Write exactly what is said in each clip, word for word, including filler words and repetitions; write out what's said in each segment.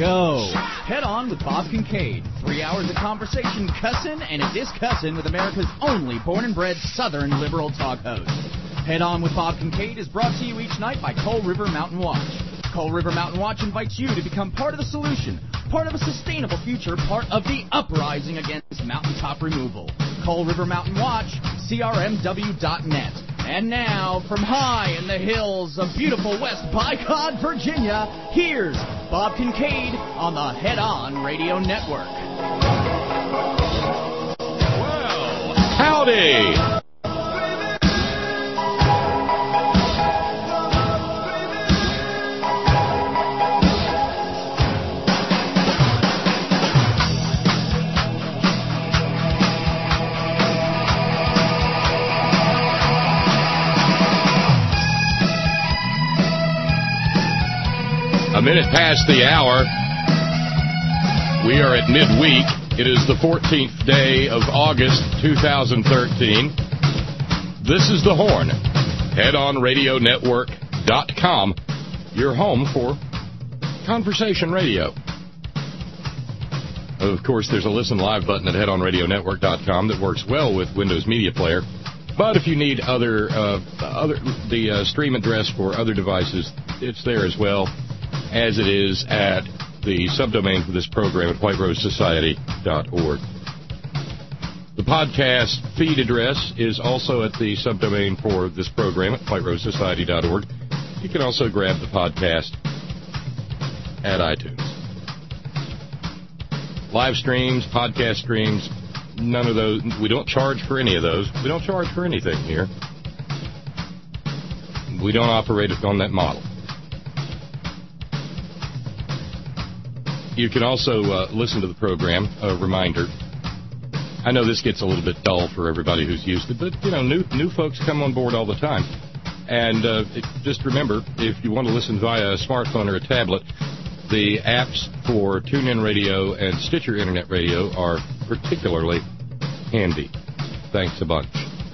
go. Head On with Bob Kincaid. Three hours of conversation, cussin' and a discussin' with America's only born and bred Southern liberal talk host. Head On with Bob Kincaid is brought to you each night by Coal River Mountain Watch. Coal River Mountain Watch invites you to become part of the solution, part of a sustainable future, part of the uprising against mountaintop removal. Coal River Mountain Watch, C R M W dot net. And now, from high in the hills of beautiful West Bicod, Virginia, here's Bob Kincaid on the Head On Radio Network. Well, howdy! A minute past the hour. We are at midweek. It is the fourteenth day of August, two thousand thirteen. This is The Horn. head on radio network dot com, your home for conversation radio. Of course, there's a listen live button at head on radio network dot com that works well with Windows Media Player. But if you need other, uh, other the uh, stream address for other devices, it's there as well, as it is at the subdomain for this program at white rose society dot org. The podcast feed address is also at the subdomain for this program at white rose society dot org. You can also grab the podcast at iTunes. Live streams, podcast streams, none of those. We don't charge for any of those. We don't charge for anything here. We don't operate on that model. You can also uh, listen to the program. A reminder. I know this gets a little bit dull for everybody who's used it, but, you know, new new folks come on board all the time. And uh, it, just remember, if you want to listen via a smartphone or a tablet, the apps for TuneIn Radio and Stitcher Internet Radio are particularly handy. Thanks a bunch.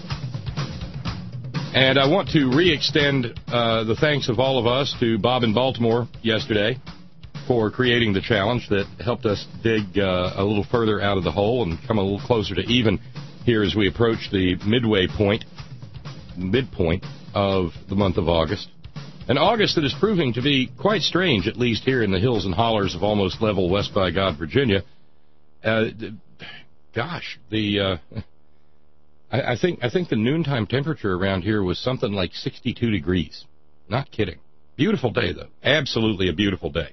And I want to re-extend uh, the thanks of all of us to Bob in Baltimore yesterday for creating the challenge that helped us dig uh, a little further out of the hole and come a little closer to even here as we approach the midway point, midpoint of the month of August. An August that is proving to be quite strange, at least here in the hills and hollers of almost level West Bicod, Virginia. Uh, gosh, the uh, I, I think I think the noontime temperature around here was something like sixty-two degrees. Not kidding. Beautiful day, though. Absolutely a beautiful day.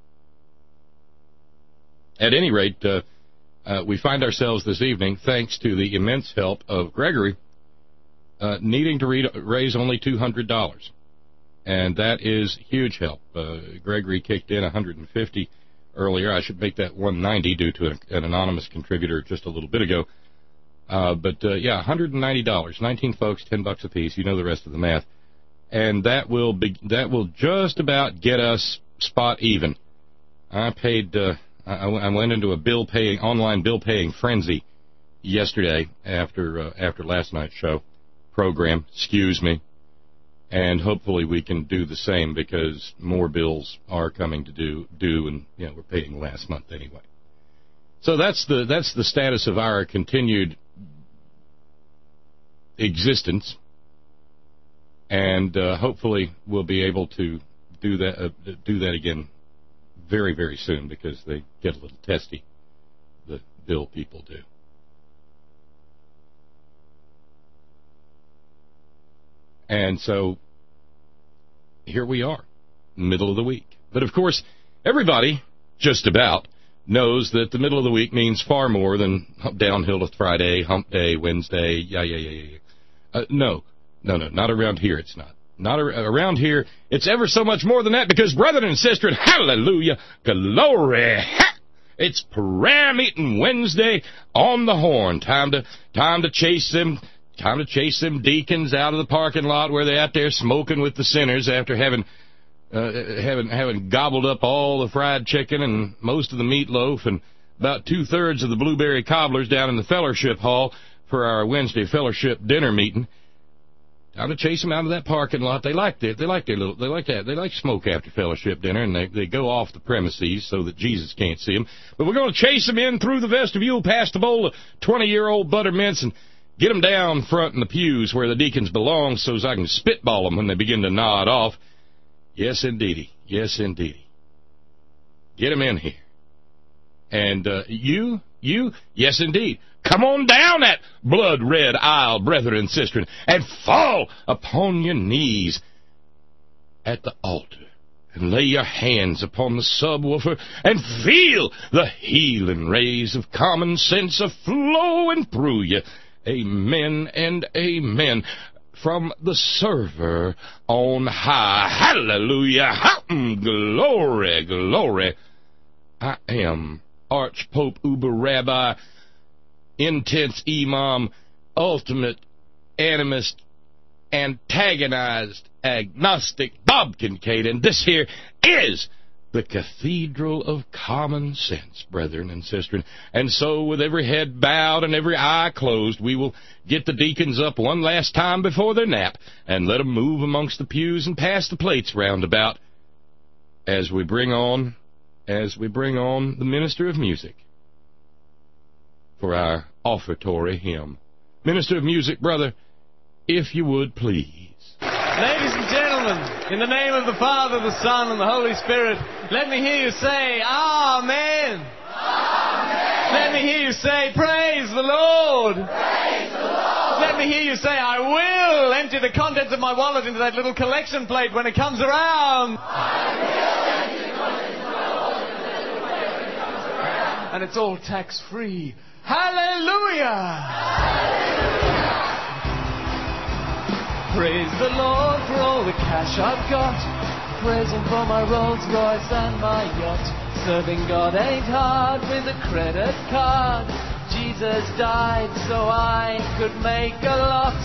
At any rate, uh, uh, we find ourselves this evening, thanks to the immense help of Gregory, uh, needing to read, raise only two hundred dollars. And that is huge help. Uh, Gregory kicked in one hundred fifty dollars earlier. I should make that one hundred ninety dollars due to a, an anonymous contributor just a little bit ago. Uh, but, uh, yeah, one hundred ninety dollars. nineteen folks, ten bucks apiece. You know the rest of the math. And that will be, that will just about get us spot even. I paid... Uh, I went into a bill paying online bill paying frenzy yesterday after uh, after last night's show program. Excuse me, and hopefully we can do the same because more bills are coming to do due, and you know we're paying last month anyway. So that's the that's the status of our continued existence, and uh, hopefully we'll be able to do that uh, do that again very, very soon, because they get a little testy, the bill people do. And so, here we are, middle of the week. But of course, everybody, just about, knows that the middle of the week means far more than downhill to Friday, hump day, Wednesday, yeah, yeah, yeah, yeah. Uh, no, no, no, not around here it's not. Not around here. It's ever so much more than that, because, brethren and sisters, hallelujah, glory, ha! It's prayer meeting Wednesday on the Horn. Time to time to chase them, time to chase them deacons out of the parking lot where they're out there smoking with the sinners after having uh, having having gobbled up all the fried chicken and most of the meatloaf and about two thirds of the blueberry cobblers down in the fellowship hall for our Wednesday fellowship dinner meeting. Time to chase them out of that parking lot. They like that. They like their little. They like that. They like smoke after fellowship dinner, and they they go off the premises so that Jesus can't see them. But we're going to chase them in through the vestibule, past the bowl of twenty-year-old buttermints, and get them down front in the pews where the deacons belong, so as I can spitball them when they begin to nod off. Yes, indeedy. Yes, indeedy. Get them in here. And uh, you, you, yes, indeed. Come on down that blood-red aisle, brethren and sisters, and fall upon your knees at the altar and lay your hands upon the subwoofer and feel the healing rays of common sense a-flowing through you. Amen and amen. From the server on high. Hallelujah. Glory, glory. I am Archpope Uber Rabbi, intense imam, ultimate animist, antagonized agnostic Bob Kincaid, and this here is the Cathedral of Common Sense, brethren and sisters. And so, with every head bowed and every eye closed, we will get the deacons up one last time before their nap and let them move amongst the pews and pass the plates round about as we bring on, as we bring on the minister of music for our offertory hymn. Minister of music, brother, if you would, please. Ladies and gentlemen, in the name of the Father, the Son, and the Holy Spirit, let me hear you say, Amen. Amen. Let me hear you say, Praise the Lord. Praise the Lord. Let me hear you say, I will empty the contents of my wallet into that little collection plate when it comes around. I will empty the contents of my wallet into that little plate when it comes around. And it's all tax-free. Hallelujah. Hallelujah. Praise the Lord for all the cash I've got. Praise Him for my Rolls Royce and my yacht. Serving God ain't hard with a credit card. Jesus died so I could make a lot.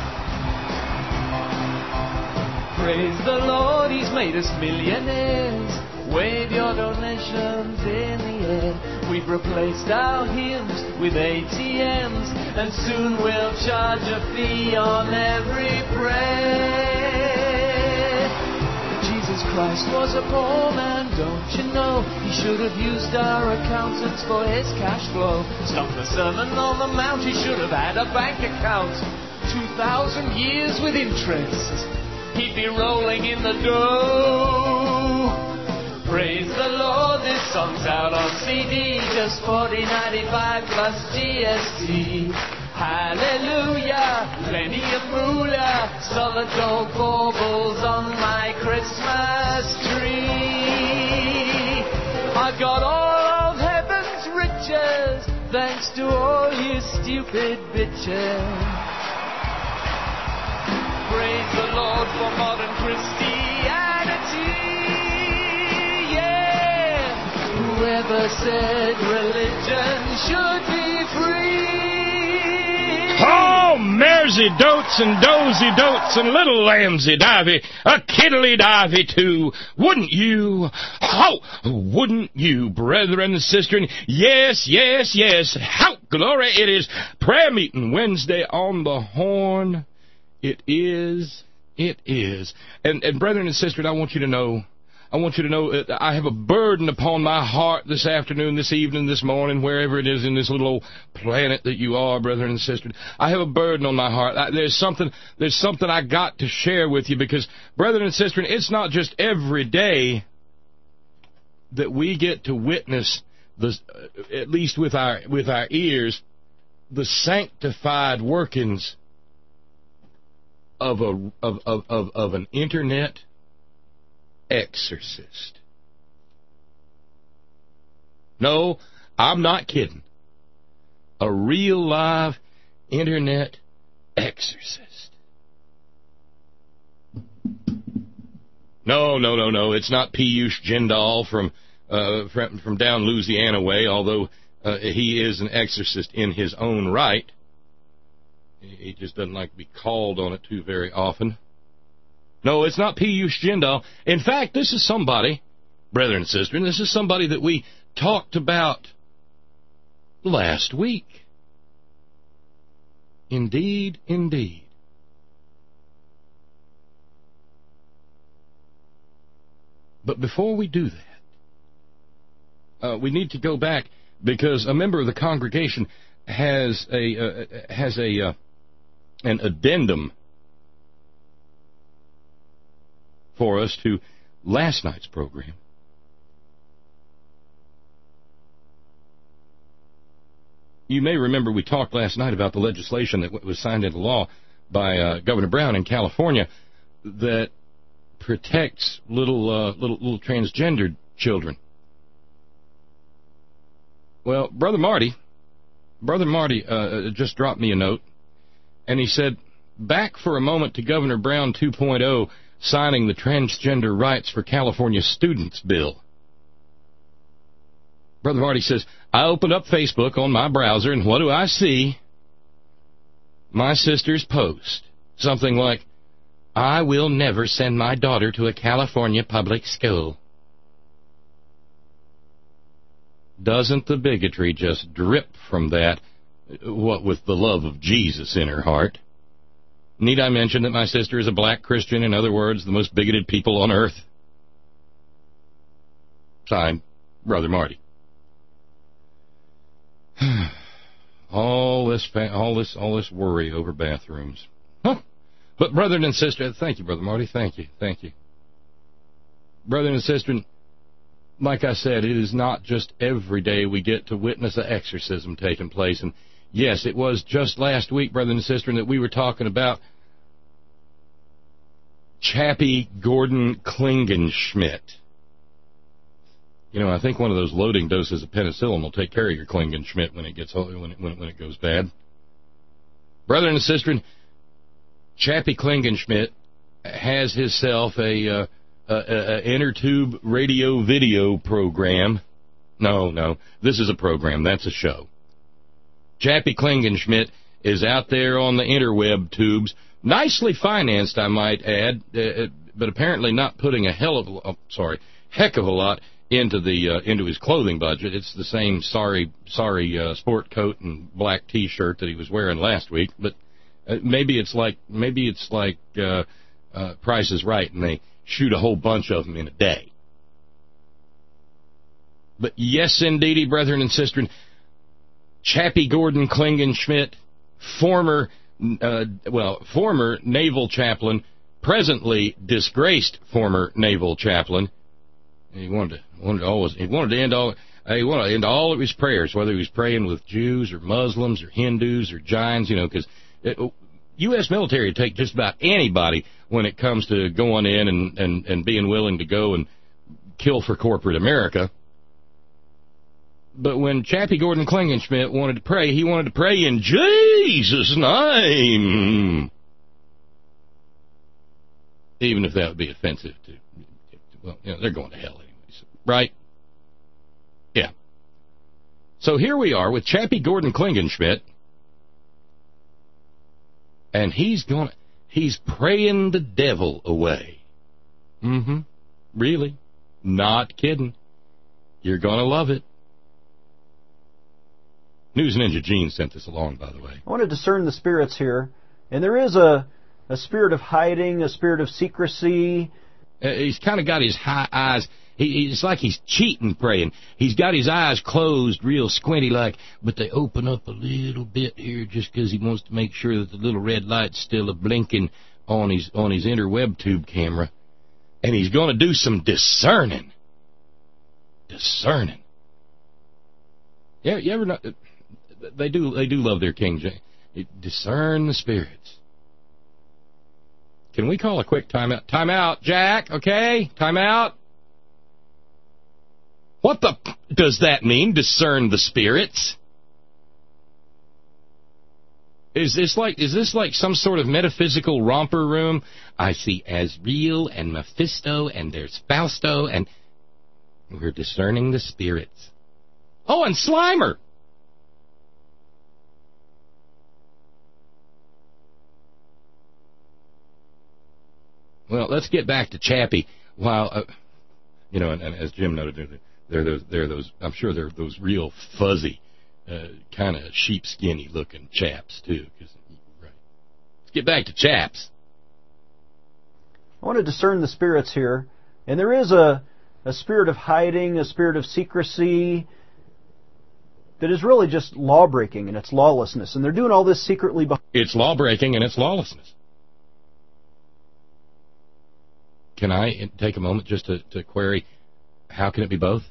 Praise the Lord, He's made us millionaires. Wave your donations in the air. We've replaced our hymns with A T Ms, and soon we'll charge a fee on every prayer. Jesus Christ was a poor man, don't you know? He should have used our accountants for his cash flow. Stop the Sermon on the Mount, he should have had a bank account. Two thousand years with interest, he'd be rolling in the dough. Praise the Lord, this song's out on C D, just forty ninety-five plus G S T. Hallelujah, plenty of moolah, solid gold baubles on my Christmas tree. I've got all of heaven's riches, thanks to all you stupid bitches. Praise the Lord for modern Christianity. Whoever said religion should be free? Oh, Mersey dotes and dozy dotes and little lambsy divey, a kiddly divey too. Wouldn't you? How wouldn't you, brethren and sisters? Yes, yes, yes. How glory! It is prayer meeting Wednesday on the Horn. It is. It is. And and brethren and sisters, I want you to know. I want you to know that I have a burden upon my heart this afternoon, this evening, this morning, wherever it is in this little old planet that you are, brethren and sisters. I have a burden on my heart. I, there's something, there's something I got to share with you because, brethren and sisters, it's not just every day that we get to witness the, at least with our with our ears, the sanctified workings of a of of of, of an internet exorcist. No, I'm not kidding. A real live internet exorcist. No, no, no, no. It's not Piyush Jindal from uh, from, from down Louisiana way, although uh, he is an exorcist in his own right. He just doesn't like to be called on it too very often. No, it's not Piyush Jindal. In fact, this is somebody, brethren and sisters, this is somebody that we talked about last week. Indeed, indeed. But before we do that, uh, we need to go back because a member of the congregation has a uh, has a uh, an addendum for us to last night's program. You may remember we talked last night about the legislation that was signed into law by uh, Governor Brown in California that protects little uh, little little transgendered children. Well, Brother Marty, Brother Marty uh, just dropped me a note, and he said, back for a moment to Governor Brown two point oh signing the Transgender Rights for California Students bill. Brother Marty says, I opened up Facebook on my browser, and what do I see? My sister's post. Something like, I will never send my daughter to a California public school. Doesn't the bigotry just drip from that, what with the love of Jesus in her heart? Need I mention that my sister is a black Christian, in other words, the most bigoted people on earth? Signed, Brother Marty. all this, all this, all this worry over bathrooms. Huh. But brother and sister, thank you, Brother Marty, thank you, thank you. Brother and sister, like I said, it is not just every day we get to witness an exorcism taking place. And yes, it was just last week, brother and sister, that we were talking about Chappie Gordon Klingenschmitt. You know, I think one of those loading doses of penicillin will take care of your Klingenschmitt when it gets when it, when it, when it goes bad. Brother and sister, Chappie Klingenschmitt has himself a, uh, a, a, a inner tube radio video program. No, no, this is a program. That's a show. Chappie Klingenschmitt is out there on the interweb tubes, nicely financed, I might add, uh, but apparently not putting a hell of a, oh, sorry, heck of a lot into the uh, into his clothing budget. It's the same sorry sorry uh, sport coat and black T-shirt that he was wearing last week. But uh, maybe it's like maybe it's like uh, uh, Price is Right, and they shoot a whole bunch of them in a day. But yes, indeedy, brethren and sisters, Chappie Gordon Klingenschmitt, former uh, well former naval chaplain, presently disgraced former naval chaplain. He wanted to, wanted to always, he wanted to end all, he wanted to end all of his prayers, whether he was praying with Jews or Muslims or Hindus or Jains, you know, because U S military would take just about anybody when it comes to going in and, and, and being willing to go and kill for corporate America. But when Chappie Gordon Klingenschmitt wanted to pray, he wanted to pray in Jesus' name. Even if that would be offensive to, well, you know, they're going to hell anyways, right? Yeah. So here we are with Chappie Gordon Klingenschmitt, and he's going, he's praying the devil away. Mm-hmm. Really? Not kidding. You're going to love it. News Ninja Gene sent this along, by the way. I want to discern the spirits here, and there is a, a spirit of hiding, a spirit of secrecy. Uh, he's kind of got his high eyes. He, it's like he's cheating praying. He's got his eyes closed real squinty like, but they open up a little bit here just because he wants to make sure that the little red light's still a blinking on his on his interweb tube camera. And he's going to do some discerning. Discerning. Yeah, you ever know? They do, they do love their King James. Discern the spirits. Can we call a quick timeout? Timeout, Jack, okay? Timeout. What the p- does that mean, discern the spirits? Is this like is this like some sort of metaphysical romper room? I see Azrael and Mephisto and there's Fausto and we're discerning the spirits. Oh, and Slimer. Well, let's get back to Chappie. While, uh, you know, and, and as Jim noted, there, there are those, there are those. I'm sure there are those real fuzzy, uh, kind of sheepskinny looking chaps too. Cause, right. Let's get back to chaps. I want to discern the spirits here, and there is a a spirit of hiding, a spirit of secrecy that is really just law-breaking and it's lawlessness. And they're doing all this secretly behind... It's law-breaking and it's lawlessness. Can I take a moment just to, to query, how can it be both?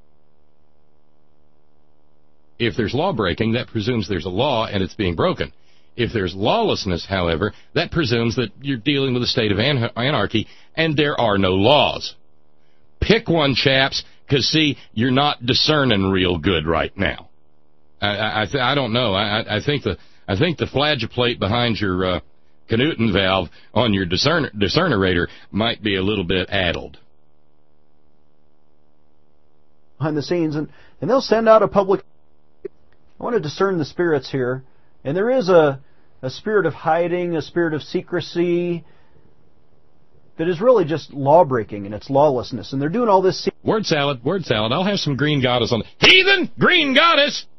If there's law-breaking, that presumes there's a law and it's being broken. If there's lawlessness, however, that presumes that you're dealing with a state of an- anarchy and there are no laws. Pick one, chaps, because, see, you're not discerning real good right now. I, I, th- I don't know. I, I think the I think the flageolate behind your uh, Knudsen valve on your discerner, discernerator might be a little bit addled. Behind the scenes, and, and they'll send out a public... I want to discern the spirits here. And there is a, a spirit of hiding, a spirit of secrecy that is really just law-breaking and it's lawlessness. And they're doing all this... Word salad, word salad. I'll have some green goddess on the... Heathen! Green goddess!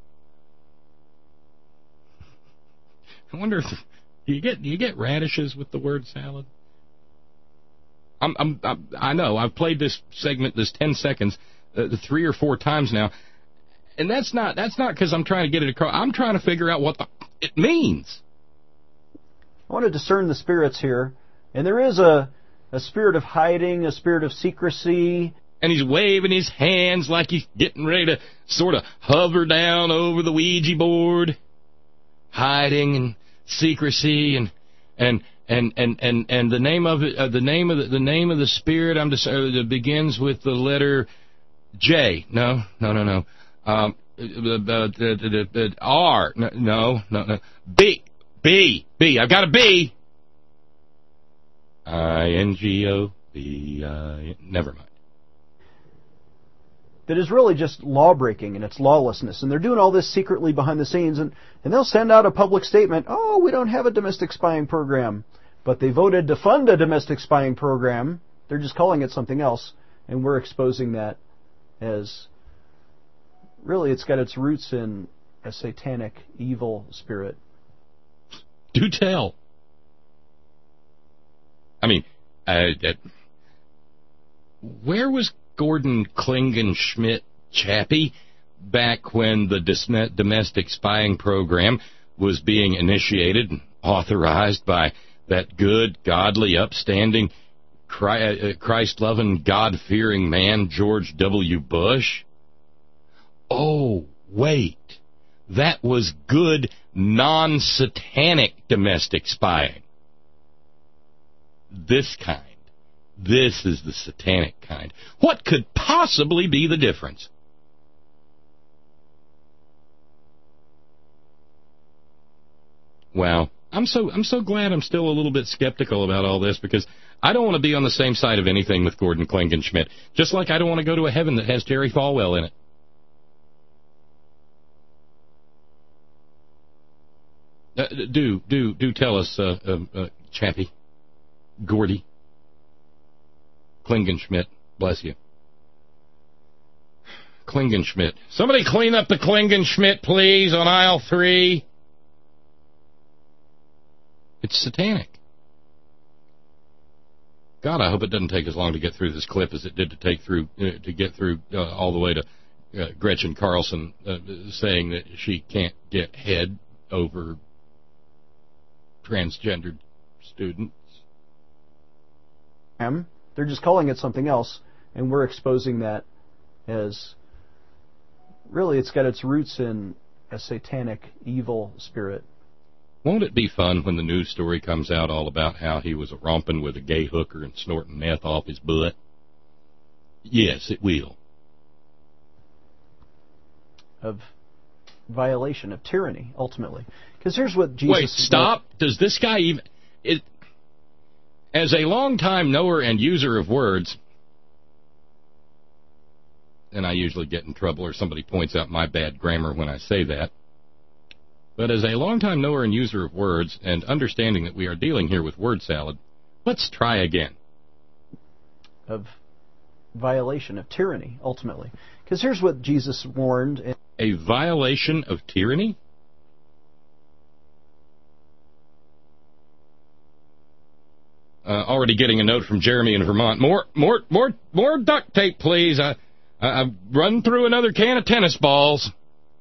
I wonder if... Do you get, do you get radishes with the word salad? I'm, I'm, I'm, I know. I've played this segment, this ten seconds, uh, three or four times now. And that's not that's not because I'm trying to get it across. I'm trying to figure out what the, it means. I want to discern the spirits here. And there is a, a spirit of hiding, a spirit of secrecy. And he's waving his hands like he's getting ready to sort of hover down over the Ouija board. Hiding and secrecy and and and and and, and the name of it, uh, the name of the, the name of the spirit I'm just, uh, that begins with the letter J. No, no, no, no. Um, uh, uh, uh, uh, R. No, no, no, no. B. B. B. I've got a B. I N G O B I. Never mind. That is really just law-breaking and it's lawlessness. And they're doing all this secretly behind the scenes. And, and they'll send out a public statement, oh, we don't have a domestic spying program. But they voted to fund a domestic spying program. They're just calling it something else. And we're exposing that as... Really, it's got its roots in a satanic, evil spirit. Do tell. I mean, uh, uh, where was Gordon Klingenschmitt, Chappie, back when the dis- domestic spying program was being initiated and authorized by that good, godly, upstanding, Christ-loving, God-fearing man, George W. Bush? Oh, wait. That was good, non-satanic domestic spying. This kind. This is the satanic kind. What could possibly be the difference? Wow. I'm so I'm so glad I'm still a little bit skeptical about all this, because I don't want to be on the same side of anything with Gordon Klingenschmitt, just like I don't want to go to a heaven that has Terry Falwell in it. Uh, do, do, do tell us, uh, uh, uh, Chappie, Gordy, Klingenschmitt, bless you. Klingenschmitt. Somebody clean up the Klingenschmitt, please, on aisle three. It's satanic. God, I hope it doesn't take as long to get through this clip as it did to take through, uh, to get through uh, all the way to uh, Gretchen Carlson uh, saying that she can't get head over transgendered students. They're just calling it something else, and we're exposing that as really it's got its roots in a satanic, evil spirit. Won't it be fun when the news story comes out all about how he was romping with a gay hooker and snorting meth off his butt? Yes, it will. Of violation of tyranny, ultimately. Because here's what Jesus... Wait, stop. Does this guy even... It, as a long-time knower and user of words, and I usually get in trouble or somebody points out my bad grammar when I say that, but as a long-time knower and user of words and understanding that we are dealing here with word salad, let's try again. Of violation of tyranny, ultimately. Because here's what Jesus warned... In A violation of tyranny? Uh, already getting a note from Jeremy in Vermont. More, more, more, more duct tape, please. I, I, I've run through another can of tennis balls.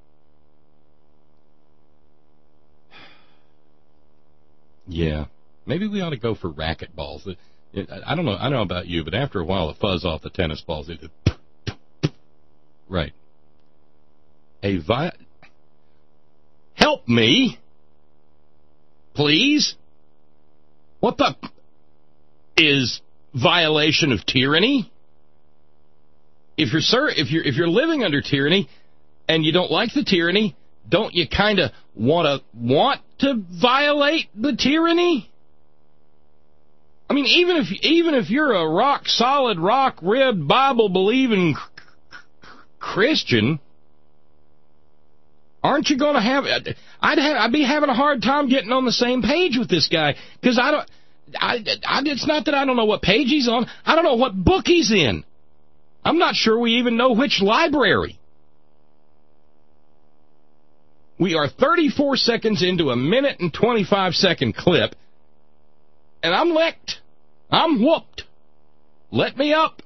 Yeah, maybe we ought to go for racket balls. It, it, I don't know. I don't know about you, but after a while, it fuzz off the tennis balls. It, it, right. A vi- Help me, please. What the is violation of tyranny? If you're sir, if you're if you're living under tyranny and you don't like the tyranny, don't you kind of want to want to violate the tyranny? I mean, even if even if you're a rock solid, rock ribbed, Bible believing Christian, aren't you going to have? I'd have, I'd be having a hard time getting on the same page with this guy because I don't. I, I, it's not that I don't know what page he's on. I don't know what book he's in. I'm not sure we even know which library. We are thirty-four seconds into a minute and twenty-five second clip, and I'm licked. I'm whooped. Let me up.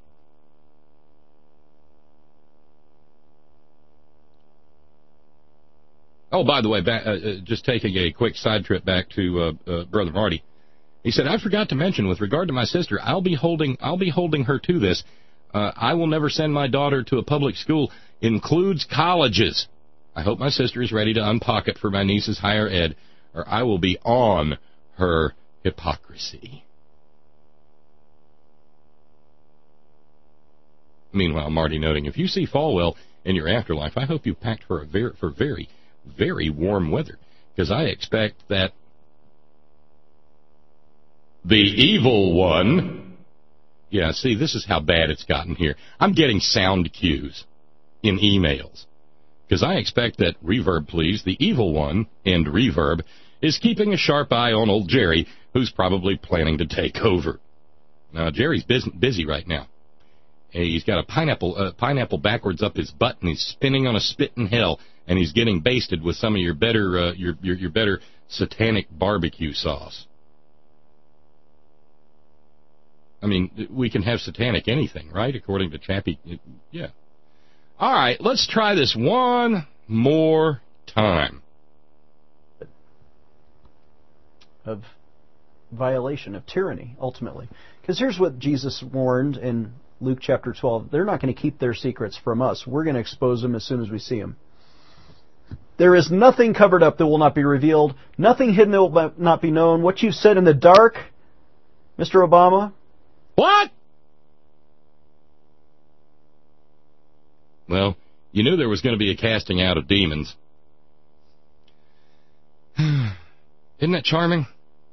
Oh, by the way, back, uh, just taking a quick side trip back to uh, uh, Brother Marty. He said, I forgot to mention, with regard to my sister, I'll be holding I'll be holding her to this. Uh, I will never send my daughter to a public school. Includes colleges. I hope my sister is ready to unpocket for my niece's higher ed, or I will be on her hypocrisy. Meanwhile, Marty noting, if you see Falwell in your afterlife, I hope you packed for a very, for very, very warm weather, because I expect that the evil one... Yeah, see, this is how bad it's gotten here. I'm getting sound cues in emails, because I expect that Reverb Please, the evil one, and Reverb, is keeping a sharp eye on old Jerry, who's probably planning to take over. Now, Jerry's busy, busy right now. He's got a pineapple uh, pineapple backwards up his butt, and he's spinning on a spit in hell, and he's getting basted with some of your better uh, your, your your better satanic barbecue sauce. I mean, we can have satanic anything, right? According to Chappie. Yeah. All right, let's try this one more time. Of violation of tyranny, ultimately. Because here's what Jesus warned in Luke chapter twelve. They're not going to keep their secrets from us. We're going to expose them as soon as we see them. There is nothing covered up that will not be revealed, nothing hidden that will not be known. What you've said in the dark, Mister Obama... What? Well, you knew there was going to be a casting out of demons. Isn't that charming?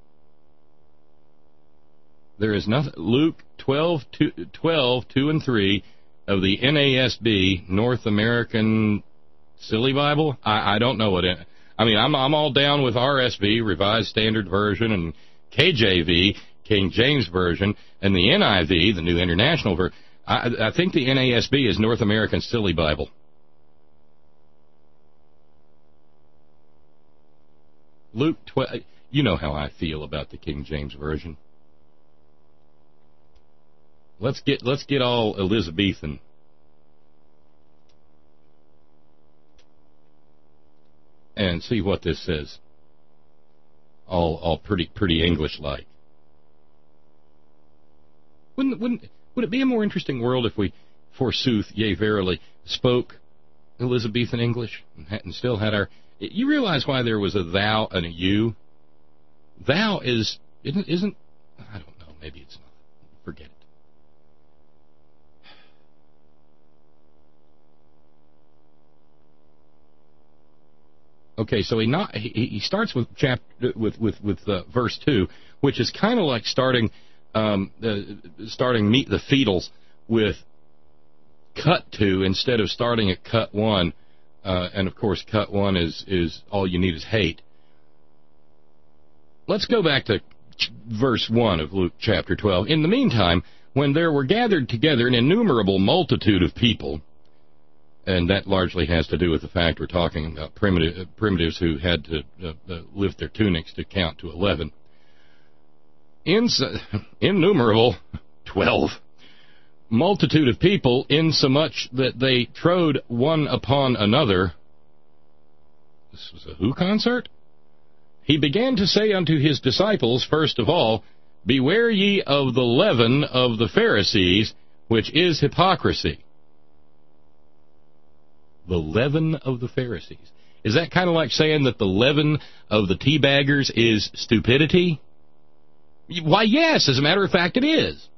There is nothing. Luke twelve, two, twelve, two and three of the N A S B, North American Silly Bible. I, I don't know what it... I mean, I'm, I'm all down with R S V, Revised Standard Version, and K J V, King James Version, and the N I V, the New International Version. I, I think the N A S B is North American Silly Bible. Luke twelve, you know how I feel about the King James Version. Let's get let's get all Elizabethan. And see what this says. All all pretty pretty English like. Wouldn't, wouldn't, would it be a more interesting world if we, forsooth, yea, verily, spoke Elizabethan English and, had, and still had our... You realize why there was a thou and a you? Thou is... Isn't... isn't I don't know. Maybe it's not. Forget it. Okay, so he not he, he starts with chapter with with with uh, verse two, which is kind of like starting... Um, uh, starting Meet the Feetles with cut two instead of starting at cut one, uh, and of course cut one is, is all you need is hate. Let's go back to ch- verse one of Luke chapter twelve. In the meantime, when there were gathered together an innumerable multitude of people, and that largely has to do with the fact we're talking about primitive, uh, primitives who had to uh, uh, lift their tunics to count to eleven. ins- innumerable, twelve, multitude of people, insomuch that they trode one upon another. This was a who concert? He began to say unto his disciples, first of all, beware ye of the leaven of the Pharisees, which is hypocrisy. The leaven of the Pharisees. Is that kind of like saying that the leaven of the teabaggers is stupidity? Why, yes, as a matter of fact, it is.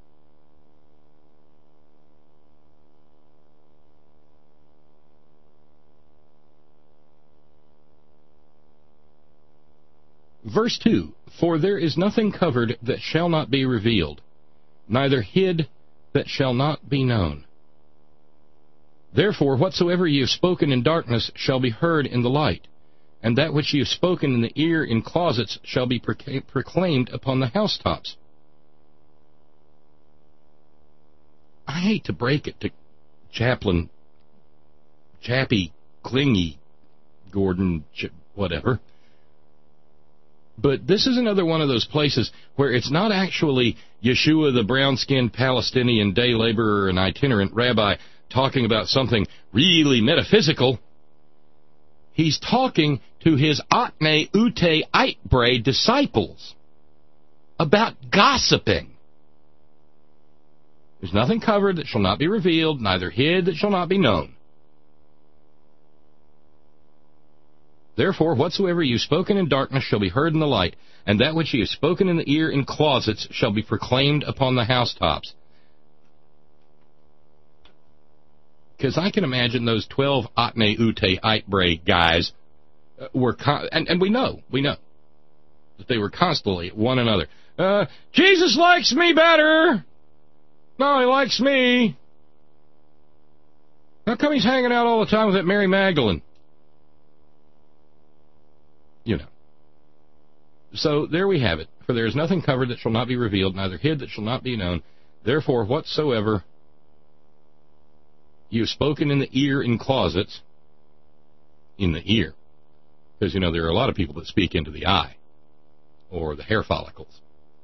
Verse two, for there is nothing covered that shall not be revealed, neither hid that shall not be known. Therefore, whatsoever ye have spoken in darkness shall be heard in the light, and that which ye have spoken in the ear in closets shall be proclaimed upon the housetops. I hate to break it to Chaplain, Chappie, Clingy, Gordon, whatever, but this is another one of those places where it's not actually Yeshua, the brown-skinned Palestinian day laborer and itinerant rabbi, talking about something really metaphysical. He's talking to his Atne Ute Eitbre disciples about gossiping. There's nothing covered that shall not be revealed, neither hid that shall not be known. Therefore, whatsoever ye have spoken in darkness shall be heard in the light, and that which ye have spoken in the ear in closets shall be proclaimed upon the housetops. Because I can imagine those twelve Atne Ute Eitbre guys were, con- and, and we know, we know, that they were constantly at one another. Uh, Jesus likes me better. No, he likes me. How come he's hanging out all the time with that Mary Magdalene? You know. So there we have it. For there is nothing covered that shall not be revealed, neither hid that shall not be known. Therefore, whatsoever you have spoken in the ear in closets, in the ear, because, you know, there are a lot of people that speak into the eye, or the hair follicles.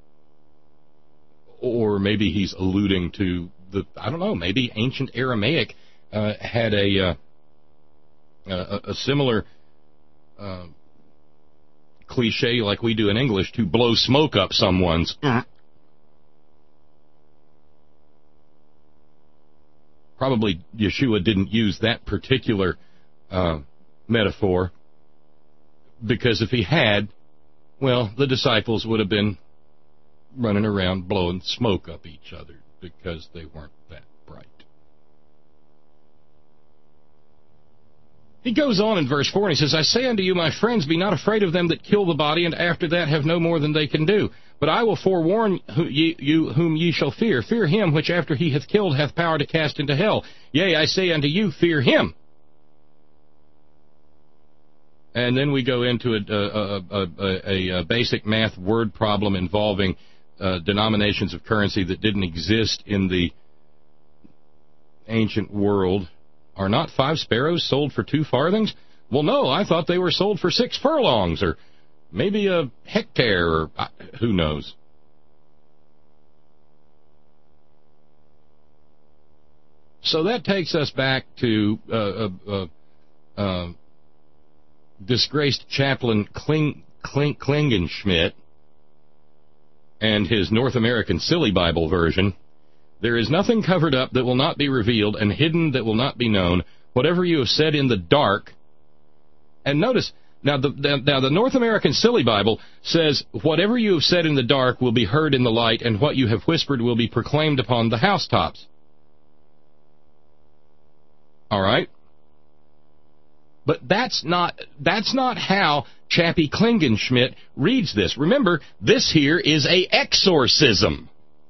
Or maybe he's alluding to the, I don't know, maybe ancient Aramaic uh, had a, uh, a, a similar uh, cliche like we do in English, to blow smoke up someone's. Probably Yeshua didn't use that particular uh, metaphor, because if he had, well, the disciples would have been running around blowing smoke up each other because they weren't that bright. He goes on in verse four, and he says, I say unto you, my friends, be not afraid of them that kill the body, and after that have no more than they can do. But I will forewarn you whom ye shall fear. Fear him which after he hath killed hath power to cast into hell. Yea, I say unto you, fear him. And then we go into a, a, a, a, a basic math word problem involving uh, denominations of currency that didn't exist in the ancient world. Are not five sparrows sold for two farthings? Well, no, I thought they were sold for six furlongs, or maybe a hectare, or uh, who knows. So that takes us back to uh, uh, uh, uh, disgraced Chaplain Kling, Kling, Klingenschmidt and his North American Silly Bible version. There is nothing covered up that will not be revealed, and hidden that will not be known. Whatever you have said in the dark. And notice, now the, the, now the North American Silly Bible says, whatever you have said in the dark will be heard in the light, and what you have whispered will be proclaimed upon the housetops. All right? But that's not, that's not how Chappie Klingenschmidt reads this. Remember, this here is a exorcism.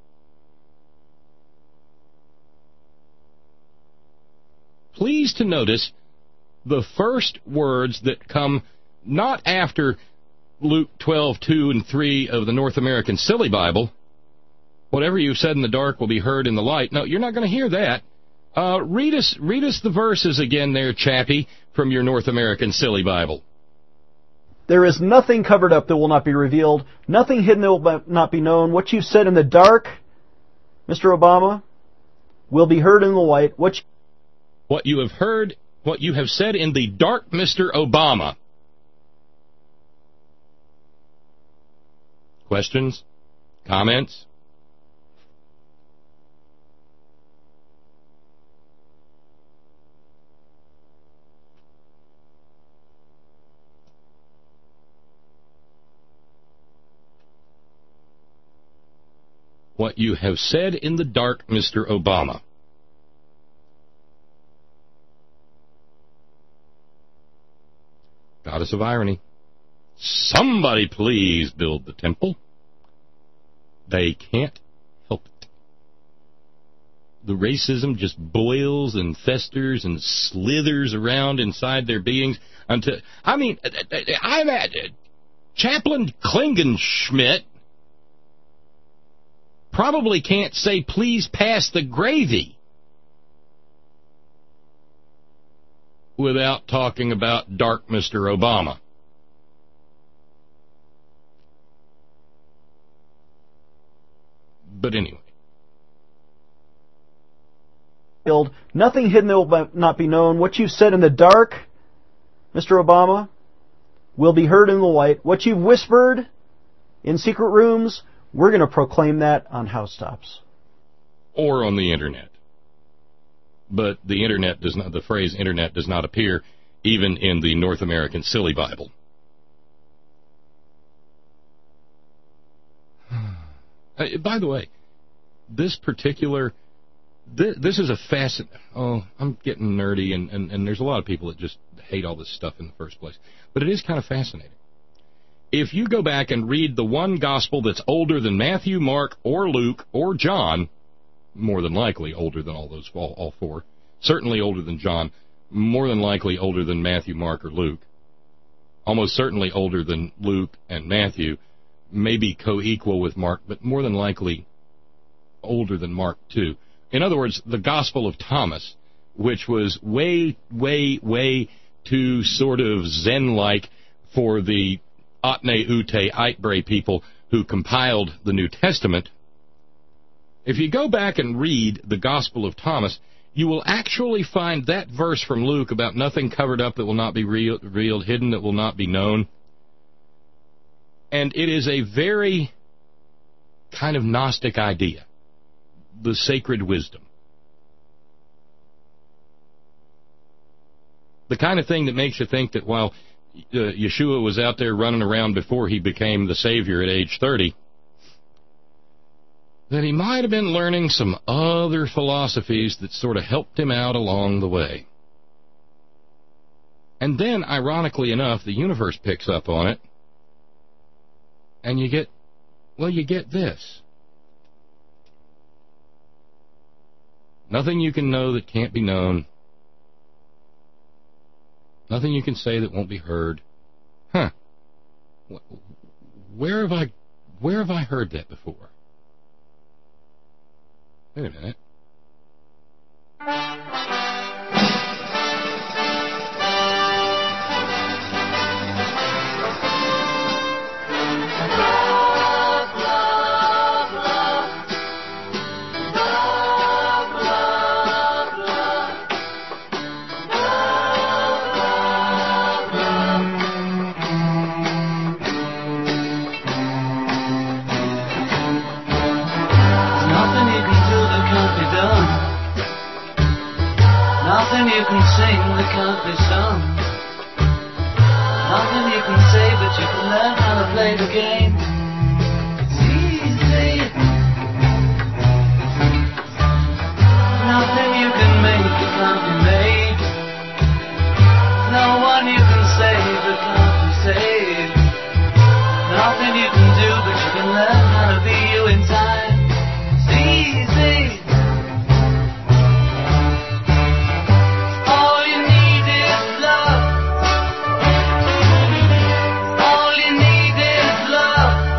Please to notice the first words that come not after Luke twelve, two and three of the North American Silly Bible. Whatever you've said in the dark will be heard in the light. No, you're not going to hear that. Uh, read us, read us the verses again there, Chappie, from your North American Silly Bible. There is nothing covered up that will not be revealed, nothing hidden that will not be known. What you've said in the dark, Mister Obama, will be heard in the light. What you, what you have heard, what you have said in the dark, Mister Obama. Questions? Comments? What you have said in the dark, Mister Obama. Goddess of irony. Somebody please build the temple. They can't help it. The racism just boils and festers and slithers around inside their beings until, I mean, I'm at Chaplain Klingenschmidt probably can't say, please pass the gravy, without talking about dark Mister Obama. But anyway. Nothing hidden that will not be known. What you've said in the dark, Mister Obama, will be heard in the light. What you've whispered in secret rooms, we're going to proclaim that on housetops. Or on the Internet. But the Internet does not, the phrase Internet does not appear even in the North American Silly Bible. Uh, by the way, this particular, this, this is a fascinating, oh, I'm getting nerdy, and, and, and there's a lot of people that just hate all this stuff in the first place. But it is kind of fascinating. If you go back and read the one gospel that's older than Matthew, Mark, or Luke, or John, more than likely older than all those, all, all four, certainly older than John, more than likely older than Matthew, Mark, or Luke, almost certainly older than Luke and Matthew, maybe co-equal with Mark, but more than likely older than Mark too. In other words, the Gospel of Thomas, which was way, way, way too sort of Zen-like for the Atne Ute Eitbre people who compiled the New Testament. If you go back and read the Gospel of Thomas, you will actually find that verse from Luke about nothing covered up that will not be revealed, hidden that will not be known. And it is a very kind of Gnostic idea, the sacred wisdom. The kind of thing that makes you think that while uh, Yeshua was out there running around before he became the Savior at age thirty, that he might have been learning some other philosophies that sort of helped him out along the way. And then, ironically enough, the universe picks up on it, and you get, well, you get this. Nothing you can know that can't be known. Nothing you can say that won't be heard. Huh. Where have I, where have I heard that before? Wait a minute. Nothing you can sing that can't be sung. Nothing you can say, but you can learn how to play the game. It's easy. Nothing you can make that can't be made. No one you can save that can't be saved. Nothing you can do, but you can learn how to be you in time. It's easy. Love.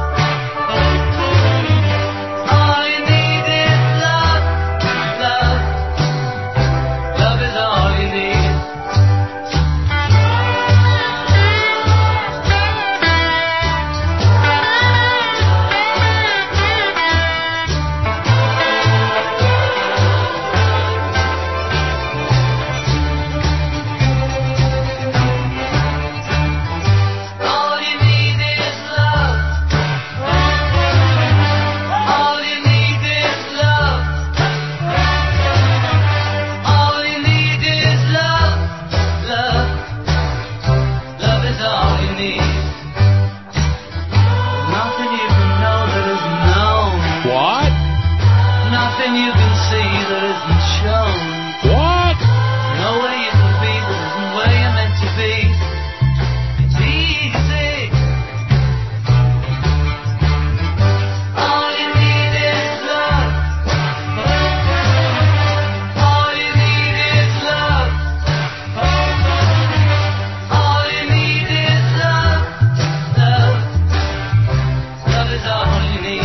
is all you need.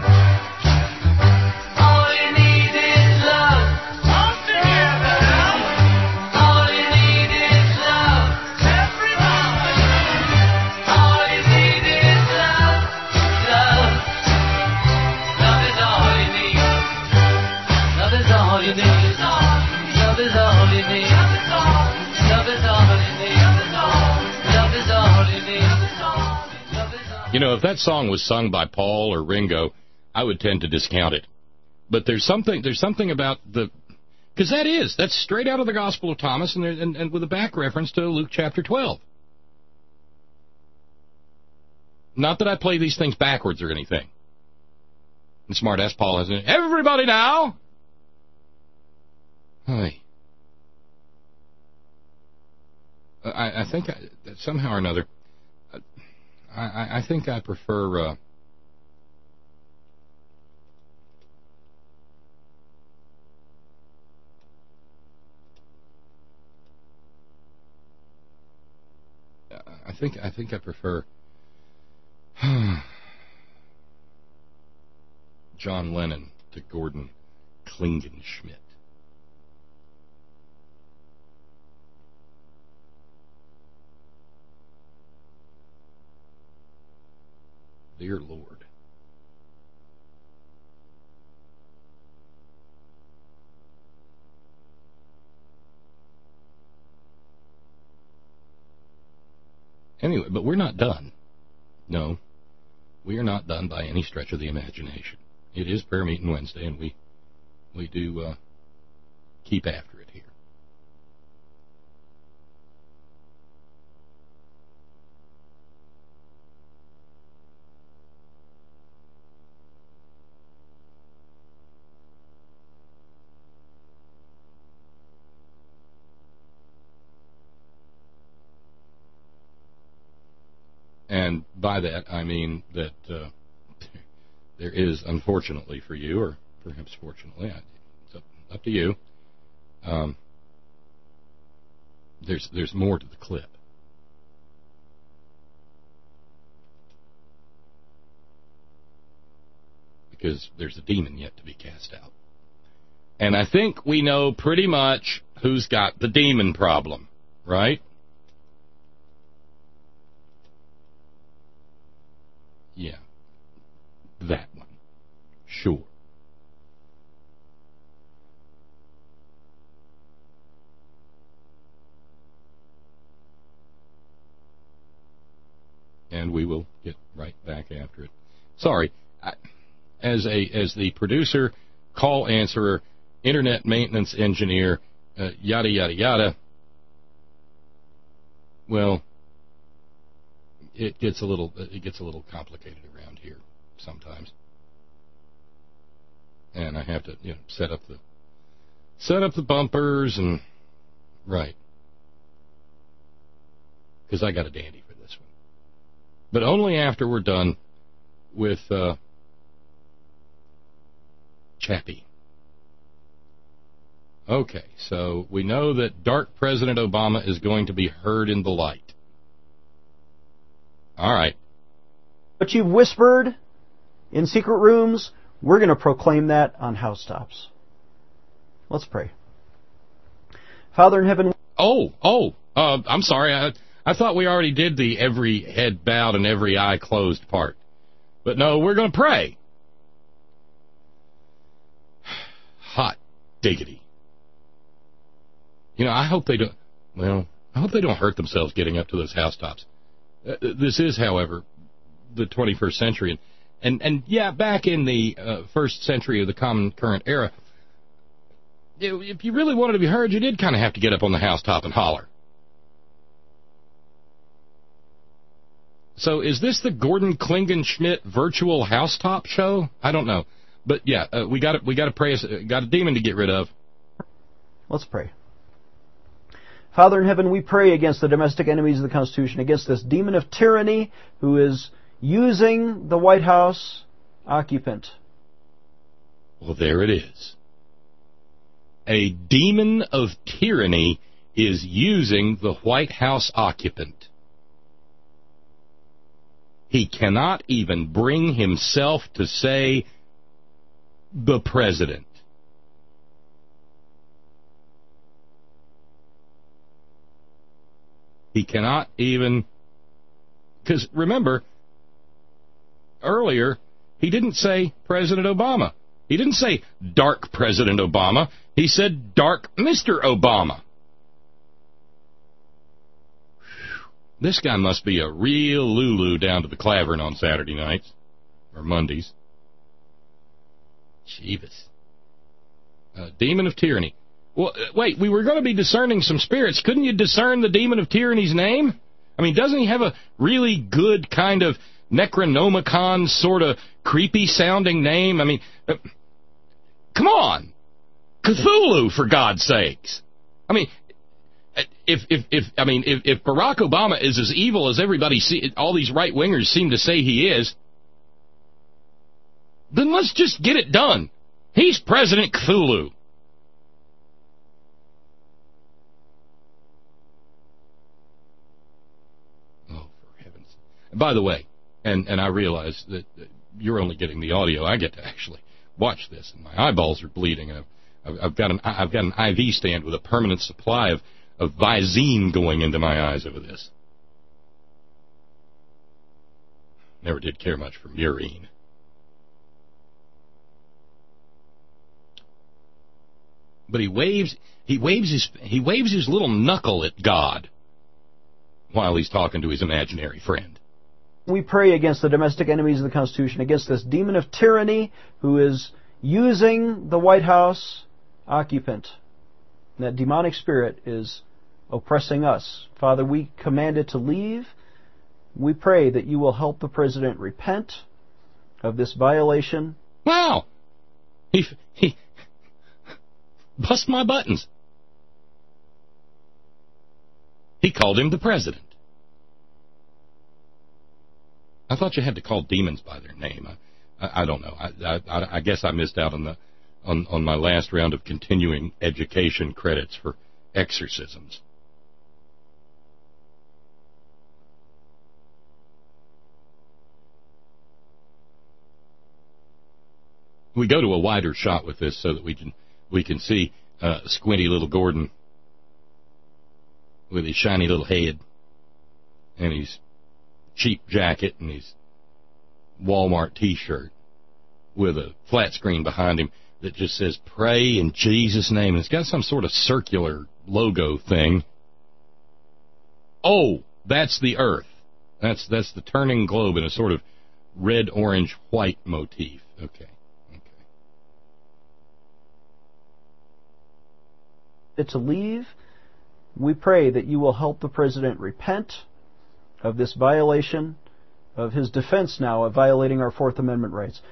All you need is love. All together. All you need is love. Everybody. All you need is love. Love. Love is all you need. Love is all you need. Love is all you need. Love is all you need. Love is all you need. You know, if that song was sung by Paul or Ringo, I would tend to discount it. But there's something there's something about the... Because that is, that's straight out of the Gospel of Thomas and, there, and, and with a back reference to Luke chapter twelve. Not that I play these things backwards or anything. And smart-ass Paul has it. Everybody now! Hi. I, I think I, that somehow or another, I, I think I prefer uh, I think I think I prefer John Lennon to Gordon Klingenschmidt. Dear Lord. Anyway, but we're not done. No, we are not done by any stretch of the imagination. It is prayer meeting Wednesday, and we we do uh, keep after it here. And by that, I mean that uh, there is, unfortunately for you, or perhaps fortunately, it's up, up to you, um, there's there's more to the clip. Because there's a demon yet to be cast out. And I think we know pretty much who's got the demon problem, right? Yeah, that one. Sure. And we will get right back after it. Sorry, I, as a as the producer, call answerer, internet maintenance engineer, uh, yada yada yada. Well, it gets a little it gets a little complicated around here sometimes, and I have to you know set up the set up the bumpers and right because I got a dandy for this one, but only after we're done with uh, Chappie. Okay, so we know that dark President Obama is going to be heard in the light. All right. But you've whispered in secret rooms, we're going to proclaim that on housetops. Let's pray. Father in heaven. Oh, oh, uh, I'm sorry. I, I thought we already did the every head bowed and every eye closed part. But no, we're going to pray. Hot diggity. You know, I hope they don't, well, I hope they don't hurt themselves getting up to those housetops. Uh, this is, however, the twenty-first century. And, and, and yeah, back in the uh, first century of the Common Current era, if you really wanted to be heard, you did kind of have to get up on the housetop and holler. So is this the Gordon Klingenschmidt virtual housetop show? I don't know. But yeah, uh, we got we got to pray, got a demon to get rid of. Let's pray. Father in heaven, we pray against the domestic enemies of the Constitution, against this demon of tyranny who is using the White House occupant. Well, there it is. A demon of tyranny is using the White House occupant. He cannot even bring himself to say the president. He cannot even, because remember, earlier, he didn't say President Obama. He didn't say Dark President Obama. He said Dark Mister Obama. This guy must be a real Lulu down to the clavern on Saturday nights, or Mondays. Jeebus. Uh, demon of tyranny. Well, wait, we were going to be discerning some spirits. Couldn't you discern the demon of tyranny's name? I mean, doesn't he have a really good kind of Necronomicon sort of creepy-sounding name? I mean, uh, come on. Cthulhu, for God's sakes. I mean, if, if, if I mean, if, if Barack Obama is as evil as everybody, see, all these right-wingers seem to say he is, then let's just get it done. He's President Cthulhu. By the way, and, and I realize that you're only getting the audio. I get to actually watch this, and my eyeballs are bleeding. And I've, I've got an I've got an I V stand with a permanent supply of, of Visine going into my eyes over this. Never did care much for Murine. But he waves he waves his he waves his little knuckle at God while he's talking to his imaginary friend. We pray against the domestic enemies of the Constitution, against this demon of tyranny who is using the White House occupant. And that demonic spirit is oppressing us. Father, we command it to leave. We pray that you will help the president repent of this violation. Wow! He, he bust my buttons. He called him the president. I thought you had to call demons by their name. I, I, I don't know. I, I, I guess I missed out on the on, on my last round of continuing education credits for exorcisms. We go to a wider shot with this so that we can we can see uh, squinty little Gordon with his shiny little head and his cheap jacket and his Walmart T-shirt with a flat screen behind him that just says, pray in Jesus' name. And it's got some sort of circular logo thing. Oh, that's the earth. That's that's the turning globe in a sort of red, orange, white motif. Okay. To leave, we pray that you will help the president repent of this violation of his defense now of violating our Fourth Amendment rights.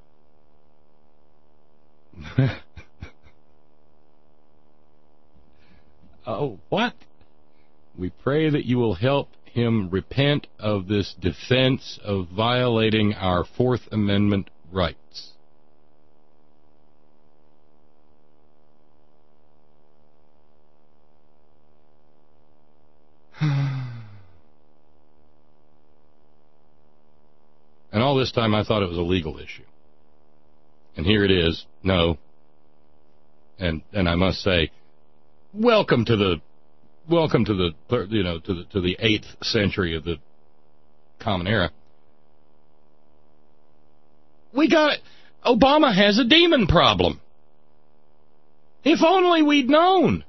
Oh, what? We pray that you will help him repent of this defense of violating our Fourth Amendment rights. And all this time I thought it was a legal issue. And here it is. No. And and I must say, welcome to the welcome to the you know to the to the eighth century of the Common Era. We got it. Obama has a demon problem. If only we'd known.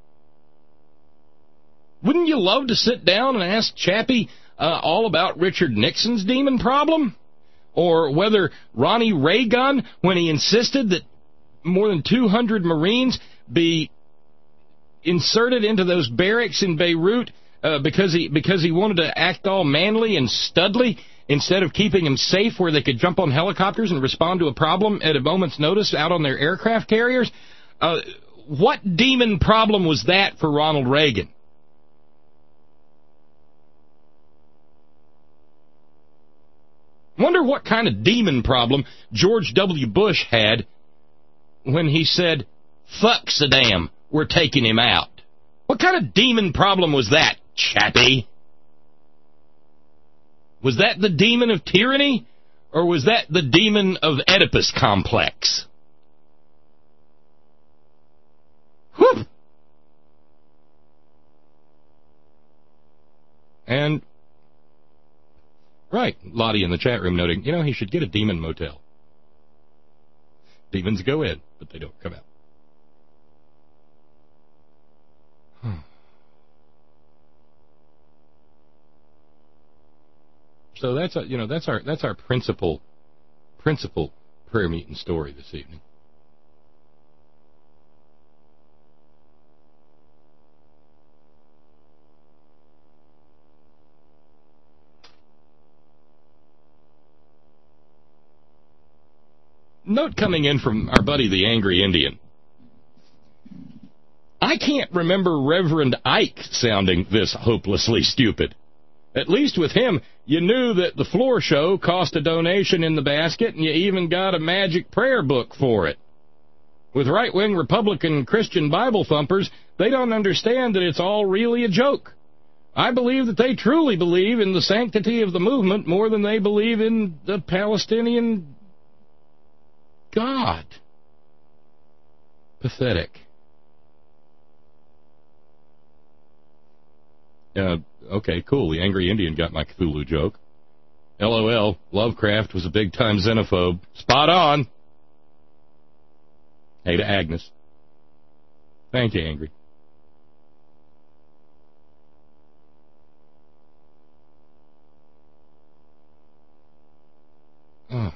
Wouldn't you love to sit down and ask Chappie uh, all about Richard Nixon's demon problem? Or whether Ronnie Reagan, when he insisted that more than two hundred Marines be inserted into those barracks in Beirut uh, because he because he wanted to act all manly and studly instead of keeping them safe where they could jump on helicopters and respond to a problem at a moment's notice out on their aircraft carriers? Uh, what demon problem was that for Ronald Reagan? Wonder what kind of demon problem George W. Bush had when he said, fuck Saddam, we're taking him out. What kind of demon problem was that, Chappie? Was that the demon of tyranny, or was that the demon of Oedipus complex? Whew. And, right, Lottie in the chat room noting, you know, he should get a demon motel. Demons go in, but they don't come out. Hmm. So that's a, you know that's our that's our principal principal prayer meeting story this evening. Note coming in from our buddy the Angry Indian. I can't remember Reverend Ike sounding this hopelessly stupid. At least with him, you knew that the floor show cost a donation in the basket, and you even got a magic prayer book for it. With right-wing Republican Christian Bible thumpers, they don't understand that it's all really a joke. I believe that they truly believe in the sanctity of the movement more than they believe in the Palestinian God. Pathetic. Uh, okay, cool. The Angry Indian got my Cthulhu joke. LOL, Lovecraft was a big-time xenophobe. Spot on. Hey to Agnes. Thank you, Angry. Oh.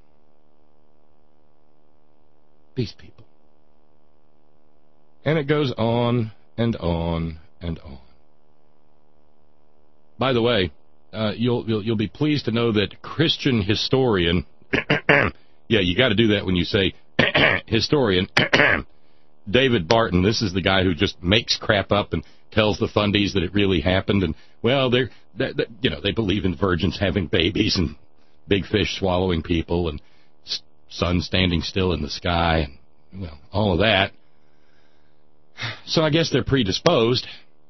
These people. And it goes on and on and on. By the way, uh, you'll, you'll you'll be pleased to know that Christian historian, yeah, you got to do that when you say historian, David Barton. This is the guy who just makes crap up and tells the fundies that it really happened. And well, they're, they're, they're you know they believe in virgins having babies and big fish swallowing people and sun standing still in the sky and well all of that. So I guess they're predisposed.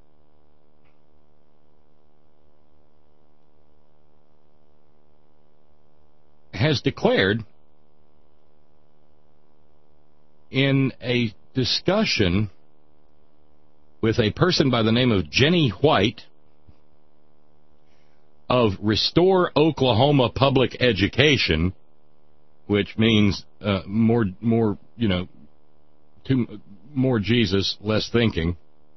Has declared in a discussion with a person by the name of Jenny White of Restore Oklahoma Public Education, which means uh, more, more, you know, too, more Jesus, less thinking.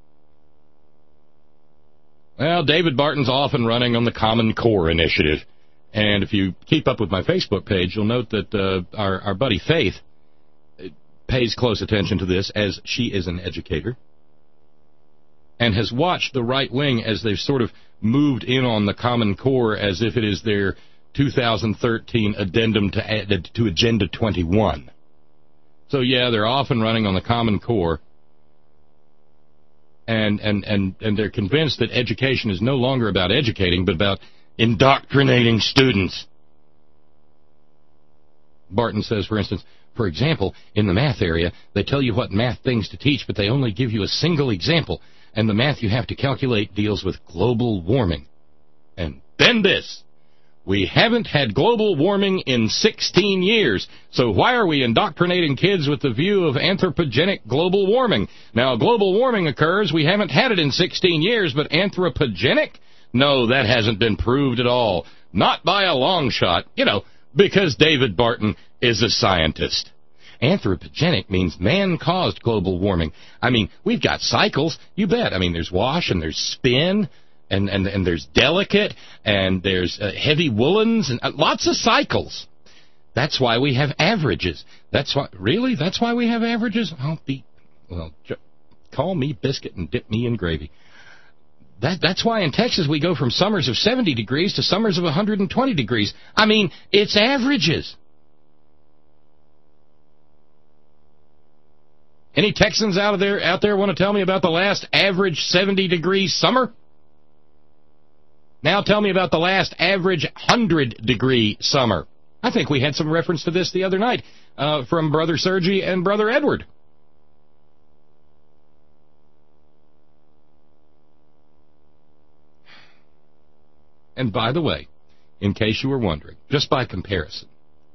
Well, David Barton's off and running on the Common Core initiative. And if you keep up with my Facebook page, you'll note that uh, our, our buddy Faith pays close attention to this, as she is an educator, and has watched the right wing as they've sort of moved in on the Common Core as if it is their two thousand thirteen addendum to, to Agenda twenty-one. So, yeah, they're off and running on the Common Core, and, and, and, and they're convinced that education is no longer about educating, but about indoctrinating students. Barton says, for instance, for example, in the math area, they tell you what math things to teach, but they only give you a single example, and the math you have to calculate deals with global warming. And then this. We haven't had global warming in sixteen years, so why are we indoctrinating kids with the view of anthropogenic global warming? Now, global warming occurs, we haven't had it in sixteen years, but anthropogenic? No, that hasn't been proved at all. Not by a long shot, you know, because David Barton is a scientist. Anthropogenic means man-caused global warming. I mean, we've got cycles, you bet. I mean, there's wash and there's spin, and, and, and there's delicate, and there's uh, heavy woolens, and uh, lots of cycles. That's why we have averages. That's why, really? That's why we have averages? I'll be, well, j- call me biscuit and dip me in gravy. That, that's why in Texas we go from summers of seventy degrees to summers of one hundred twenty degrees. I mean, it's averages. Any Texans out of there out there want to tell me about the last average seventy degree summer? Now tell me about the last average one hundred degree summer. I think we had some reference to this the other night uh, from Brother Sergi and Brother Edward. And by the way, in case you were wondering, just by comparison.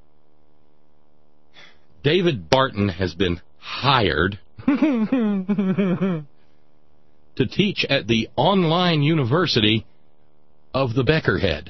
David Barton has been hired to teach at the online university of the Beckerhead.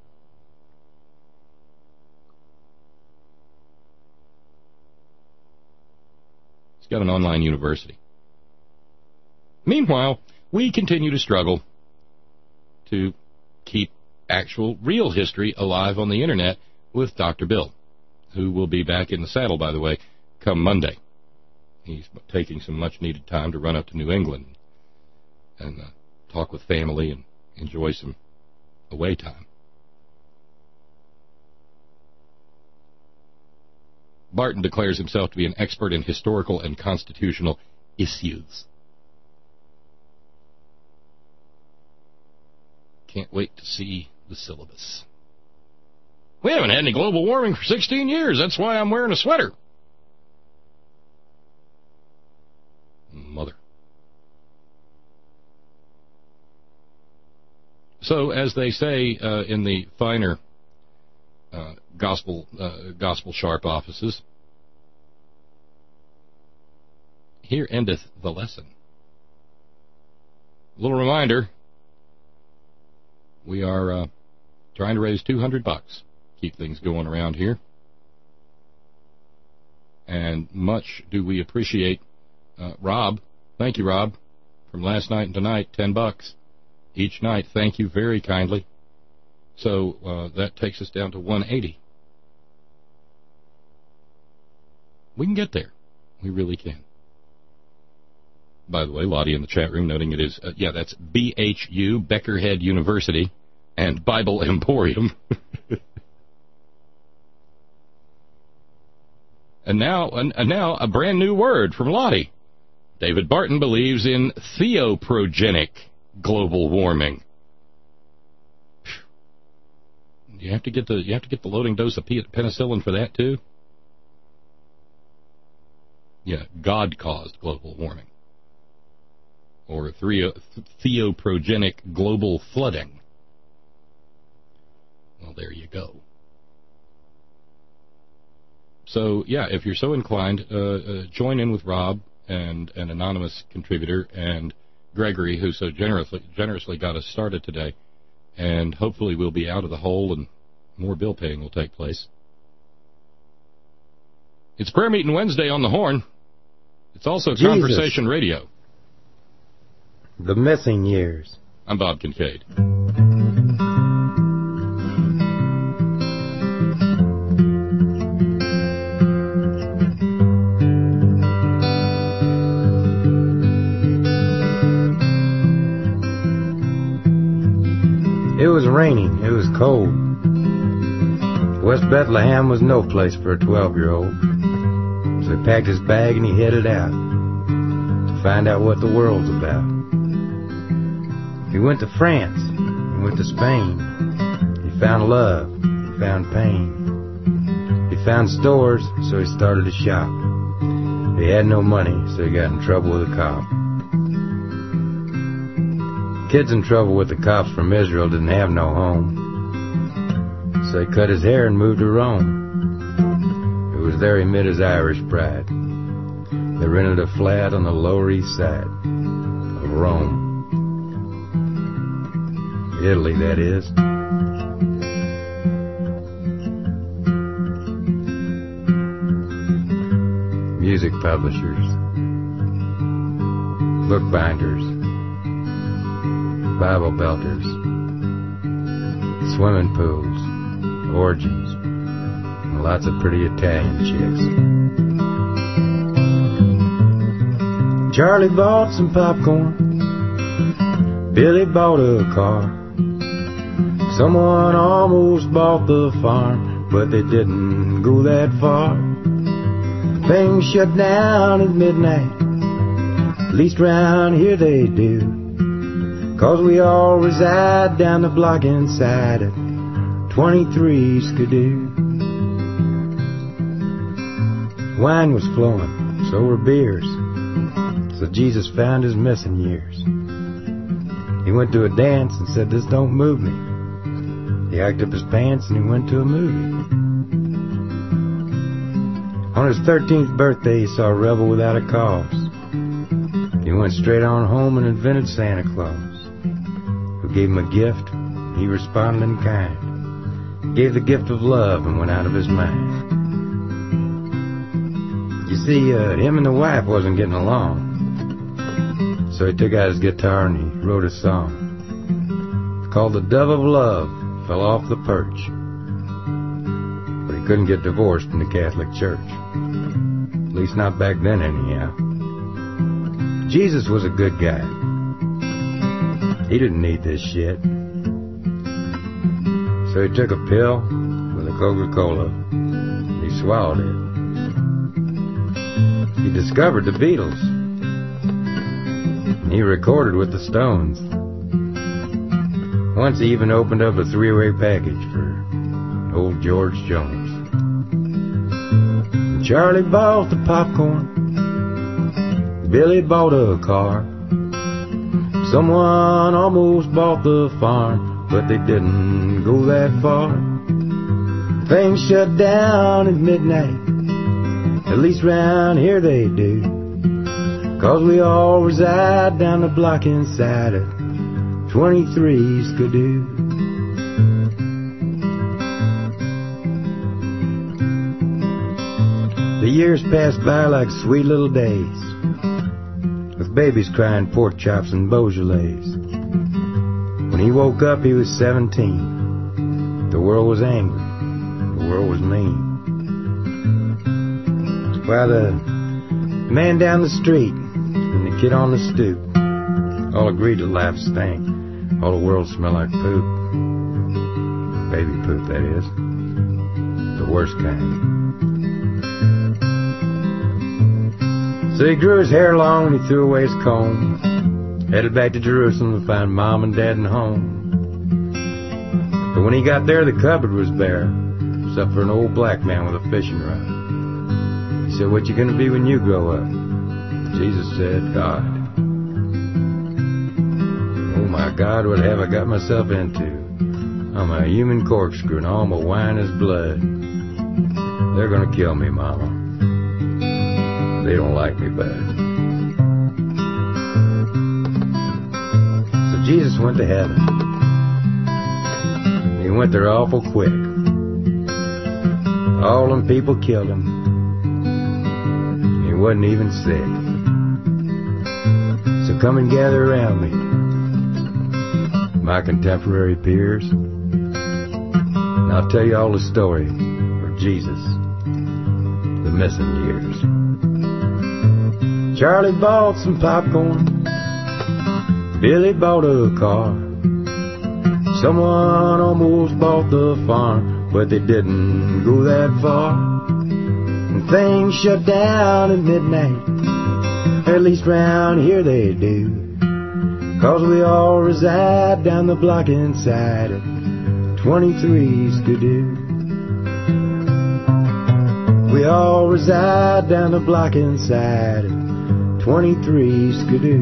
He's got an online university. Meanwhile, we continue to struggle to keep actual, real history alive on the Internet with Doctor Bill, who will be back in the saddle, by the way, come Monday. He's taking some much-needed time to run up to New England and uh, talk with family and enjoy some away time. Barton declares himself to be an expert in historical and constitutional issues. Can't wait to see the syllabus. We haven't had any global warming for sixteen years. That's why I'm wearing a sweater. Mother. So, as they say uh, in the finer uh, gospel uh, gospel sharp offices, here endeth the lesson. A little reminder, we are uh, trying to raise two hundred bucks, keep things going around here. And much do we appreciate uh, Rob. Thank you, Rob, from last night and tonight, ten bucks each night. Thank you very kindly. So uh, that takes us down to one eighty. We can get there. We really can. By the way, Lottie in the chat room noting it is, uh, yeah, that's B H U, Beckerhead University, and Bible Emporium. and now, and, and now a brand new word from Lottie. David Barton believes in theoprogenic global warming. You have to get the you have to get the loading dose of penicillin for that too. Yeah, God-caused global warming, or theoprogenic global flooding. Well, there you go. So, yeah, if you're so inclined, uh, uh, join in with Rob and an anonymous contributor and Gregory, who so generously generously got us started today, and hopefully we'll be out of the hole and more bill paying will take place. It's Prayer Meeting Wednesday on the Horn. It's also Jesus. Conversation Radio. The missing years. I'm Bob Kincaid. It was raining. It was cold. West Bethlehem was no place for a twelve-year-old. So he packed his bag and he headed out to find out what the world's about. He went to France. He went to Spain. He found love. He found pain. He found stores, so he started to shop. He had no money, so he got in trouble with a cop. Kids in trouble with the cops from Israel didn't have no home, so he cut his hair and moved to Rome. It was there he met his Irish bride. They rented a flat on the Lower East Side of Rome. Italy, that is. Music publishers, bookbinders, Bible belters, swimming pools, orgies, and lots of pretty Italian chicks. Charlie bought some popcorn. Billy bought a car. Someone almost bought the farm, but they didn't go that far. Things shut down at midnight, at least round here they do. 'Cause we all reside down the block inside at twenty-three Skidoo. Wine was flowing, so were beers. So Jesus found his missing years. He went to a dance and said, "This don't move me." He hiked up his pants and he went to a movie. On his thirteenth birthday, he saw a rebel without a cause. He went straight on home and invented Santa Claus, who gave him a gift. He responded in kind, gave the gift of love and went out of his mind. You see, uh, him and the wife wasn't getting along, so he took out his guitar and he wrote a song. It's called The Dove of Love Fell Off the Perch. But he couldn't get divorced in the Catholic Church. At least not back then, anyhow. Jesus was a good guy. He didn't need this shit. So he took a pill with a Coca-Cola and he swallowed it. He discovered the Beatles. And he recorded with the Stones. Once he even opened up a three-way package for old George Jones. And Charlie bought the popcorn. Billy bought a car. Someone almost bought the farm, but they didn't go that far. Things shut down at midnight, at least round here they do, 'cause we all reside down the block inside of twenty-three Skidoo. The years passed by like sweet little days, with babies crying pork chops and Beaujolais. When he woke up, he was seventeen. The world was angry. The world was mean. While the man down the street and the kid on the stoop all agreed that life stank. All the world smelled like poop. Baby poop, that is. The worst kind. So he grew his hair long and he threw away his comb. Headed back to Jerusalem to find Mom and Dad and home. But when he got there, the cupboard was bare, except for an old black man with a fishing rod. He said, "What you gonna be when you grow up?" Jesus said, "God." Oh my God, what have I got myself into? I'm a human corkscrew and all my wine is blood. They're gonna kill me, Mama. They don't like me bad. So Jesus went to heaven. He went there awful quick. All them people killed him. He wasn't even sick. So come and gather around me, my contemporary peers, and I'll tell you all the story of Jesus, the missing years. Charlie bought some popcorn. Billy bought a car. Someone almost bought the farm, but they didn't go that far. And things shut down at midnight, at least round here they do, 'cause we all reside down the block inside of twenty-three Skidoo. We all reside down the block inside of twenty-three Skidoo.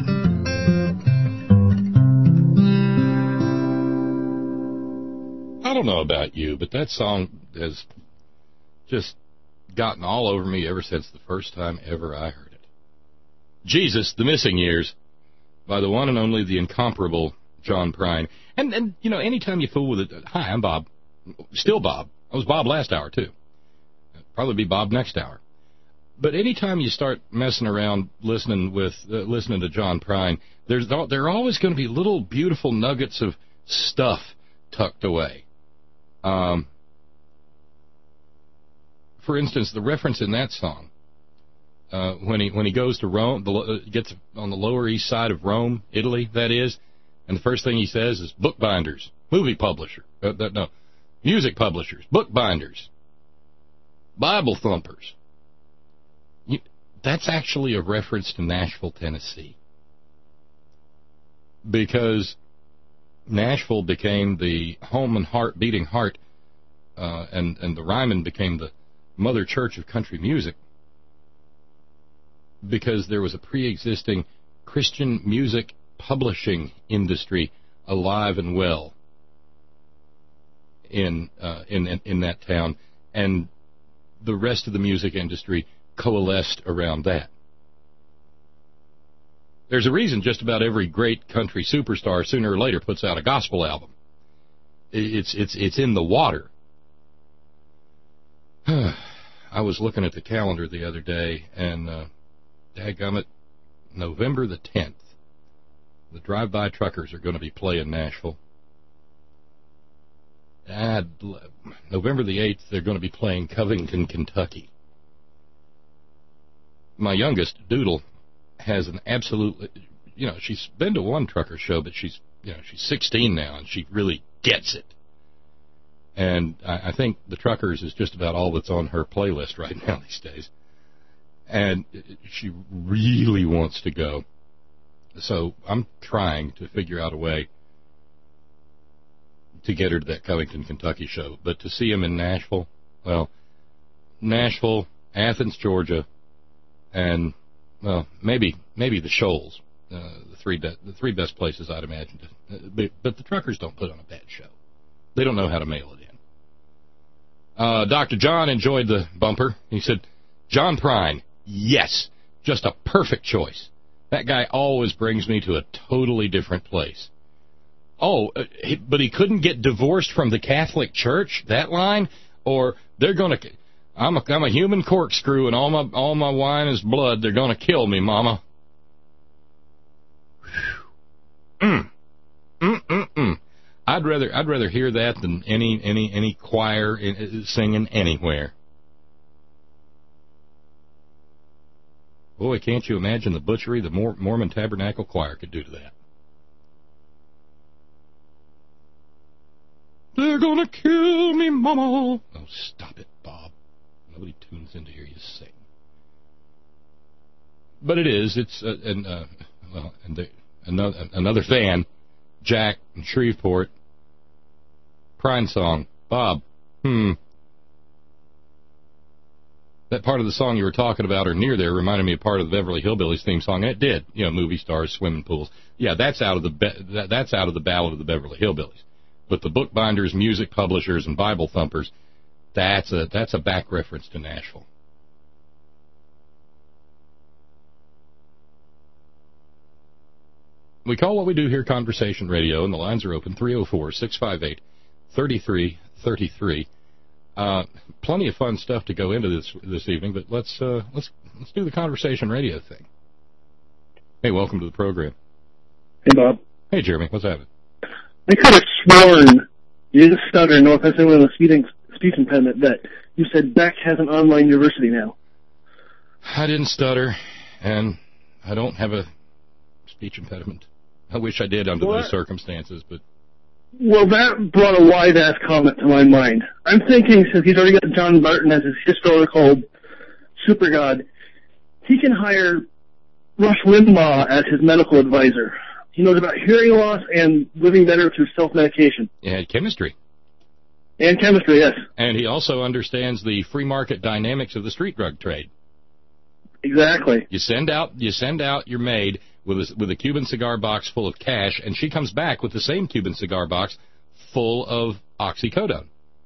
I don't know about you, but that song has just gotten all over me ever since the first time ever I heard it. Jesus, the Missing Years, by the one and only, the incomparable John Prine. And, and you know, anytime you fool with it, hi, I'm Bob. Still Bob. I was Bob last hour, too. Probably be Bob next hour. But anytime you start messing around listening with uh, listening to John Prine, there's there are always going to be little beautiful nuggets of stuff tucked away. Um, for instance, the reference in that song, uh, when he when he goes to Rome, the, uh, gets on the Lower East Side of Rome, Italy, that is, and the first thing he says is bookbinders, movie publisher, uh, no, music publishers, bookbinders, Bible thumpers. You, that's actually a reference to Nashville, Tennessee, because Nashville became the home and heart, beating heart, uh, and, and the Ryman became the mother church of country music, because there was a pre-existing Christian music publishing industry alive and well. in, uh, in in in that town, and the rest of the music industry coalesced around that. There's a reason just about every great country superstar sooner or later puts out a gospel album. It's it's it's in the water. I was looking at the calendar the other day, and uh, dadgummit, November the tenth, the Drive-By Truckers are going to be playing Nashville. And November the eighth, they're going to be playing Covington, Kentucky. My youngest, Doodle, has an absolute, you know, she's been to one trucker show, but she's, you know, she's sixteen now, and she really gets it. And I, I think the Truckers is just about all that's on her playlist right now these days. And she really wants to go. So I'm trying to figure out a way to get her to that Covington, Kentucky show. But to see him in Nashville, well, Nashville, Athens, Georgia, and, well, maybe maybe the Shoals, uh, the three be- the three best places I'd imagine. To, uh, but, but the Truckers don't put on a bad show. They don't know how to mail it in. Uh, Doctor John enjoyed the bumper. He said, John Prine, yes, just a perfect choice. That guy always brings me to a totally different place. Oh, uh, he, but he couldn't get divorced from the Catholic Church? That line? Or they're going to... I'm a, I'm a human corkscrew, and all my all my wine is blood. They're going to kill me, Mama. Mm. Mm, mm, mm. I'd rather I'd rather hear that than any any any choir in, singing anywhere. Boy, can't you imagine the butchery the Mormon Tabernacle Choir could do to that? They're gonna kill me, Mama. Oh, stop it, Bob. Nobody tunes in to hear you sing. But it is. It's uh, and uh, well, and the, another another fan, Jack in Shreveport. Prine song, Bob. Hmm. That part of the song you were talking about, or near there, reminded me of part of the Beverly Hillbillies theme song, and it did. You know, movie stars, swimming pools. Yeah, that's out of the be- that, that's out of the Ballad of the Beverly Hillbillies. But the bookbinders, music publishers, and Bible thumpers, that's a that's a back reference to Nashville. We call what we do here Conversation Radio, and the lines are open, three oh four, six five eight, three three three three. Uh, plenty of fun stuff to go into this this evening, but let's uh, let's let's do the Conversation Radio thing. Hey, welcome to the program. Hey, Bob. Hey, Jeremy. What's happening? I could have sworn you didn't stutter, no offense to anyone with a speaking, speech impediment, that you said Beck has an online university now. I didn't stutter, and I don't have a speech impediment. I wish I did under what? those circumstances, but... Well, that brought a wide-ass comment to my mind. I'm thinking, since he's already got John Barton as his historical super god, he can hire Rush Limbaugh as his medical advisor. He knows about hearing loss and living better through self-medication. And chemistry. And chemistry, yes. And he also understands the free market dynamics of the street drug trade. Exactly. You send out you send out your maid with a, with a Cuban cigar box full of cash, and she comes back with the same Cuban cigar box full of oxycodone.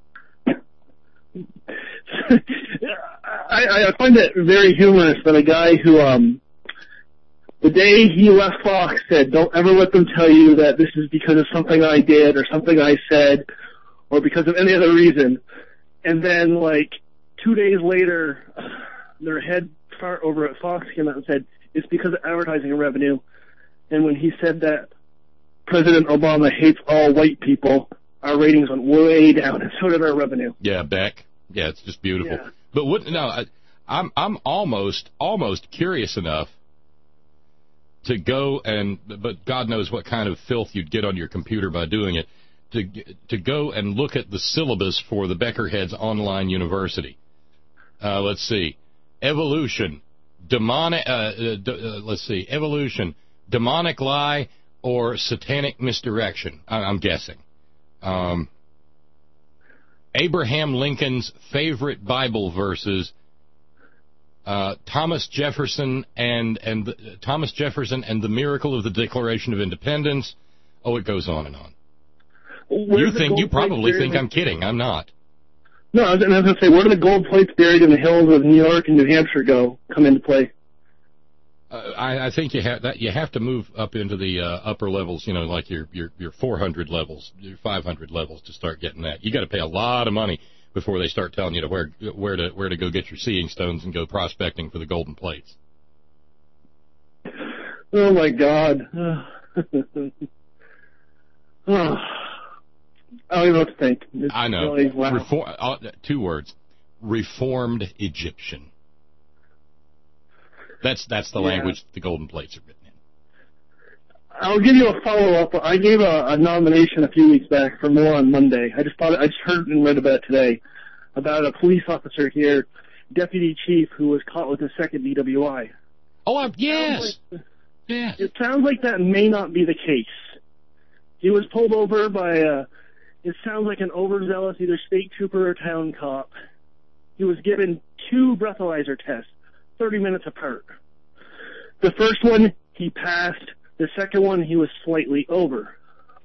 I, I find it very humorous that a guy who, um, the day he left Fox, said, don't ever let them tell you that this is because of something I did or something I said or because of any other reason. And then, like, two days later, their head fart over at Fox came out and said, it's because of advertising revenue. And when he said that President Obama hates all white people, our ratings went way down, and so did our revenue. Yeah, Beck. Yeah, it's just beautiful. Yeah. But what? No, I, I'm I'm almost almost curious enough to go and, but God knows what kind of filth you'd get on your computer by doing it, to to go and look at the syllabus for the Beckerheads Online University. Uh, let's see, evolution. Demonic, uh, uh, d- uh, let's see, evolution, demonic lie, or satanic misdirection, I- I'm guessing. Um, Abraham Lincoln's favorite Bible verses, uh, Thomas Jefferson and and the, uh, Thomas Jefferson and the miracle of the Declaration of Independence. Oh, it goes on and on. You think you probably think I'm kidding. I'm not. No, I was, I was going to say, where do the gold plates buried in the hills of New York and New Hampshire go come into play? Uh, I, I think you have that. You have to move up into the uh, upper levels. You know, like your your your four hundred levels, your five hundred levels to start getting that. You got to pay a lot of money before they start telling you to where where to where to go get your seeing stones and go prospecting for the golden plates. Oh my God. Oh. I don't even know what to think. It's I know. Really, wow. Reform, uh, two words: reformed Egyptian. That's that's the yeah. language the golden plates are written in. I'll give you a follow-up. I gave a, a nomination a few weeks back for more on Monday. I just thought I just heard and read about it today about a police officer here, deputy chief, who was caught with a second D W I. Oh, uh, yes. Like, yes. It sounds like that may not be the case. He was pulled over by a, it sounds like an overzealous either state trooper or town cop. He was given two breathalyzer tests, thirty minutes apart. The first one, he passed. The second one, he was slightly over.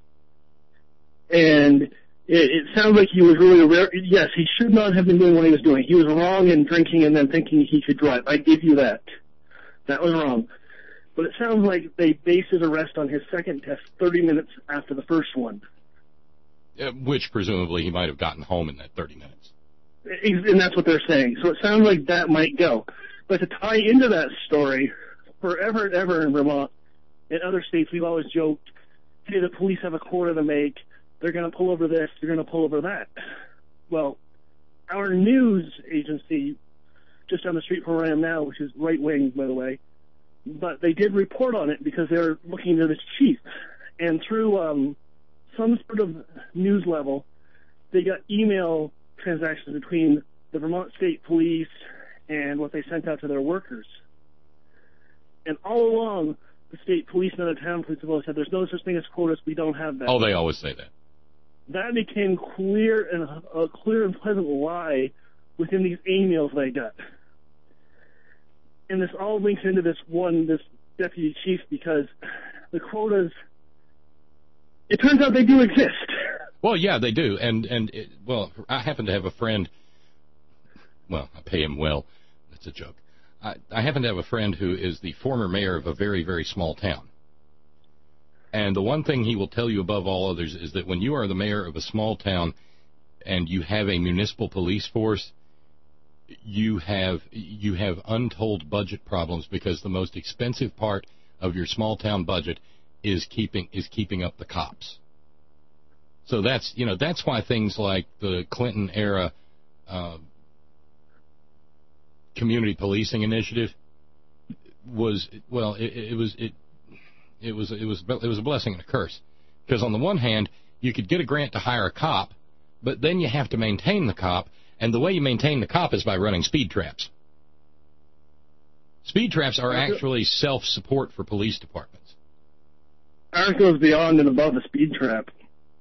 And it, it sounds like he was really rare. Yes, he should not have been doing what he was doing. He was wrong in drinking and then thinking he could drive. I give you that. That was wrong. But it sounds like they based his arrest on his second test thirty minutes after the first one. Uh, which presumably he might have gotten home in that thirty minutes. And that's what they're saying. So it sounds like that might go. But to tie into that story, forever and ever in Vermont, in other states, we've always joked, hey, the police have a quota to make. They're going to pull over this. They're going to pull over that. Well, our news agency, just down the street from where I am now, which is right-wing, by the way, but they did report on it because they were looking into this chief. And through um, some sort of news level, they got email transactions between the Vermont State Police and what they sent out to their workers. And all along, the state police and the town police have always said, there's no such thing as quotas, we don't have that. Oh, they always say that. That became clear and a clear and pleasant lie within these emails they got. And this all links into this one, this deputy chief, because the quotas, it turns out they do exist. Well, yeah, they do. And, and it, well, I happen to have a friend, well, I pay him well. That's a joke. I, I happen to have a friend who is the former mayor of a very, very small town. And the one thing he will tell you above all others is that when you are the mayor of a small town and you have a municipal police force, you have you have untold budget problems because the most expensive part of your small town budget is keeping is keeping up the cops. So that's you know that's why things like the Clinton era uh, community policing initiative was well it, it was it it was it was it was a blessing and a curse, because on the one hand you could get a grant to hire a cop, but then you have to maintain the cop, and the way you maintain the cop is by running speed traps. Speed traps are actually self-support for police departments. Ours goes beyond and above a speed trap.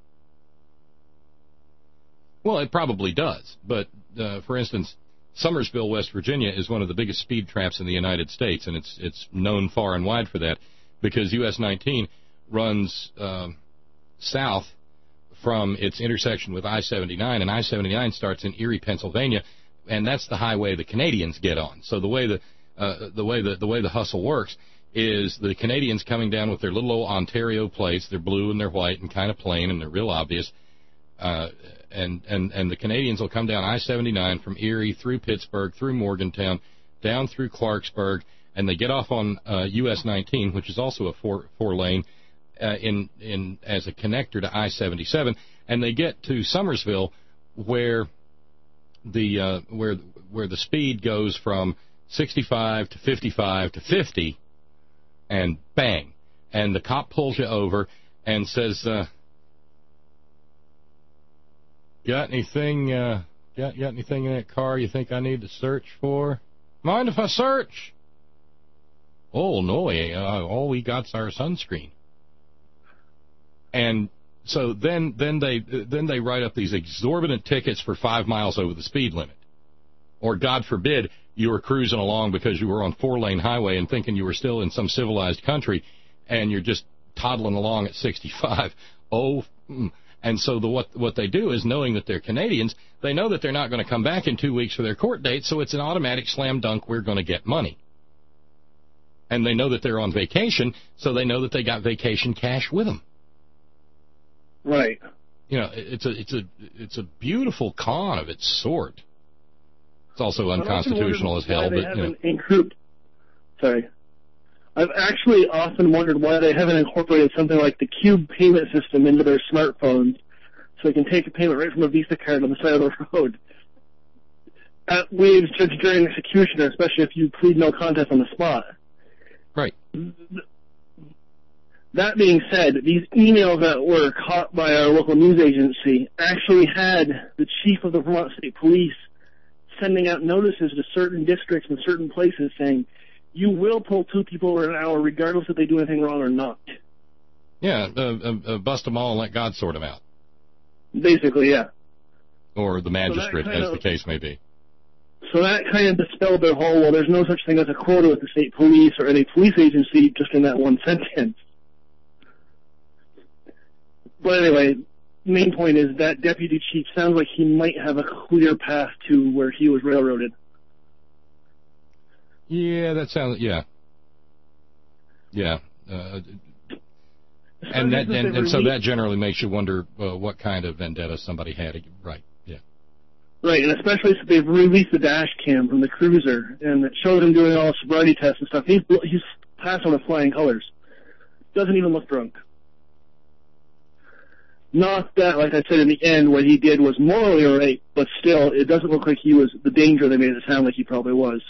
Well, it probably does, but uh, for instance, Summersville, West Virginia, is one of the biggest speed traps in the United States, and it's it's known far and wide for that, because U S nineteen runs uh, south from its intersection with I seventy-nine, and I seventy-nine starts in Erie, Pennsylvania, and that's the highway the Canadians get on. So the way the uh, the way the the way the hustle works is the Canadians coming down with their little old Ontario plates. They're blue and they're white and kind of plain and they're real obvious. Uh, and, and, and the Canadians will come down I seventy-nine from Erie through Pittsburgh, through Morgantown, down through Clarksburg, and they get off on uh, U S nineteen, which is also a four, four lane, uh, in, in, as a connector to I seventy-seven, and they get to Summersville where the, uh, where, where the speed goes from sixty-five to fifty-five to fifty, and bang, and the cop pulls you over and says, uh, Got anything, uh, got, got anything in that car you think I need to search for? Mind if I search? Oh, no, uh, all we got's our sunscreen. And so then, then they, then they write up these exorbitant tickets for five miles over the speed limit. Or, God forbid, you were cruising along because you were on four-lane highway and thinking you were still in some civilized country, and you're just toddling along at sixty-five. Oh, mm. And so the, what what they do is, knowing that they're Canadians, they know that they're not going to come back in two weeks for their court date, so it's an automatic slam dunk, we're going to get money. And they know that they're on vacation, so they know that they got vacation cash with them. Right. You know, it's a it's a it's a beautiful con of its sort. It's also unconstitutional as hell, but you know. Include, sorry. I've actually often wondered why they haven't incorporated something like the Cube payment system into their smartphones, so they can take a payment right from a Visa card on the side of the road. That waives judge, jury, and executioner, especially if you plead no contest on the spot. Right. That being said, these emails that were caught by our local news agency actually had the chief of the Vermont State Police sending out notices to certain districts and certain places saying, you will pull two people over an hour regardless if they do anything wrong or not. Yeah, uh, uh, uh, bust them all and let God sort them out. Basically, yeah. Or the magistrate, so as of, the case may be. So that kind of dispelled their whole, well, there's no such thing as a quota with the state police or any police agency just in that one sentence. But anyway, main point is that deputy chief sounds like he might have a clear path to where he was railroaded. Yeah, that sounds, yeah. Yeah. Uh, and that and, and so that generally makes you wonder uh, what kind of vendetta somebody had. Right, yeah. Right, and especially since they've released the dash cam from the cruiser, and it shows him doing all the sobriety tests and stuff. He's, he's passed on with flying colors. Doesn't even look drunk. Not that, like I said in the end, what he did was morally right, but still, it doesn't look like he was the danger they made it sound like he probably was.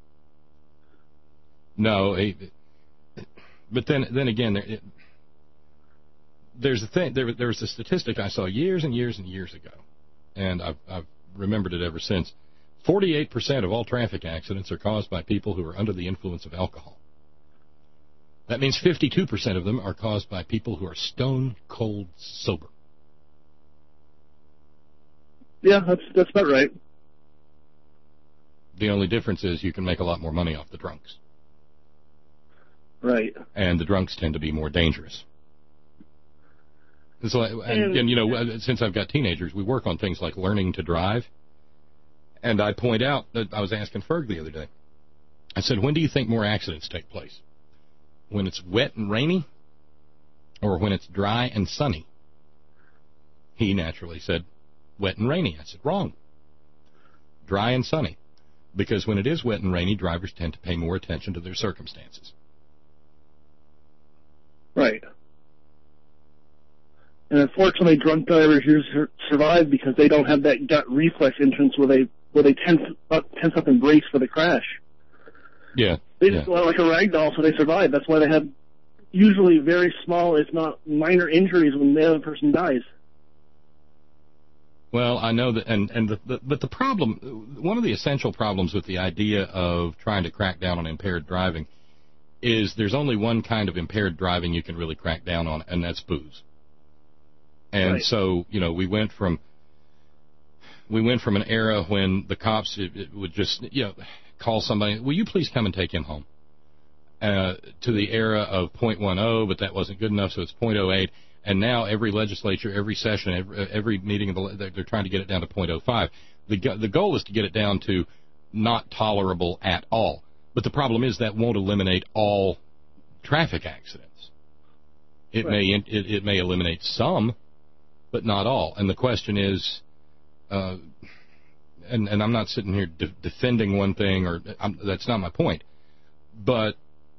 No, he, but then then again, there, it, there's a thing. There, there was a statistic I saw years and years and years ago, and I've, I've remembered it ever since. forty-eight percent of all traffic accidents are caused by people who are under the influence of alcohol. That means fifty-two percent of them are caused by people who are stone cold sober. Yeah, that's that's about right. The only difference is you can make a lot more money off the drunks. Right. And the drunks tend to be more dangerous. And, so, and, and, and, you know, since I've got teenagers, we work on things like learning to drive. And I point out that I was asking Ferg the other day. I said, when do you think more accidents take place? When it's wet and rainy or when it's dry and sunny? He naturally said, wet and rainy. I said, wrong. Dry and sunny. Because when it is wet and rainy, drivers tend to pay more attention to their circumstances. Right. And unfortunately, drunk drivers usually survive because they don't have that gut reflex entrance where they where they tense up, tense up and brace for the crash. Yeah. They yeah. just go out like a rag doll, so they survive. That's why they have usually very small, if not minor, injuries when the other person dies. Well, I know that, and and the, the, but the problem, one of the essential problems with the idea of trying to crack down on impaired driving is there's only one kind of impaired driving you can really crack down on, and that's booze. And right. so, you know, we went from we went from an era when the cops it, it would just, you know, call somebody, will you please come and take him home, uh, to the era of point one oh, but that wasn't good enough, so it's point oh eight. And now every legislature, every session, every, every meeting, of the, they're trying to get it down to point oh five. The, the goal is to get it down to not tolerable at all. But the problem is that won't eliminate all traffic accidents. It right. may it, it may eliminate some, but not all. And the question is, uh, and, and I'm not sitting here de- defending one thing, or I'm, that's not my point. But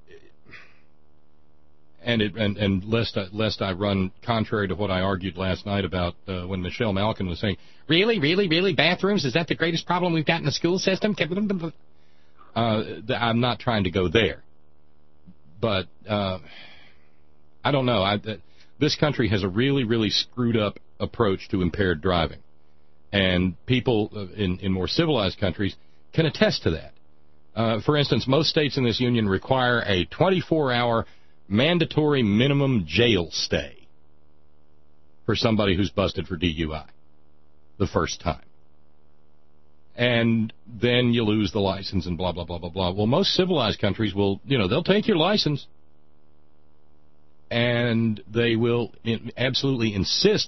and it and, and lest I, lest I run contrary to what I argued last night about uh, when Michelle Malkin was saying, really, really, really, bathrooms, is that the greatest problem we've got in the school system? Uh, I'm not trying to go there, but uh, I don't know. I, uh, this country has a really, really screwed up approach to impaired driving, and people in, in more civilized countries can attest to that. Uh, for instance, most states in this union require a twenty-four hour mandatory minimum jail stay for somebody who's busted for D U I the first time. And then you lose the license and blah, blah, blah, blah, blah. Well, most civilized countries will, you know, they'll take your license and they will in, absolutely insist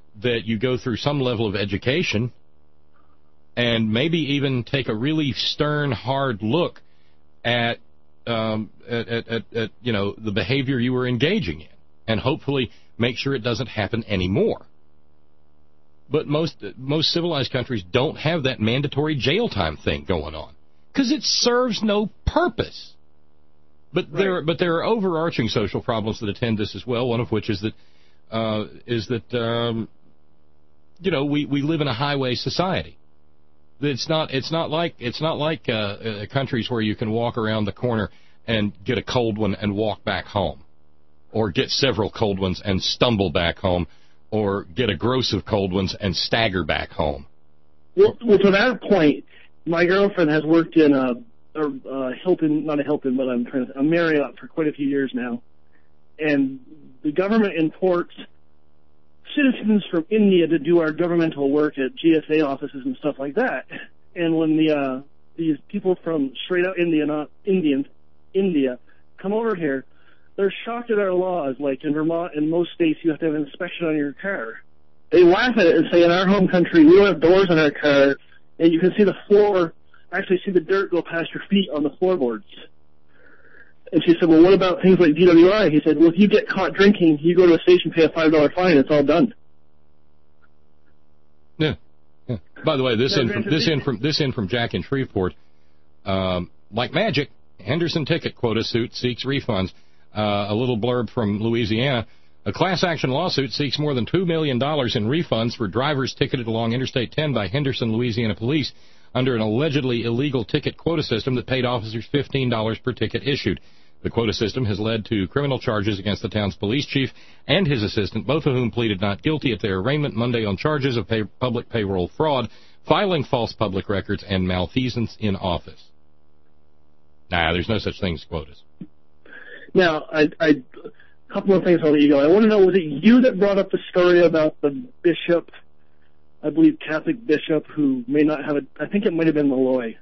that you go through some level of education and maybe even take a really stern, hard look at, um, at, at, at, at you know, the behavior you were engaging in, and hopefully make sure it doesn't happen anymore. But most most civilized countries don't have that mandatory jail time thing going on because it serves no purpose. But right. there but there are overarching social problems that attend this as well. One of which is that uh, is that um, you know we, we live in a highway society. It's not it's not like it's not like uh, uh, countries where you can walk around the corner and get a cold one and walk back home, or get several cold ones and stumble back home, or get a gross of cold ones and stagger back home. Well, well to that point, my girlfriend has worked in a, a, a Hilton, not a Hilton, but I'm trying to, a Marriott for quite a few years now, and the government imports citizens from India to do our governmental work at G S A offices and stuff like that. And when the uh, these people from straight out India, not Indians, India, come over here, they're shocked at our laws. Like in Vermont and most states, you have to have an inspection on your car. They laugh at it and say, in our home country, we don't have doors on our car, and you can see the floor, actually see the dirt go past your feet on the floorboards. And she said, well, what about things like D W I? He said, well, if you get caught drinking, you go to a station, pay a five dollar fine, it's all done. Yeah. yeah. By the way, this in from this in from this in from Jack in Shreveport. Um, like magic, Henderson ticket quota suit seeks refunds. Uh, a little blurb from Louisiana. A class action lawsuit seeks more than two million dollars in refunds for drivers ticketed along Interstate ten by Henderson, Louisiana police under an allegedly illegal ticket quota system that paid officers fifteen dollars per ticket issued. The quota system has led to criminal charges against the town's police chief and his assistant, both of whom pleaded not guilty at their arraignment Monday on charges of pay- public payroll fraud, filing false public records, and malfeasance in office. Nah, there's no such thing as quotas. Now, I, I, a couple of things I'll let you go. I want to know, was it you that brought up the story about the bishop, I believe Catholic bishop, who may not have a, I think it might have been Malloy.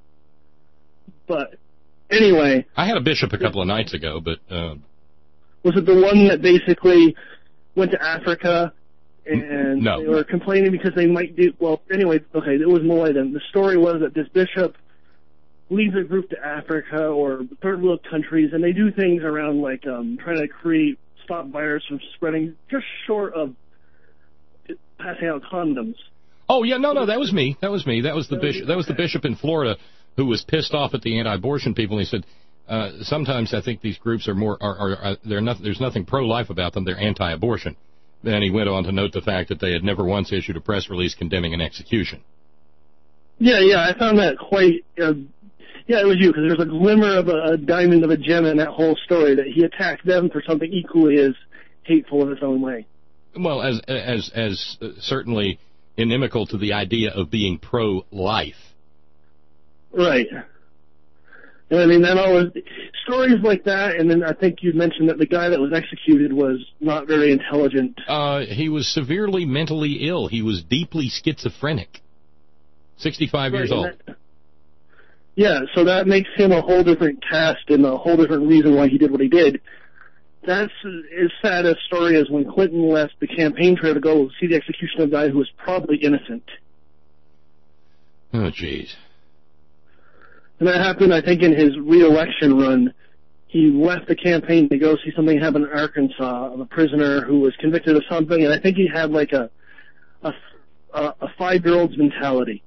But anyway. I had a bishop a couple of nights ago, but. Uh, was it the one that basically went to Africa and no. they were complaining because they might do, well, anyway, okay, it was Malloy then. The story was that this bishop leads a group to Africa or third world countries, and they do things around like um, trying to create, stop virus from spreading, just short of passing out condoms. Oh yeah, no, no, that was me. That was me. That was the bishop. That was the bishop in Florida who was pissed off at the anti-abortion people. And he said, uh, sometimes I think these groups are more are, are, are they're not, there's nothing pro-life about them. They're anti-abortion. Then he went on to note the fact that they had never once issued a press release condemning an execution. Yeah, yeah, I found that quite. Uh, Yeah, it was you, because there's a glimmer of a, a diamond of a gem in that whole story, that he attacked them for something equally as hateful in its own way. Well, as as as uh, certainly inimical to the idea of being pro-life. Right. And I mean, that always, stories like that, and then I think you mentioned that the guy that was executed was not very intelligent. Uh, he was severely mentally ill. He was deeply schizophrenic. sixty-five right, years old. That, Yeah, so that makes him a whole different cast and a whole different reason why he did what he did. That's as sad a story as when Clinton left the campaign trail to go see the execution of a guy who was probably innocent. Oh, jeez. And that happened, I think, in his re-election run. He left the campaign to go see something happen in Arkansas of a prisoner who was convicted of something, and I think he had like a a, a five-year-old's mentality.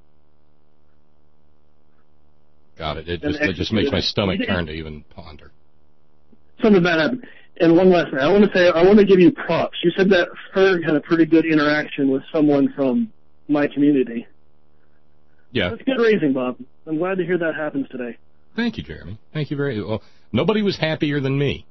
Got it. It just, it just makes my stomach turn to even ponder. Something bad happened. And one last thing. I want to say, I want to give you props. You said that Ferg had a pretty good interaction with someone from my community. Yeah. That's good raising, Bob. I'm glad to hear that happens today. Thank you, Jeremy. Thank you very well. Nobody was happier than me.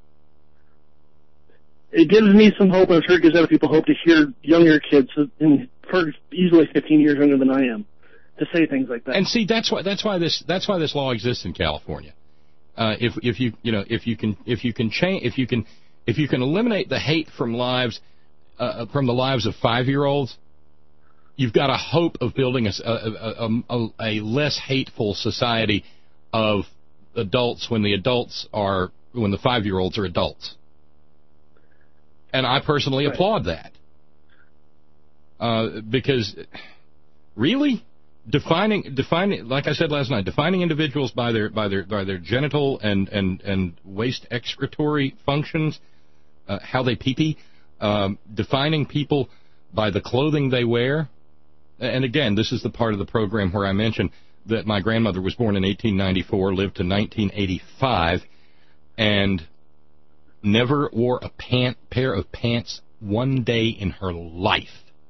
It gives me some hope. I'm sure it gives other people hope to hear younger kids. And Ferg's easily fifteen years younger than I am. To say things like that. And see, that's why that's why this that's why this law exists in California. Uh, if if you you know if you can if you can change if you can if you can eliminate the hate from lives uh, from the lives of five-year-olds, you've got a hope of building a a, a, a a less hateful society of adults when the adults are when the five-year-olds are adults. And I personally right. applaud that. Uh, because, really? Defining, defining, like I said last night, defining individuals by their by their by their genital and and and waste excretory functions, uh, how they pee-pee, um, defining people by the clothing they wear, and again, this is the part of the program where I mentioned that my grandmother was born in eighteen ninety-four, lived to nineteen eighty-five, and never wore a pant pair of pants one day in her life,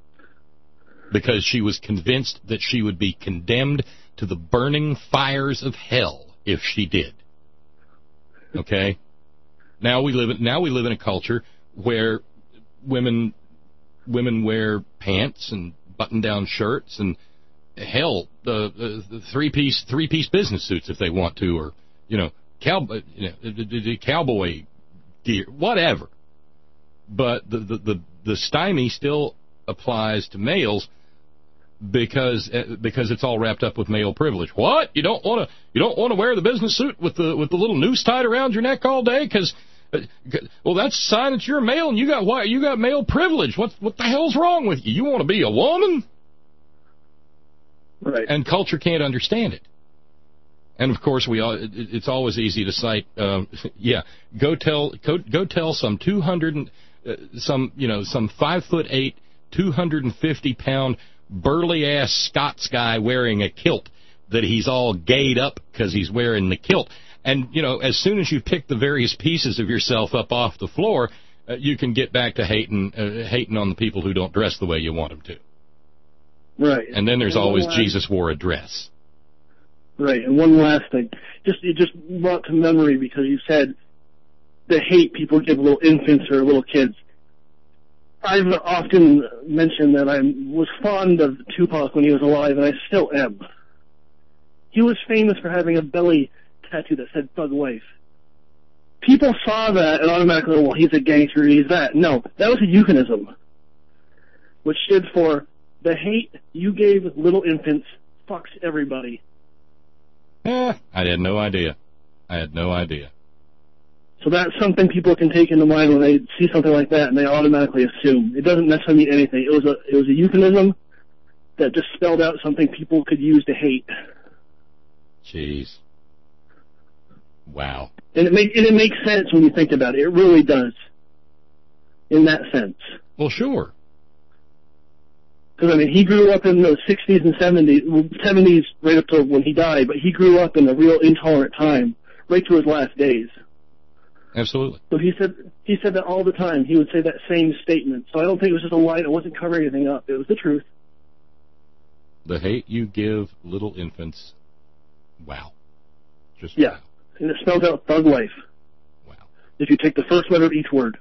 because she was convinced that she would be condemned to the burning fires of hell if she did. Okay? Now we live in, now we live in a culture where women women wear pants and button-down shirts and hell, the, the, the three-piece three-piece business suits if they want to, or you know, cow, you know, the, the, the cowboy gear, whatever. But the the the, the stymie still applies to males. Because because it's all wrapped up with male privilege. What? You don't want to you don't want to wear the business suit with the with the little noose tied around your neck all day? Because uh, well, that's a sign that you're a male and you got why you got male privilege. What what the hell's wrong with you? You want to be a woman? Right. And culture can't understand it. And of course, we all, it, it's always easy to cite. Um, yeah, go tell go, go tell some two hundred uh, some you know some five foot eight, two hundred and fifty pound burly-ass Scots guy wearing a kilt that he's all gayed up because he's wearing the kilt. And, you know, as soon as you pick the various pieces of yourself up off the floor, uh, you can get back to hating uh, hating on the people who don't dress the way you want them to. Right. And then there's and always last, Jesus wore a dress. Right. And one last thing. Just It just brought to memory because you said the hate people give little infants or little kids. I've often mentioned that I was fond of Tupac when he was alive, and I still am. He was famous for having a belly tattoo that said Thug Life. People saw that and automatically, well, he's a gangster, he's that. No, that was a euphemism, which stood for the hate you gave little infants fucks everybody. Eh, I had no idea. I had no idea. So that's something people can take into mind when they see something like that, and they automatically assume. It doesn't necessarily mean anything. It was a it was a euphemism that just spelled out something people could use to hate. Jeez. Wow. And it make and it makes sense when you think about it. It really does. In that sense. Well, sure. Because I mean, he grew up in the sixties and seventies, seventies right up to when he died, but he grew up in a real intolerant time, right to his last days. Absolutely. So he said he said that all the time. He would say that same statement. So I don't think it was just a lie. It wasn't covering anything up. It was the truth. The hate you give little infants. Wow. Just yeah. Wow. And it spells out Thug Life. Wow. If you take the first letter of each word.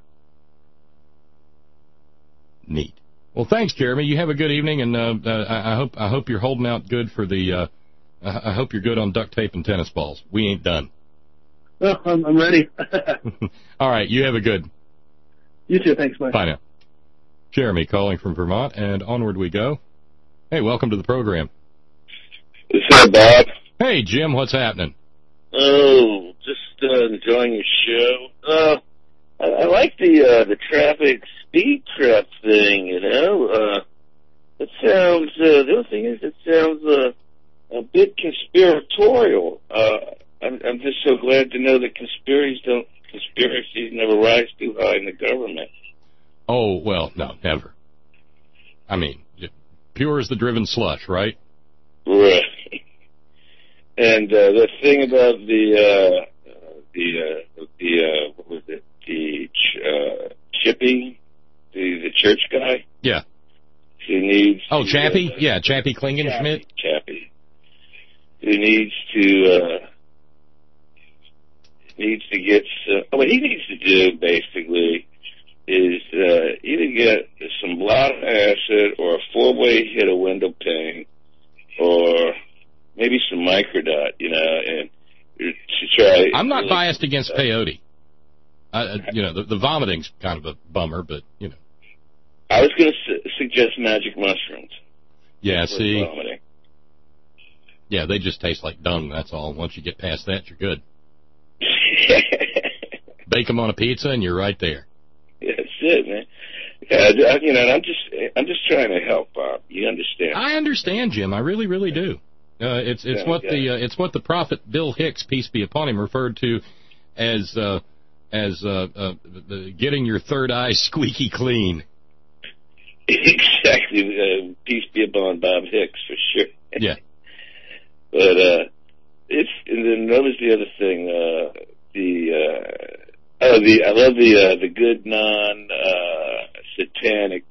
Neat. Well, thanks, Jeremy. You have a good evening, and uh, uh, I hope I hope you're holding out good for the. Uh, I hope you're good on duct tape and tennis balls. We ain't done. Oh, I'm, I'm ready. All right, you have a good. You too, thanks, bye. Bye now. Jeremy calling from Vermont, and onward we go. Hey, welcome to the program. What's up, Bob? Hey, Jim, what's happening? Oh, just uh, enjoying your show. Uh, I, I like the uh, the traffic speed trap thing, you know. Uh, it sounds, uh, the other thing is, it sounds uh, a bit conspiratorial. Uh, I'm, I'm just so glad to know that conspiracies don't conspiracies never rise too high in the government. Oh, well, no, never. I mean, pure as the driven slush, right? Right. And uh, the thing about the uh, the uh, the uh, what was it? The ch- uh, Chippy, the the church guy. Yeah. Who needs? Oh, to, Chappie. Uh, Yeah, Chappie Klingenschmidt. Chappie. Who needs to uh, needs to get? Uh, what he needs to do basically is uh, either get some blotter acid or a four-way hit of window pane, or maybe some microdot, you know, and to try. I'm not really, biased against peyote. Uh, you know, the, the vomiting's kind of a bummer, but, you know. I was going to su- suggest magic mushrooms. Yeah, see. Vomiting. Yeah, they just taste like dung, that's all. Once you get past that, you're good. Bake them on a pizza, and you're right there. Yeah, that's it, man. Yeah, you know, I'm just, I'm just trying to help, Bob. You understand? I understand, Jim. I really, really do. Uh, it's it's yeah, what yeah. the uh, it's what the prophet Bill Hicks, peace be upon him, referred to as uh, as uh, uh, the, getting your third eye squeaky clean. Exactly. Uh, peace be upon Bob Hicks for sure. Yeah. But uh, it's and then notice the other thing. Uh, the uh, oh, the I love the uh, the good non uh, satanic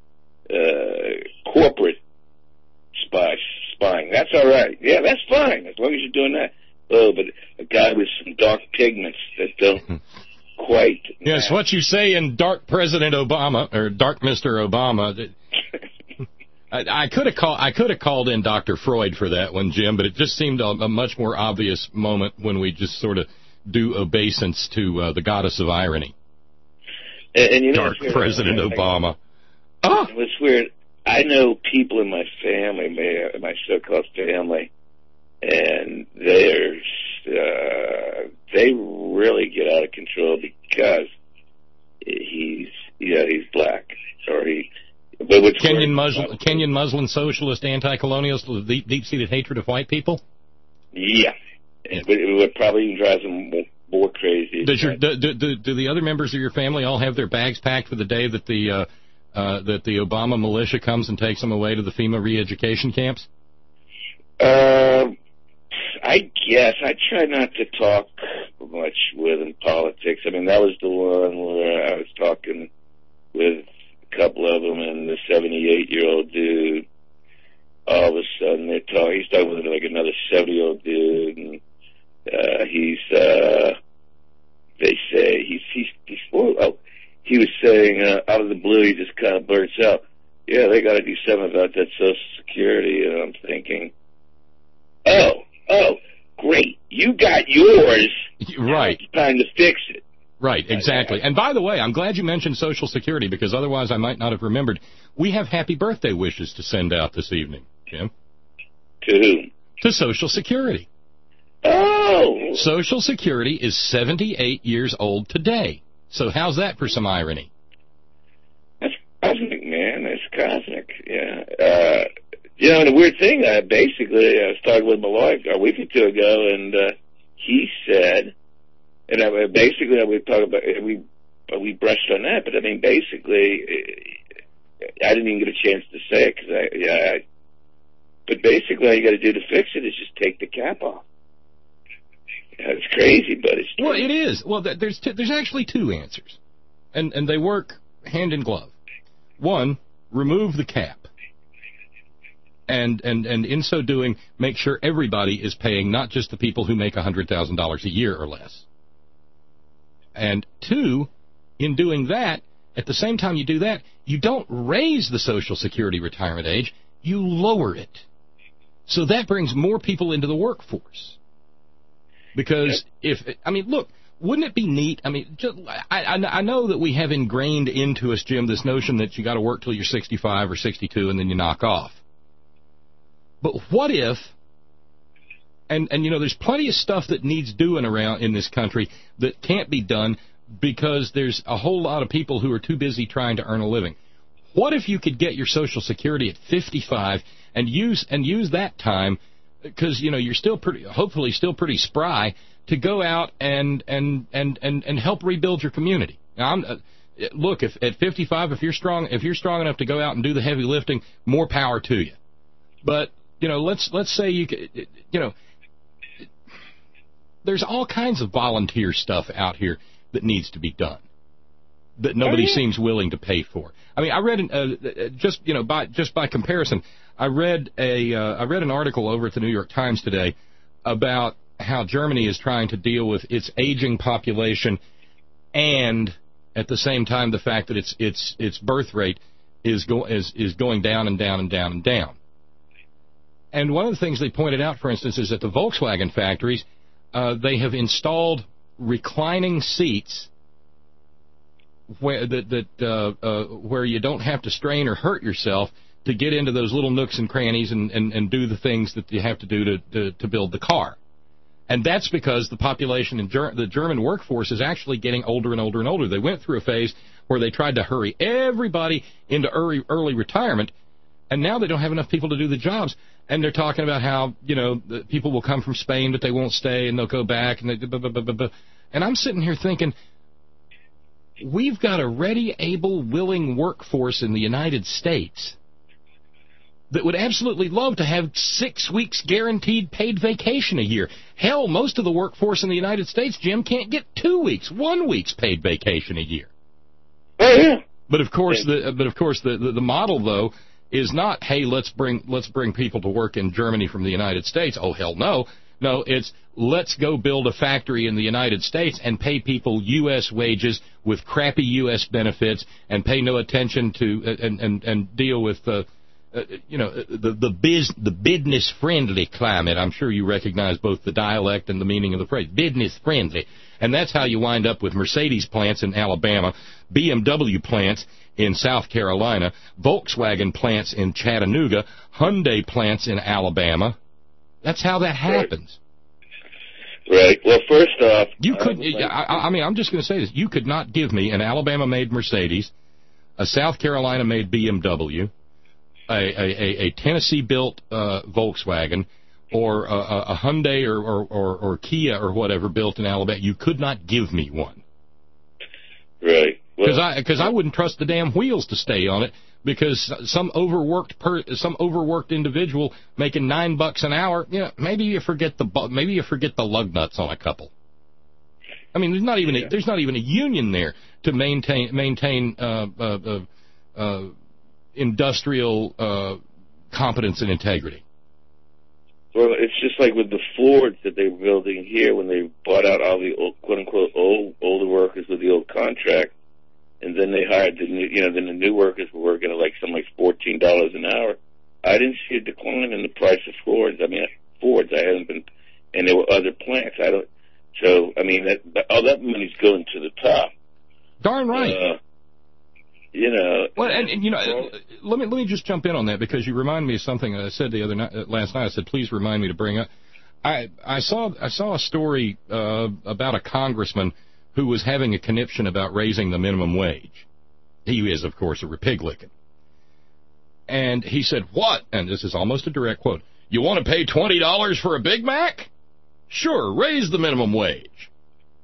uh, corporate spy spying. That's all right. Yeah, that's fine as long as you're doing that. Oh, but a guy with some dark pigments that don't quite. Yes, match. What you say in Dark President Obama or Dark Mister Obama. I could have called. I could have called in Doctor Freud for that one, Jim, but it just seemed a, a much more obvious moment when we just sort of do obeisance to uh, the goddess of irony. And, and you know, Dark President like, Obama. Oh, it's weird. I know people in my family, my, my so-called family, and they're uh, they really get out of control because he's yeah he's black or he. But Kenyan Muslim, Kenyan Muslim socialist, anti-colonialist, with deep, deep-seated hatred of white people. Yeah, yeah. But it would probably even drive them more, more crazy. Does your do, do, do the other members of your family all have their bags packed for the day that the uh, uh, that the Obama militia comes and takes them away to the FEMA re-education camps? Uh, I guess I try not to talk much with in politics. I mean, that was the one where I was talking with couple of them, and the seventy-eight-year-old dude, all of a sudden they're talking, he's talking with like another seventy-year-old dude, and uh, he's, uh, they say, he's, he's, he's oh, he was saying, uh, out of the blue, he just kind of blurts out, yeah, they got to do something about that Social Security, and I'm thinking, oh, oh, great, you got yours, right? It's time to fix it. Right, exactly. And by the way, I'm glad you mentioned Social Security, because otherwise I might not have remembered. We have happy birthday wishes to send out this evening, Jim. To whom? To Social Security. Oh! Social Security is seventy-eight years old today. So how's that for some irony? That's cosmic, man. That's cosmic, yeah. Uh, you know, the weird thing, uh, basically, I was talking with my wife a week or two ago, and uh, he said... And I, basically, we talk about we we brushed on that, but I mean, basically, I didn't even get a chance to say it because I, yeah. I, but basically, all you got to do to fix it is just take the cap off. Yeah, it's crazy, but it's true. Well, it is. Well, there's t- there's actually two answers, and and they work hand in glove. One, remove the cap, and and and in so doing, make sure everybody is paying, not just the people who make a hundred thousand dollars a year or less. And two, in doing that, at the same time you do that, you don't raise the Social Security retirement age, you lower it. So that brings more people into the workforce. Because if, I mean, look, wouldn't it be neat? I mean, just, I, I, I know that we have ingrained into us, Jim, this notion that you got to work till you're sixty-five or sixty-two and then you knock off. But what if... And, and, you know, there's plenty of stuff that needs doing around in this country that can't be done because there's a whole lot of people who are too busy trying to earn a living. What if you could get your Social Security at fifty-five and use and use that time, because, you know, you're still pretty, hopefully still pretty spry, to go out and and, and, and, and help rebuild your community. Now, I'm, uh, look, if at fifty-five, if you're strong, if you're strong enough to go out and do the heavy lifting, more power to you. But, you know, let's let's say you could, you know. There's all kinds of volunteer stuff out here that needs to be done that nobody oh, yeah. seems willing to pay for. I mean, I read an, uh, just you know by just by comparison, I read a uh, I read an article over at the New York Times today about how Germany is trying to deal with its aging population and at the same time the fact that its its its birth rate is go is is going down and down and down and down. And one of the things they pointed out, for instance, is that the Volkswagen factories. Uh, they have installed reclining seats where that, that uh, uh, where you don't have to strain or hurt yourself to get into those little nooks and crannies and, and, and do the things that you have to do to, to, to build the car. And that's because the population in Ger- the German workforce is actually getting older and older and older. They went through a phase where they tried to hurry everybody into early, early retirement, and now they don't have enough people to do the jobs. And they're talking about how, you know, the people will come from Spain, but they won't stay, and they'll go back. And, they, blah, blah, blah, blah, blah. And I'm sitting here thinking, we've got a ready, able, willing workforce in the United States that would absolutely love to have six weeks guaranteed paid vacation a year. Hell, most of the workforce in the United States, Jim, can't get two weeks, one week's paid vacation a year. Oh, yeah. But of course, the but of course the, the, the model though is not, hey, let's bring let's bring people to work in Germany from the United States. Oh, hell no. No, it's let's go build a factory in the United States and pay people U S wages with crappy U S benefits and pay no attention to uh, and, and, and deal with, uh, uh, you know, the the biz the business friendly climate. I'm sure you recognize both the dialect and the meaning of the phrase, business friendly. And that's how you wind up with Mercedes plants in Alabama, B M W plants in South Carolina, Volkswagen plants in Chattanooga, Hyundai plants in Alabama. That's how that happens. Right. Well, first off, you could. I, I mean, I'm just going to say this: you could not give me an Alabama-made Mercedes, a South Carolina-made B M W, a, a, a Tennessee-built uh, Volkswagen, or a, a Hyundai or, or, or, or Kia or whatever built in Alabama. You could not give me one. Right. Because well, I because I wouldn't trust the damn wheels to stay on it. Because some overworked per, some overworked individual making nine bucks an hour, you know, maybe you forget the maybe you forget the lug nuts on a couple. I mean, there's not even a, there's not even a union there to maintain maintain uh, uh, uh, uh, industrial uh, competence and integrity. Well, it's just like with the Fords that they were building here when they bought out all the old, quote unquote old older workers with the old contract. And then they hired the new, you know, then the new workers were working at like something like fourteen dollars an hour. I didn't see a decline in the price of Fords. I mean, Fords, I haven't been, and there were other plants. I don't, so, I mean, that, all that money's going to the top. Darn right. Uh, you know. Well, and, and you know, well, let me, let me just jump in on that because you remind me of something I said the other night, last night. I said, please remind me to bring up. I, I saw, I saw a story, uh, about a congressman who was having a conniption about raising the minimum wage. He is, of course, a Republican. And he said, what? And this is almost a direct quote. You want to pay twenty dollars for a Big Mac? Sure, raise the minimum wage.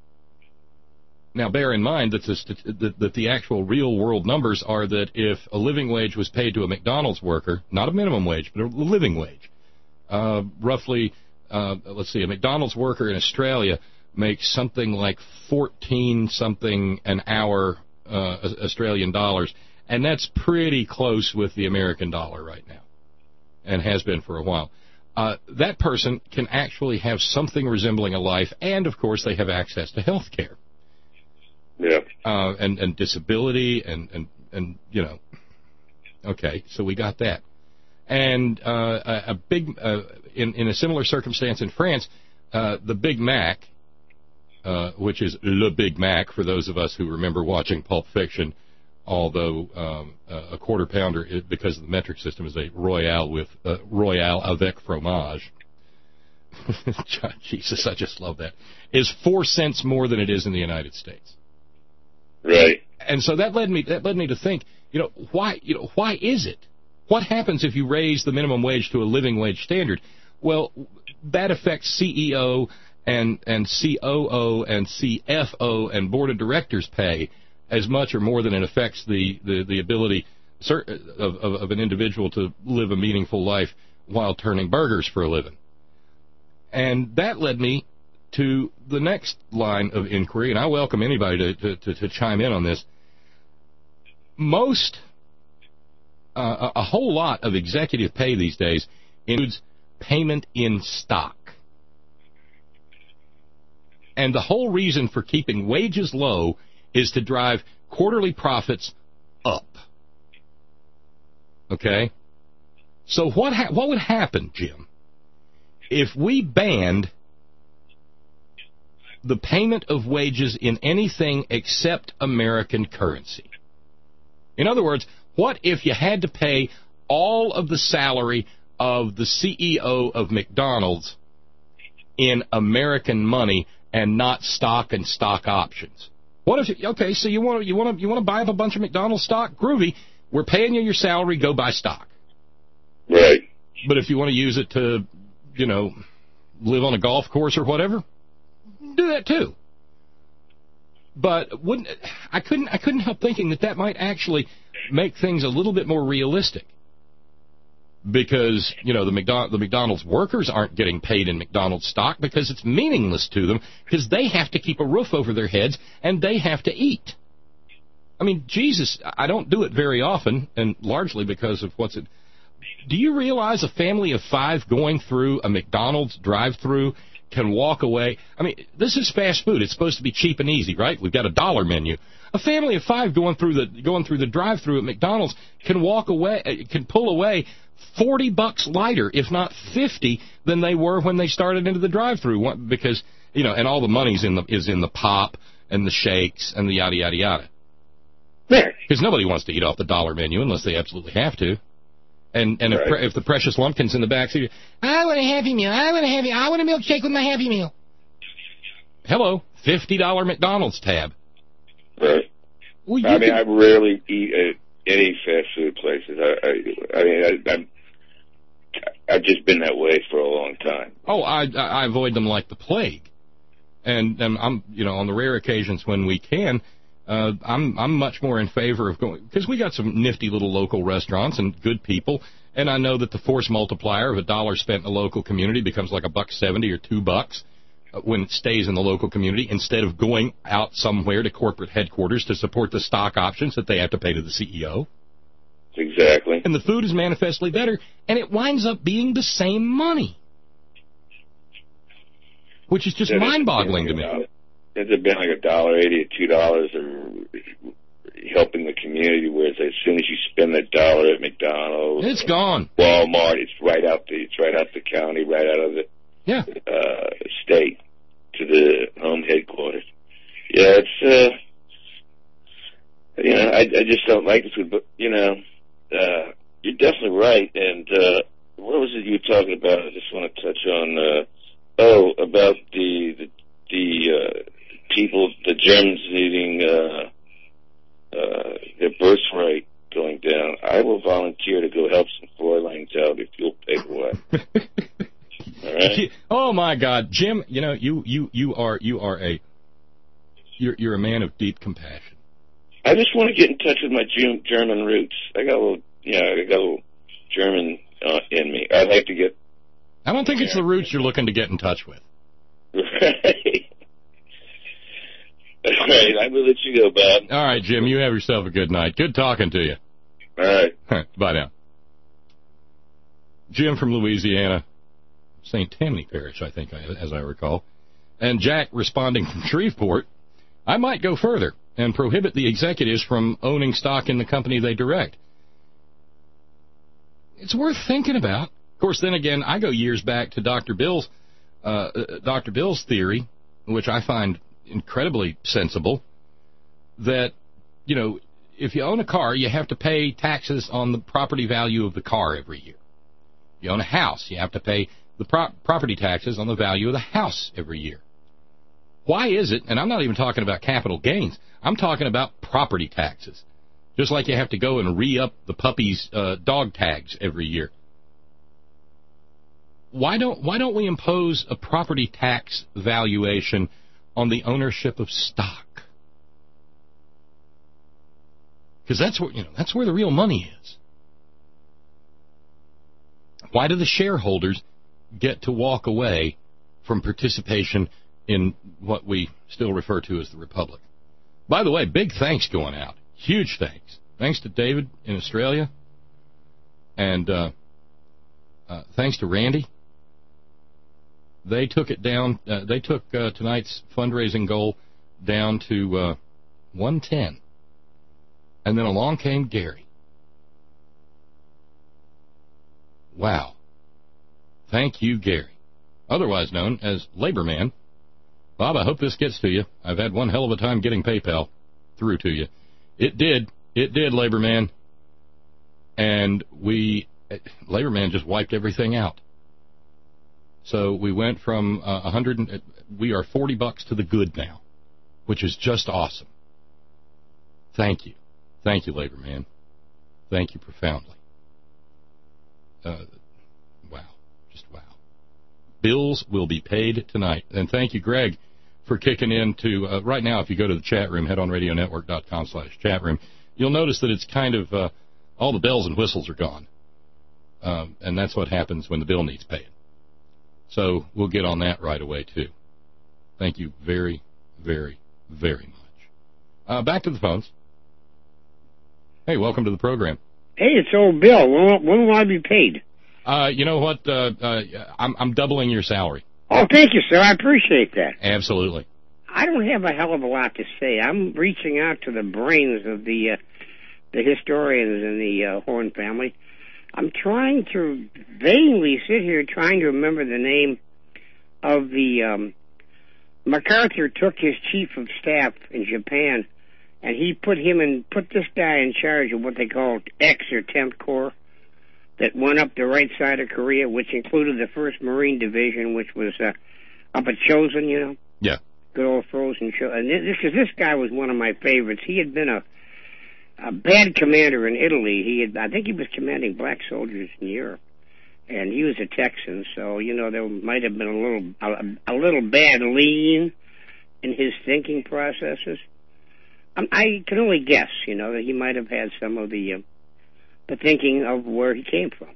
Now, bear in mind that the, that the actual real-world numbers are that if a living wage was paid to a McDonald's worker, not a minimum wage, but a living wage, uh, roughly, uh, let's see, a McDonald's worker in Australia makes something like fourteen something an hour uh, Australian dollars, and that's pretty close with the American dollar right now, and has been for a while. Uh, that person can actually have something resembling a life, and of course they have access to health care. Yeah. Uh, and, and disability, and, and, and, you know, okay, so we got that. And uh, a, a big, uh, in, in a similar circumstance in France, uh, the Big Mac, Uh, which is Le Big Mac for those of us who remember watching Pulp Fiction, although um, uh, a quarter pounder, because of the metric system, is a Royale with uh, Royale avec fromage. Jesus, I just love that. Is four cents more than it is in the United States. Right. And so that led me that led me to think, you know, why you know why is it? What happens if you raise the minimum wage to a living wage standard? Well, that affects C E O and and C O O and C F O and board of directors pay as much or more than it affects the, the, the ability of, of, of an individual to live a meaningful life while turning burgers for a living. And that led me to the next line of inquiry, and I welcome anybody to, to, to, to chime in on this. Most, uh, a whole lot of executive pay these days includes payment in stock. And the whole reason for keeping wages low is to drive quarterly profits up. Okay? So what ha- what would happen, Jim, if we banned the payment of wages in anything except American currency? In other words, what if you had to pay all of the salary of the C E O of McDonald's in American money and not stock and stock options. What if you, okay, so you want to you want to you want to buy up a bunch of McDonald's stock? Groovy. We're paying you your salary. Go buy stock. Right. But if you want to use it to, you know, live on a golf course or whatever, do that too. But wouldn't I couldn't I couldn't help thinking that that might actually make things a little bit more realistic. Because, you know, the McDonald's, the McDonald's workers aren't getting paid in McDonald's stock because it's meaningless to them because they have to keep a roof over their heads and they have to eat. I mean, Jesus, I don't do it very often, and largely because of what's it. Do you realize a family of five going through a McDonald's drive-thru can walk away? I mean, this is fast food. It's supposed to be cheap and easy, right? We've got a dollar menu. A family of five going through the going through the drive-thru at McDonald's can walk away, can pull away forty bucks lighter, if not fifty, than they were when they started into the drive-thru. Because, you know, and all the money's in the is in the pop and the shakes and the yada yada yada. Because nobody wants to eat off the dollar menu unless they absolutely have to. And and right. if, if the precious lumpkin's in the back seat, I want a Happy Meal. I want a Happy. I want a milkshake with my Happy Meal. Hello, fifty dollar McDonald's tab. Right. Well, I mean, can... I rarely eat at any fast food places. I, I, I mean, I, I'm, I've just been that way for a long time. Oh, I, I avoid them like the plague, and, and I'm, you know, on the rare occasions when we can, uh, I'm, I'm much more in favor of going because we got some nifty little local restaurants and good people, and I know that the force multiplier of a dollar spent in a local community becomes like a buck seventy or two bucks. When it stays in the local community instead of going out somewhere to corporate headquarters to support the stock options that they have to pay to the C E O. Exactly. And the food is manifestly better, and it winds up being the same money, which is just mind-boggling to me. It's been like a dollar eighty or two dollars helping the community, whereas as soon as you spend that dollar at McDonald's, it's gone. Walmart, it's right out the it's right out the county, right out of the yeah uh, state to the home headquarters. Yeah, it's uh, you know, I, I just don't like this food, but you know, uh, you're definitely right. And uh, what was it you were talking about? I just want to touch on. Uh, oh, about the the, the uh, people, the Germans needing uh, uh, their birthright going down. I will volunteer to go help some Fräuleins out if you'll pay the way. All right. Oh my God, Jim! You know you you you are you are a you're you're a man of deep compassion. I just want to get in touch with my German roots. I got a little, yeah, I got a little German uh, in me. I'd like to get. I don't think it's the roots you're looking to get in touch with. Right. All right, I will let you go, Bob. All right, Jim. You have yourself a good night. Good talking to you. All right. Bye now. Jim from Louisiana. Saint Tammany Parish, I think, as I recall. And Jack responding from Shreveport, I might go further and prohibit the executives from owning stock in the company they direct. It's worth thinking about. Of course, then again, I go years back to Doctor Bill's, uh, Doctor Bill's theory, which I find incredibly sensible, that, you know, if you own a car, you have to pay taxes on the property value of the car every year. You own a house, you have to pay the pro- property taxes on the value of the house every year. Why is it, and I'm not even talking about capital gains, I'm talking about property taxes. Just like you have to go and re-up the puppy's uh, dog tags every year. Why don't why don't we impose a property tax valuation on the ownership of stock? Because that's where, you know, that's where the real money is. Why do the shareholders get to walk away from participation in what we still refer to as the Republic? By the way, big thanks going out. Huge thanks. Thanks to David in Australia. And uh, uh, thanks to Randy. They took it down. Uh, they took uh, tonight's fundraising goal down to uh, one ten. And then along came Gary. Wow. Thank you, Gary, otherwise known as Labor Man. Bob, I hope this gets to you. I've had one hell of a time getting PayPal through to you. It did. It did, Labor Man. And we, Labor Man just wiped everything out. So we went from uh, one hundred. We are forty bucks to the good now, which is just awesome. Thank you, thank you, Labor Man. Thank you profoundly. Uh, wow, just wow. Bills will be paid tonight, and thank you, Greg, for kicking in to, uh, right now, if you go to the chat room, head on radio network dot com slash chat room, you'll notice that it's kind of, uh, all the bells and whistles are gone. Um, and that's what happens when the bill needs paying. So we'll get on that right away, too. Thank you very, very, very much. Uh, back to the phones. Hey, welcome to the program. Hey, it's old Bill. When, when will I be paid? Uh, you know what? Uh, uh, I'm, I'm doubling your salary. Oh, thank you, sir. I appreciate that. Absolutely. I don't have a hell of a lot to say. I'm reaching out to the brains of the uh, the historians in the uh, Horn family. I'm trying to vaguely sit here trying to remember the name of the... Um, MacArthur took his chief of staff in Japan, and he put him in, put this guy in charge of what they called X or tenth Corps that went up the right side of Korea, which included the first Marine Division, which was uh, up at Chosin, you know? Yeah. Good old frozen show. And this, this, this guy was one of my favorites. He had been a, a bad commander in Italy. He had, I think he was commanding black soldiers in Europe. And he was a Texan, so, you know, there might have been a little a, a little bad lean in his thinking processes. Um, I can only guess, you know, that he might have had some of the uh, the thinking of where he came from,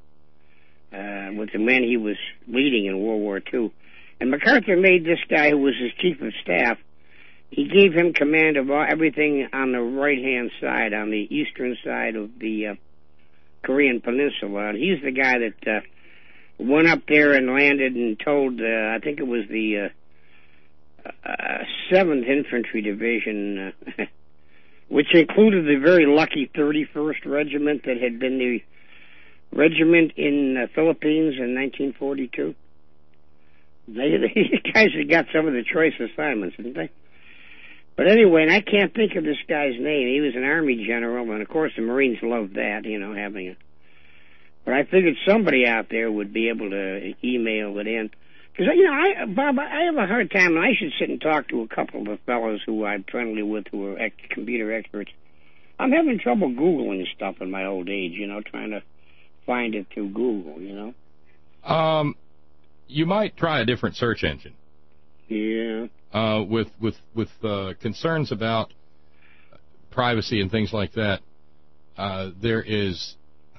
uh, with the men he was leading in World War Two. And MacArthur made this guy, who was his chief of staff, he gave him command of all, everything on the right-hand side, on the eastern side of the uh, Korean Peninsula. And he's the guy that... Uh, went up there and landed and told, uh, I think it was the uh, uh, seventh Infantry Division, uh, which included the very lucky thirty-first Regiment that had been the regiment in the Philippines in nineteen forty-two. They, the guys had got some of the choice assignments, didn't they? But anyway, and I can't think of this guy's name. He was an Army general, and of course the Marines loved that, you know, having a... But I figured somebody out there would be able to email it in. Because, you know, I, Bob, I have a hard time, and I should sit and talk to a couple of the fellows who I'm friendly with who are ex- computer experts. I'm having trouble Googling stuff in my old age, you know, trying to find it through Google, you know. Um, you might try a different search engine. Yeah. Uh, with with with uh, concerns about privacy and things like that, uh, there is...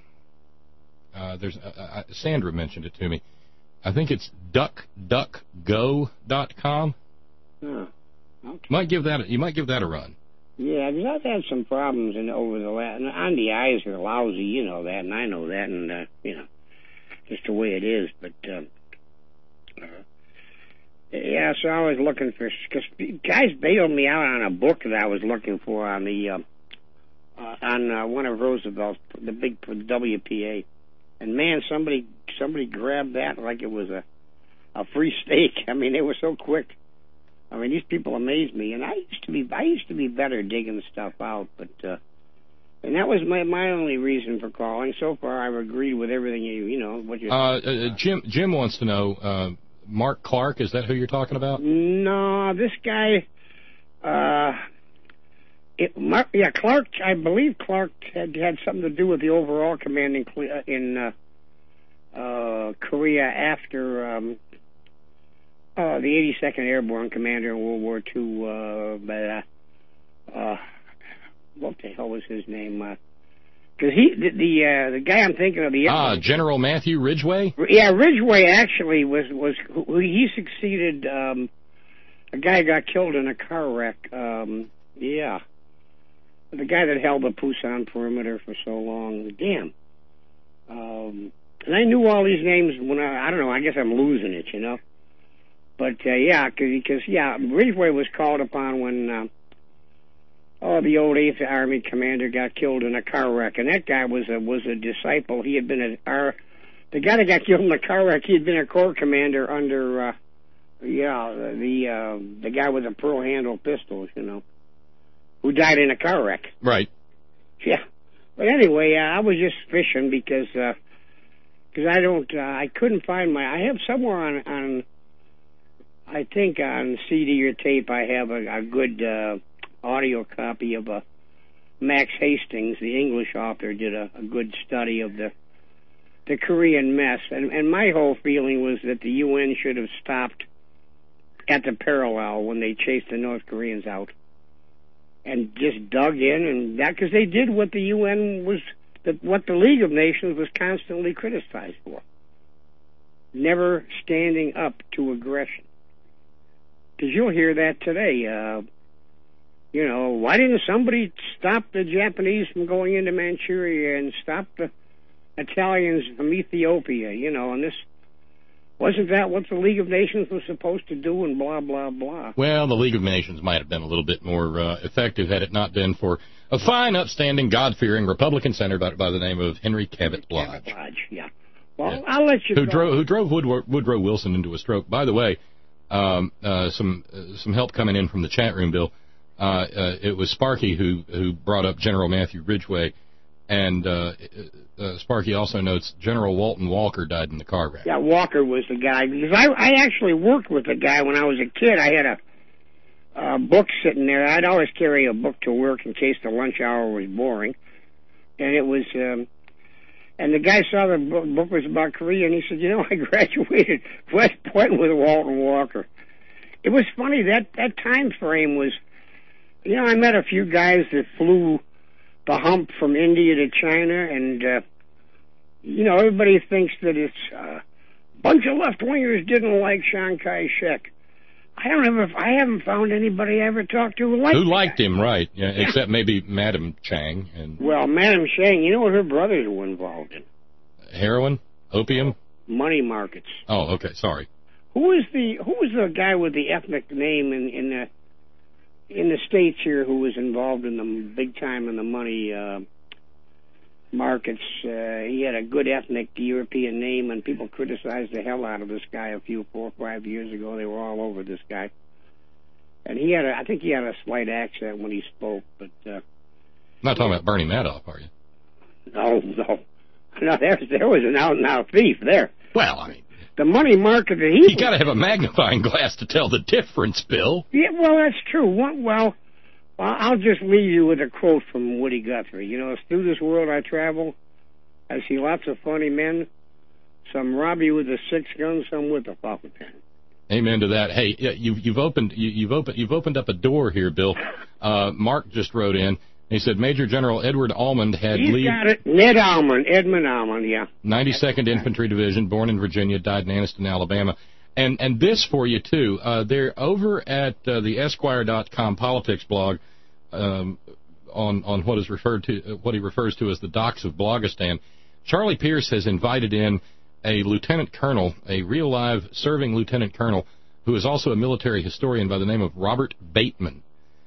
Uh, there's uh, uh, Sandra mentioned it to me. I think it's duck duck go dot com. Oh, okay. Might give that a, you might give that a run. Yeah, because I've had some problems in over the last. On the eyes are lousy, you know that, and I know that, and uh, you know, just the way it is. But uh, uh, yeah, so I was looking for because guys bailed me out on a book that I was looking for on the uh, uh, on uh, one of Roosevelt's, the big W P A. And man, somebody somebody grabbed that like it was a a free steak. I mean, they were so quick. I mean, these people amaze me. And I used to be I used to be better digging stuff out, but uh, and that was my my only reason for calling. So far, I've agreed with everything you you know what you. Uh, uh, Jim Jim wants to know uh, Mark Clark. Is that who you're talking about? No, this guy. Uh, It, Mark, yeah, Clark, I believe Clark had had something to do with the overall command in, in uh, uh, Korea after um, uh, the eighty-second Airborne commander in World War Two. Uh, but, uh, uh, what the hell was his name? Because uh, he, the the, uh, the guy I'm thinking of, the ah, General Matthew Ridgway. Yeah, Ridgway actually was was he succeeded. Um, a guy got killed in a car wreck. Um, yeah. The guy that held the Pusan perimeter for so long. Damn. Um, and I knew all these names when I, I don't know, I guess I'm losing it, you know. But, uh, yeah, because, yeah, Ridgway was called upon when, uh, oh, the old eighth Army commander got killed in a car wreck. And that guy was a, was a disciple. He had been a, our, the guy that got killed in the car wreck, he had been a corps commander under, uh, yeah, the, uh, the guy with the pearl handle pistols, you know, who died in a car wreck. Right. Yeah. But anyway, uh, I was just fishing because uh, because I don't, uh, I couldn't find my, I have somewhere on, on I think on C D or tape, I have a, a good uh, audio copy of a Max Hastings, the English author, did a, a good study of the the Korean mess. And, and my whole feeling was that the U N should have stopped at the parallel when they chased the North Koreans out and just dug in, and that, because they did what the U N was, that what the League of Nations was constantly criticized for. Never standing up to aggression. Because you'll hear that today. Uh, you know, why didn't somebody stop the Japanese from going into Manchuria and stop the Italians from Ethiopia? You know, and this, wasn't that what the League of Nations was supposed to do, and blah, blah, blah. Well, the League of Nations might have been a little bit more uh, effective had it not been for a fine, upstanding, God-fearing Republican senator by, by the name of Henry Cabot Lodge. Cabot Lodge, yeah. Well, yeah. I'll let you who go. Drove, who drove Woodrow, Woodrow Wilson into a stroke. By the way, um, uh, some uh, some help coming in from the chat room, Bill. Uh, uh, it was Sparky who, who brought up General Matthew Ridgway, and uh, uh, Sparky also notes General Walton Walker died in the car wreck. Yeah, Walker was the guy, because I, I actually worked with the guy when I was a kid. I had a uh, book sitting there. I'd always carry a book to work in case the lunch hour was boring, and it was... Um, And the guy saw the book was about Korea, and he said, you know, I graduated West Point with Walton Walker. It was funny, that, that time frame was, you know, I met a few guys that flew the hump from India to China, and, uh, you know, everybody thinks that it's uh, a bunch of left-wingers didn't like Chiang Kai-shek. I don't ever, I haven't found anybody I ever talked to who liked Who liked him, right, yeah, yeah. Except maybe Madam Chang. And well, Madam Chang, you know what her brothers were involved in? Heroin? Opium? Money markets. Oh, okay, sorry. Who is the who was the guy with the ethnic name in in the in the States here who was involved in the big time in the money uh, markets? Uh, he had a good ethnic European name, and people criticized the hell out of this guy a few four or five years ago. They were all over this guy, and he had a, I think he had a slight accent when he spoke, but uh, not talking about Bernie Madoff, are you? No, no, no. There, there was an out and out thief there. Well, I mean, the money market that he you got to have a magnifying glass to tell the difference, Bill. Yeah, well, that's true. One, well. I'll just leave you with a quote from Woody Guthrie. You know, through this world I travel, I see lots of funny men. Some rob you with a six gun, some with a fountain pen. Amen to that. Hey, you've you've opened you, you've opened you've opened up a door here, Bill. Uh, Mark just wrote in. He said Major General Edward Almond had He's lead. got it. Ned Almond, Edmund Almond, yeah. ninety-second Infantry Division, born in Virginia, died in Anniston, Alabama. And and this for you too. Uh, they're over at uh, the Esquire dot com politics blog. Um, on on what is referred to uh, what he refers to as the docks of Blogistan. Charlie Pierce has invited in a lieutenant colonel, a real live serving lieutenant colonel, who is also a military historian by the name of Robert Bateman.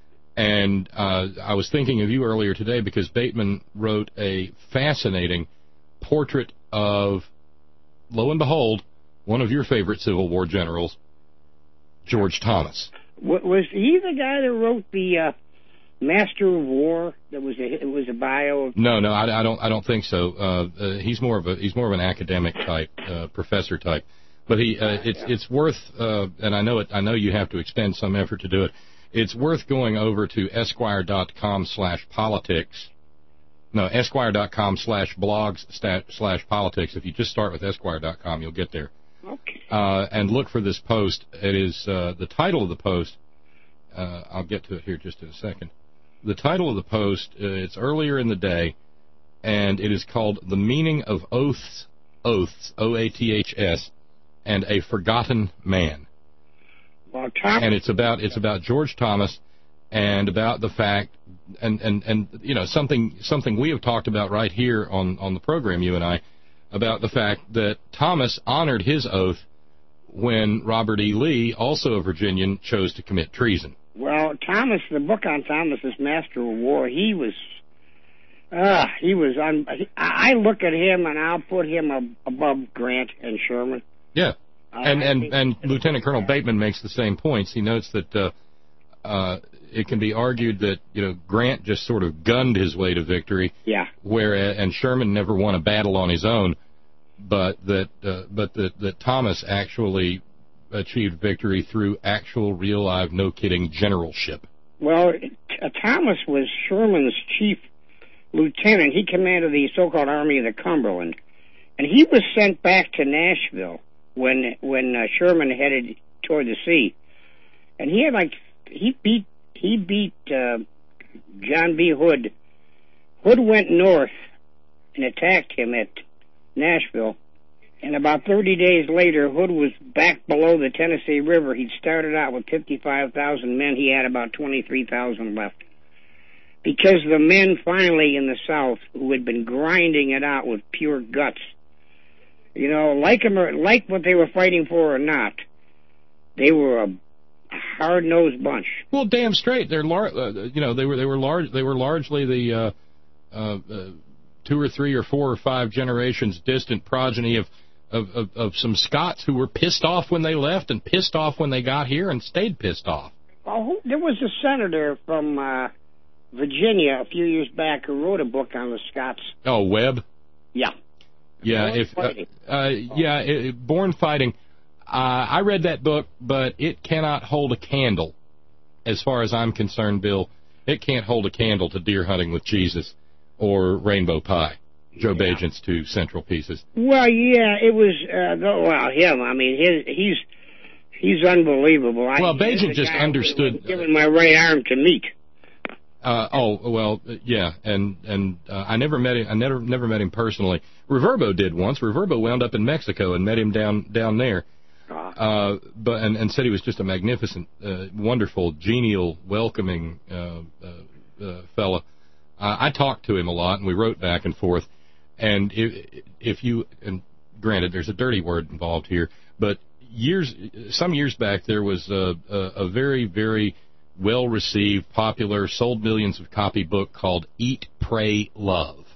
And uh, I was thinking of you earlier today because Bateman wrote a fascinating portrait of, lo and behold, one of your favorite Civil War generals, George Thomas. Was he the guy that wrote the uh, Master of War? That was a it was a bio. Of... No, no, I, I don't. I don't think so. Uh, uh, he's more of a he's more of an academic type, uh, professor type. But he, uh, it's it's worth, uh, and I know it. I know you have to expend some effort to do it. It's worth going over to Esquire dot com slash politics. No, Esquire dot com slash blogs slash politics. If you just start with Esquire dot com, you'll get there. Okay. Uh, and look for this post. It is uh, the title of the post. Uh, I'll get to it here just in a second. The title of the post. Uh, it's earlier in the day, and it is called "The Meaning of Oaths." Oaths. O A T H S. And a Forgotten Man. Well, Tom... And it's about it's about George Thomas, and about the fact, and, and, and you know something something we have talked about right here on, on the program, you and I, about the fact that Thomas honored his oath when Robert E. Lee, also a Virginian, chose to commit treason. Well, Thomas, the book on Thomas, this Master of War, he was, uh, he was on. I look at him and I'll put him above Grant and Sherman. Yeah, uh, and and, and Lieutenant Colonel Bateman makes the same points. He notes that uh, uh, it can be argued that you know Grant just sort of gunned his way to victory. Yeah. Where and Sherman never won a battle on his own. but that uh, but that, that Thomas actually achieved victory through actual, real, live, no kidding generalship. Well, uh, Thomas was Sherman's chief lieutenant. He commanded the so-called Army of the Cumberland, and he was sent back to Nashville when when uh, Sherman headed toward the sea, and he had like he beat he beat uh, John B. Hood. Hood went north and attacked him at Nashville, and about thirty days later, Hood was back below the Tennessee River. He'd started out with fifty-five thousand men. He had about twenty-three thousand left. Because the men finally in the South, who had been grinding it out with pure guts, you know, like them or like what they were fighting for or not, they were a hard-nosed bunch. Well, damn straight. They're lar- uh, you know, they were they were large. They were largely the uh, uh, uh, two or three or four or five generations distant progeny of, of, of, of some Scots who were pissed off when they left and pissed off when they got here and stayed pissed off. Well, there was a senator from uh, Virginia a few years back who wrote a book on the Scots. Oh, Webb? Yeah. Yeah, Born if Fighting. uh, uh, yeah, it, Born Fighting. Uh, I read that book, but it cannot hold a candle, as far as I'm concerned, Bill. It can't hold a candle to Deer Hunting with Jesus or Rainbow Pie, Joe yeah. Bagent's two central pieces. Well, yeah, it was, uh, the, well, him, I mean, his, he's he's unbelievable. Well, I, Bagent just understood. Giving my right arm to meat. Uh, oh, well, yeah, and and uh, I never met him. I never never met him personally. Reverbo did once. Reverbo wound up in Mexico and met him down down there. Uh, but and, and said he was just a magnificent, uh, wonderful, genial, welcoming uh, uh, uh, fella. Uh, I talked to him a lot, and we wrote back and forth. And if, if you, and granted, there's a dirty word involved here, but years, some years back, there was a, a, a very, very well-received, popular, sold millions of copy book called Eat, Pray, Love.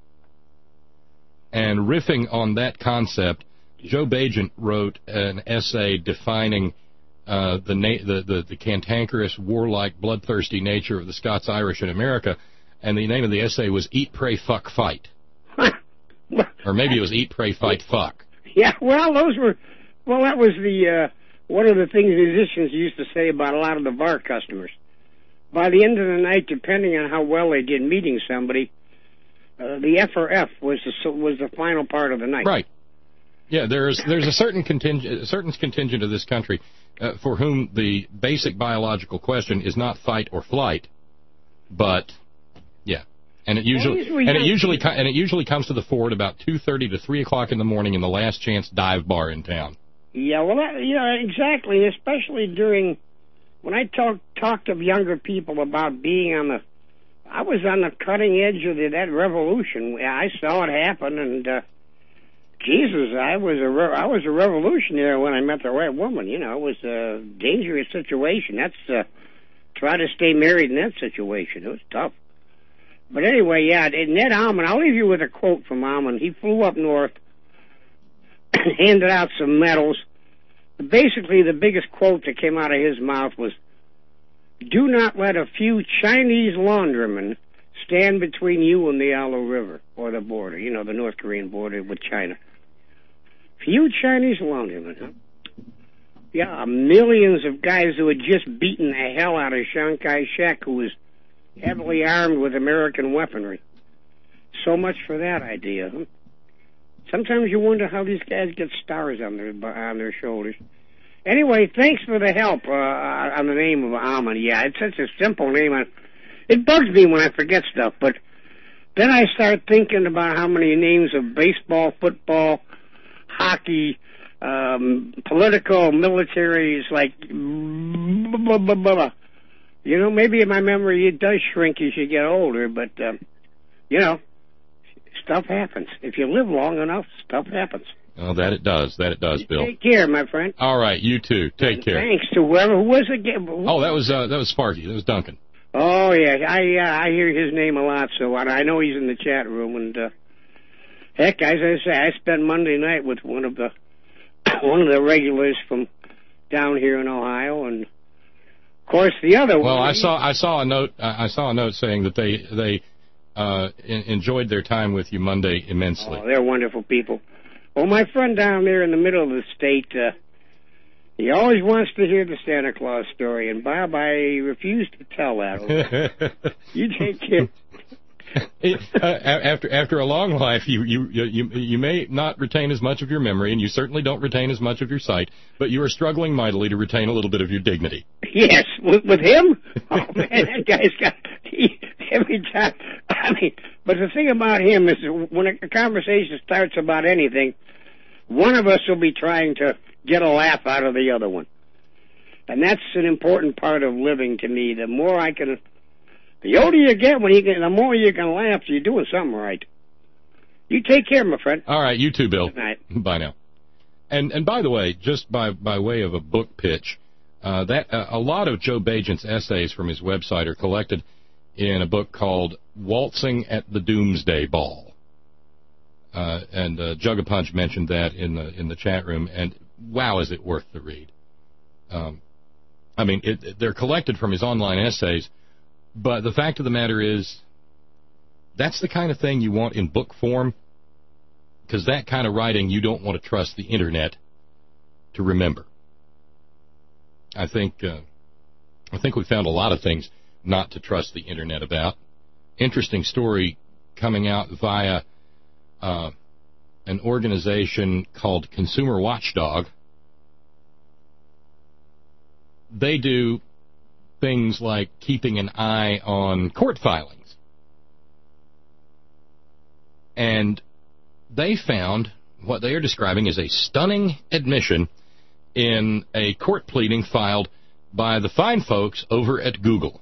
And riffing on that concept, Joe Bagent wrote an essay defining uh, the, na- the, the the cantankerous, warlike, bloodthirsty nature of the Scots-Irish in America, and the name of the essay was Eat, Pray, Fuck, Fight. Or maybe it was Eat, Pray, Fight, Fuck. Yeah, well, those were, well, that was the, uh, one of the things musicians used to say about a lot of the bar customers. By the end of the night, depending on how well they did meeting somebody, uh, the F or F was the, was the final part of the night. Right. Yeah, there's there's a certain contingent, a certain contingent of this country uh, for whom the basic biological question is not fight or flight, but yeah, and it usually and it usually and it usually comes to the fore at about two thirty to three o'clock in the morning in the Last Chance dive bar in town. Yeah, well, that, you know, exactly, especially during when I talk talked to younger people about being on the, I was on the cutting edge of the, that revolution. I saw it happen, and. Uh, Jesus, I was a re- I was a revolutionary when I met the right woman. You know, it was a dangerous situation. That's uh, try to stay married in that situation. It was tough. But anyway, yeah, Ned Almond. I'll leave you with a quote from Almond. He flew up north and handed out some medals. Basically, the biggest quote that came out of his mouth was, "Do not let a few Chinese laundrymen stand between you and the Yalu River, or the border, you know, the North Korean border with China." Few Chinese laundrymen, huh? Yeah, millions of guys who had just beaten the hell out of Chiang Kai-shek, who was heavily armed with American weaponry. So much for that idea, huh? Sometimes you wonder how these guys get stars on their on their shoulders. Anyway, thanks for the help uh, on the name of Almond. Yeah, it's such a simple name. It bugs me when I forget stuff, but then I start thinking about how many names of baseball, football, hockey, um, political, military, is like, blah, blah, blah, blah. You know, maybe my memory, it does shrink as you get older, but, um, you know, stuff happens. If you live long enough, stuff happens. Oh, that it does. That it does, Bill. Take care, my friend. All right, you too. Take and care. Thanks to whoever, who was it again? Oh, that was, uh, that was Sparky. That was Duncan. Oh, yeah, I uh, I hear his name a lot, so I, I know he's in the chat room. And uh, heck, as I say, I spent Monday night with one of the one of the regulars from down here in Ohio, and of course the other well, one. Well, I saw I saw a note I saw a note saying that they they uh, in, enjoyed their time with you Monday immensely. Oh, they're wonderful people. Well, my friend down there in the middle of the state, uh, he always wants to hear the Santa Claus story, and Bob, I refuse to tell that. You take care. It, uh, after after a long life, you, you you you may not retain as much of your memory, and you certainly don't retain as much of your sight, but you are struggling mightily to retain a little bit of your dignity. Yes, with, with him? Oh, man, that guy's got... He, every time... I mean, but the thing about him is when a conversation starts about anything, one of us will be trying to get a laugh out of the other one. And that's an important part of living to me. The more I can... The older you get, when you get, the more you can laugh, you're doing something right. You take care, my friend. All right, you too, Bill. Good night. Bye now. And and by the way, just by by way of a book pitch, uh, that uh, a lot of Joe Bagent's essays from his website are collected in a book called Waltzing at the Doomsday Ball. Uh, and uh, Juggapunch mentioned that in the in the chat room, and wow, is it worth the read? Um, I mean, it, they're collected from his online essays. But the fact of the matter is, that's the kind of thing you want in book form, because that kind of writing you don't want to trust the Internet to remember. I think uh, I think we found a lot of things not to trust the Internet about. Interesting story coming out via uh, an organization called Consumer Watchdog. They do things like keeping an eye on court filings. And they found what they are describing as a stunning admission in a court pleading filed by the fine folks over at Google.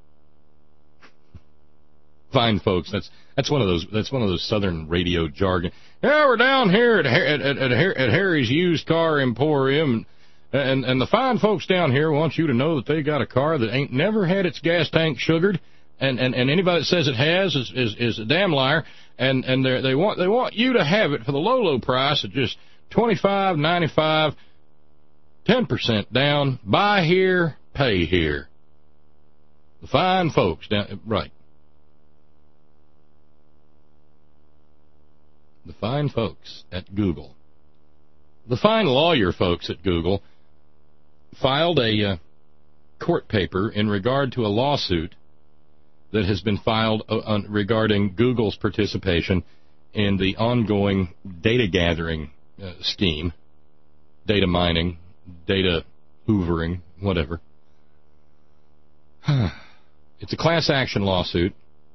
Fine folks, that's that's one of those that's one of those Southern radio jargon. Yeah, we're down here at at, at, at, at Harry's Used Car Emporium. And and the fine folks down here want you to know that they got a car that ain't never had its gas tank sugared, and, and, and anybody that says it has is, is, is a damn liar. And and they they want they want you to have it for the low low price of just twenty-five ninety-five, ten percent down. Buy here, pay here. The fine folks down right. The fine folks at Google. The fine lawyer folks at Google filed a uh, court paper in regard to a lawsuit that has been filed uh, on, regarding Google's participation in the ongoing data gathering uh, scheme, data mining, data hoovering, whatever. It's a class action lawsuit,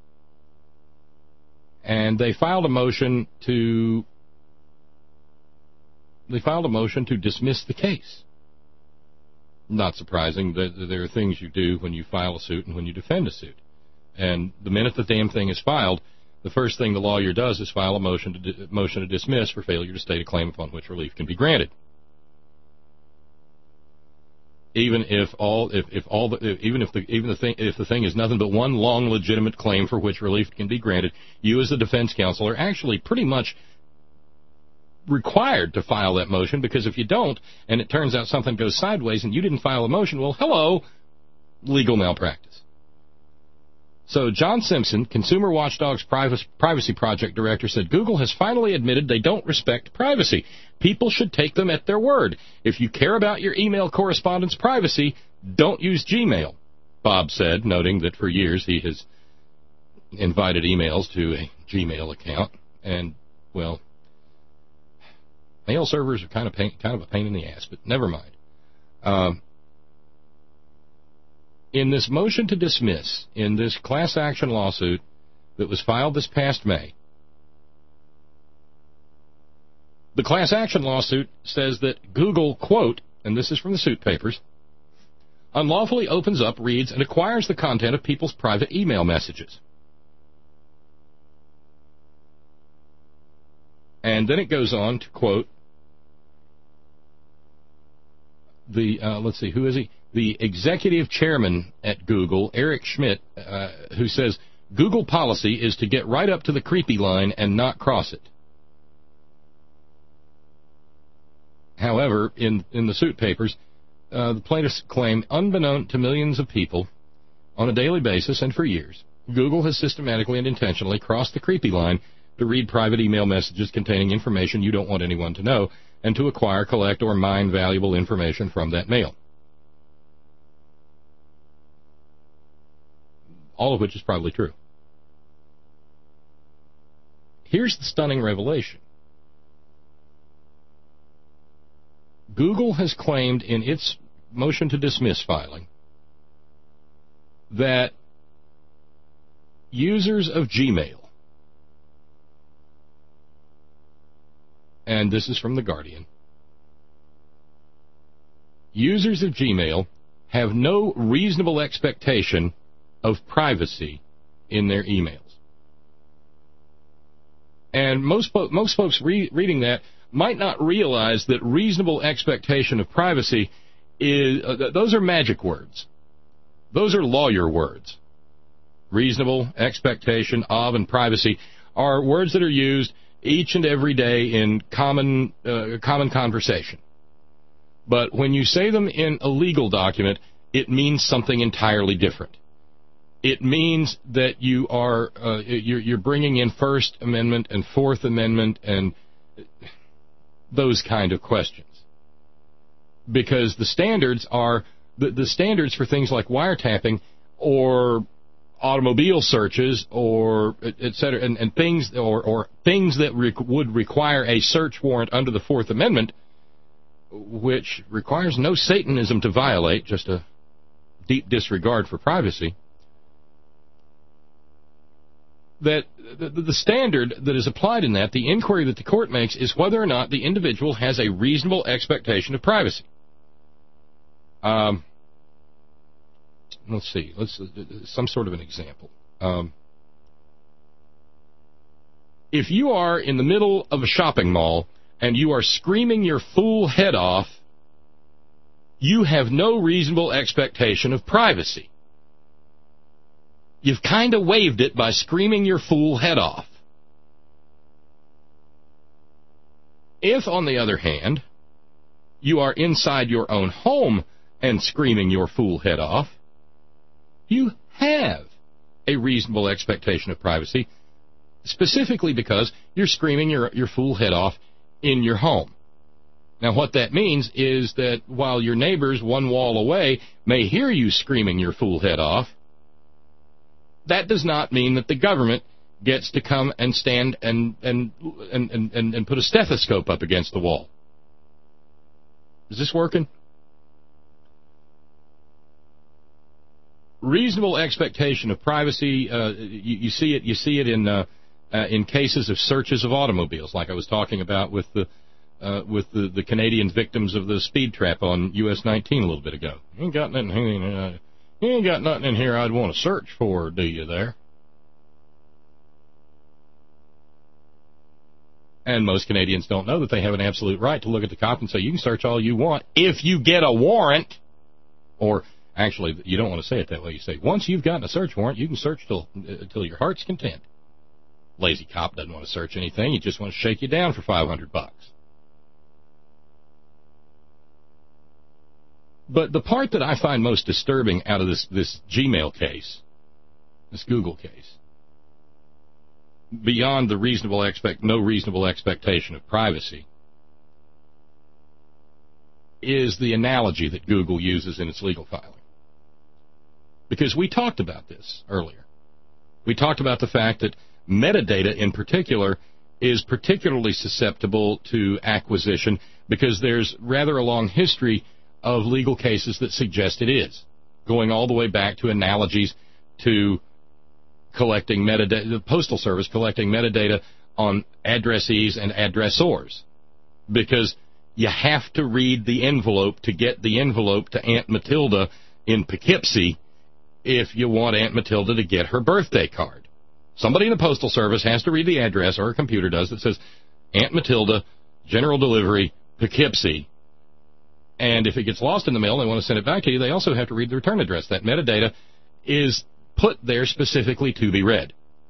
and they filed a motion to they filed a motion to dismiss the case. Not surprising. There are things you do when you file a suit and when you defend a suit. And the minute the damn thing is filed, the first thing the lawyer does is file a motion to di- motion to dismiss for failure to state a claim upon which relief can be granted. Even if all if, if all the, if, even if the even the thing if the thing is nothing but one long legitimate claim for which relief can be granted, you as the defense counsel are actually pretty much required to file that motion, because if you don't, and it turns out something goes sideways and you didn't file a motion, well, hello, legal malpractice. So John Simpson, Consumer Watchdog's Privacy Project Director, said Google has finally admitted they don't respect privacy. People should take them at their word. If you care about your email correspondence privacy, don't use Gmail, Bob said, noting that for years he has invited emails to a Gmail account, and, well, mail servers are kind of pain, kind of a pain in the ass, but never mind. Um, in this motion to dismiss, in this class action lawsuit that was filed this past May, the class action lawsuit says that Google, quote, and this is from the suit papers, unlawfully opens up, reads, and acquires the content of people's private email messages. And then it goes on to quote the, uh, let's see, who is he? The executive chairman at Google, Eric Schmidt, uh, who says, Google policy is to get right up to the creepy line and not cross it. However, in, in the suit papers, uh, the plaintiffs claim, unbeknown to millions of people, on a daily basis and for years, Google has systematically and intentionally crossed the creepy line to read private email messages containing information you don't want anyone to know, and to acquire, collect, or mine valuable information from that mail. All of which is probably true. Here's the stunning revelation. Google has claimed in its motion to dismiss filing that users of Gmail, and this is from The Guardian, users of Gmail have no reasonable expectation of privacy in their emails. And most most folks re- reading that might not realize that reasonable expectation of privacy is, uh, those are magic words. Those are lawyer words. Reasonable expectation of and privacy are words that are used each and every day in common uh, common conversation. But when you say them in a legal document, it means something entirely different. It means that you are uh, you're, you're bringing in First Amendment and Fourth Amendment and those kind of questions, because the standards are the, the standards for things like wiretapping or automobile searches or et cetera, and, and things or, or things that re- would require a search warrant under the Fourth Amendment, which requires no Satanism to violate, just a deep disregard for privacy. That the, the standard that is applied in that, the inquiry that the court makes, is whether or not the individual has a reasonable expectation of privacy. Um, let's see, let's uh, some sort of an example. Um, if you are in the middle of a shopping mall and you are screaming your fool head off, you have no reasonable expectation of privacy. You've kind of waived it by screaming your fool head off. If, on the other hand, you are inside your own home and screaming your fool head off, you have a reasonable expectation of privacy, specifically because you're screaming your, your fool head off in your home. Now, what that means is that while your neighbors one wall away may hear you screaming your fool head off, that does not mean that the government gets to come and stand and and and, and, and put a stethoscope up against the wall. Is this working? Reasonable expectation of privacy. Uh, you, you see it. You see it in uh, uh, in cases of searches of automobiles, like I was talking about with the uh, with the, the Canadian victims of the speed trap on U S nineteen a little bit ago. You ain't got nothing. Uh, You ain't got nothing in here I'd want to search for, do you there? And most Canadians don't know that they have an absolute right to look at the cop and say, you can search all you want if you get a warrant. Or, actually, you don't want to say it that way. You say, once you've gotten a search warrant, you can search till, uh, till your heart's content. Lazy cop doesn't want to search anything. He just wants to shake you down for five hundred bucks. But the part that I find most disturbing out of this, this Gmail case, this Google case, beyond the reasonable expect, no reasonable expectation of privacy, is the analogy that Google uses in its legal filing. Because we talked about this earlier. We talked about the fact that metadata in particular is particularly susceptible to acquisition because there's rather a long history of legal cases that suggest it is, going all the way back to analogies to collecting metadata, the Postal Service collecting metadata on addressees and addressors, because you have to read the envelope to get the envelope to Aunt Matilda in Poughkeepsie if you want Aunt Matilda to get her birthday card. Somebody in the Postal Service has to read the address, or a computer does, that says Aunt Matilda, General Delivery, Poughkeepsie. And if it gets lost in the mail and they want to send it back to you, they also have to read the return address. That metadata is put there specifically to be read.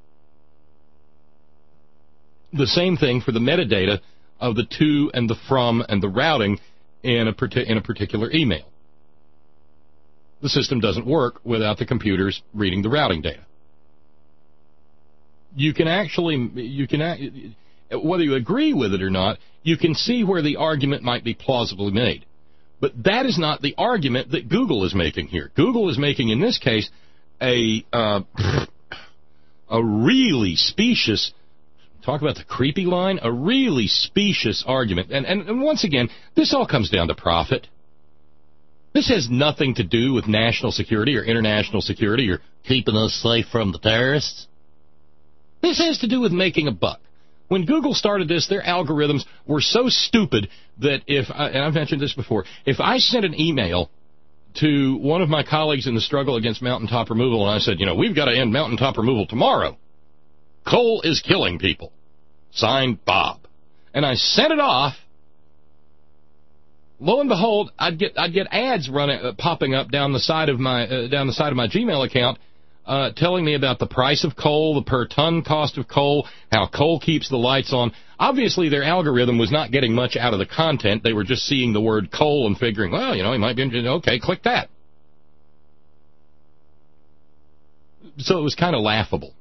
The same thing for the metadata of the to and the from and the routing in a, in a particular email. The system doesn't work without the computers reading the routing data. you can actually, you can, whether you agree with it or not, you can see where the argument might be plausibly made. But that is not the argument that Google is making here. Google is making, in this case, a uh, a really specious, talk about the creepy line, a really specious argument. And, and, and once again, this all comes down to profit. This has nothing to do with national security or international security or keeping us safe from the terrorists. This has to do with making a buck. When Google started this, their algorithms were so stupid that if, and I've mentioned this before, if I sent an email to one of my colleagues in the struggle against mountaintop removal and I said, you know, we've got to end mountaintop removal tomorrow. Coal is killing people. Signed, Bob. And I sent it off. Lo and behold, I'd get I'd get ads running uh, popping up down the side of my uh, down the side of my Gmail account, uh, telling me about the price of coal, the per ton cost of coal, how coal keeps the lights on. Obviously, their algorithm was not getting much out of the content. They were just seeing the word coal and figuring, well, you know, he might be interested. Okay, click that. So it was kind of laughable.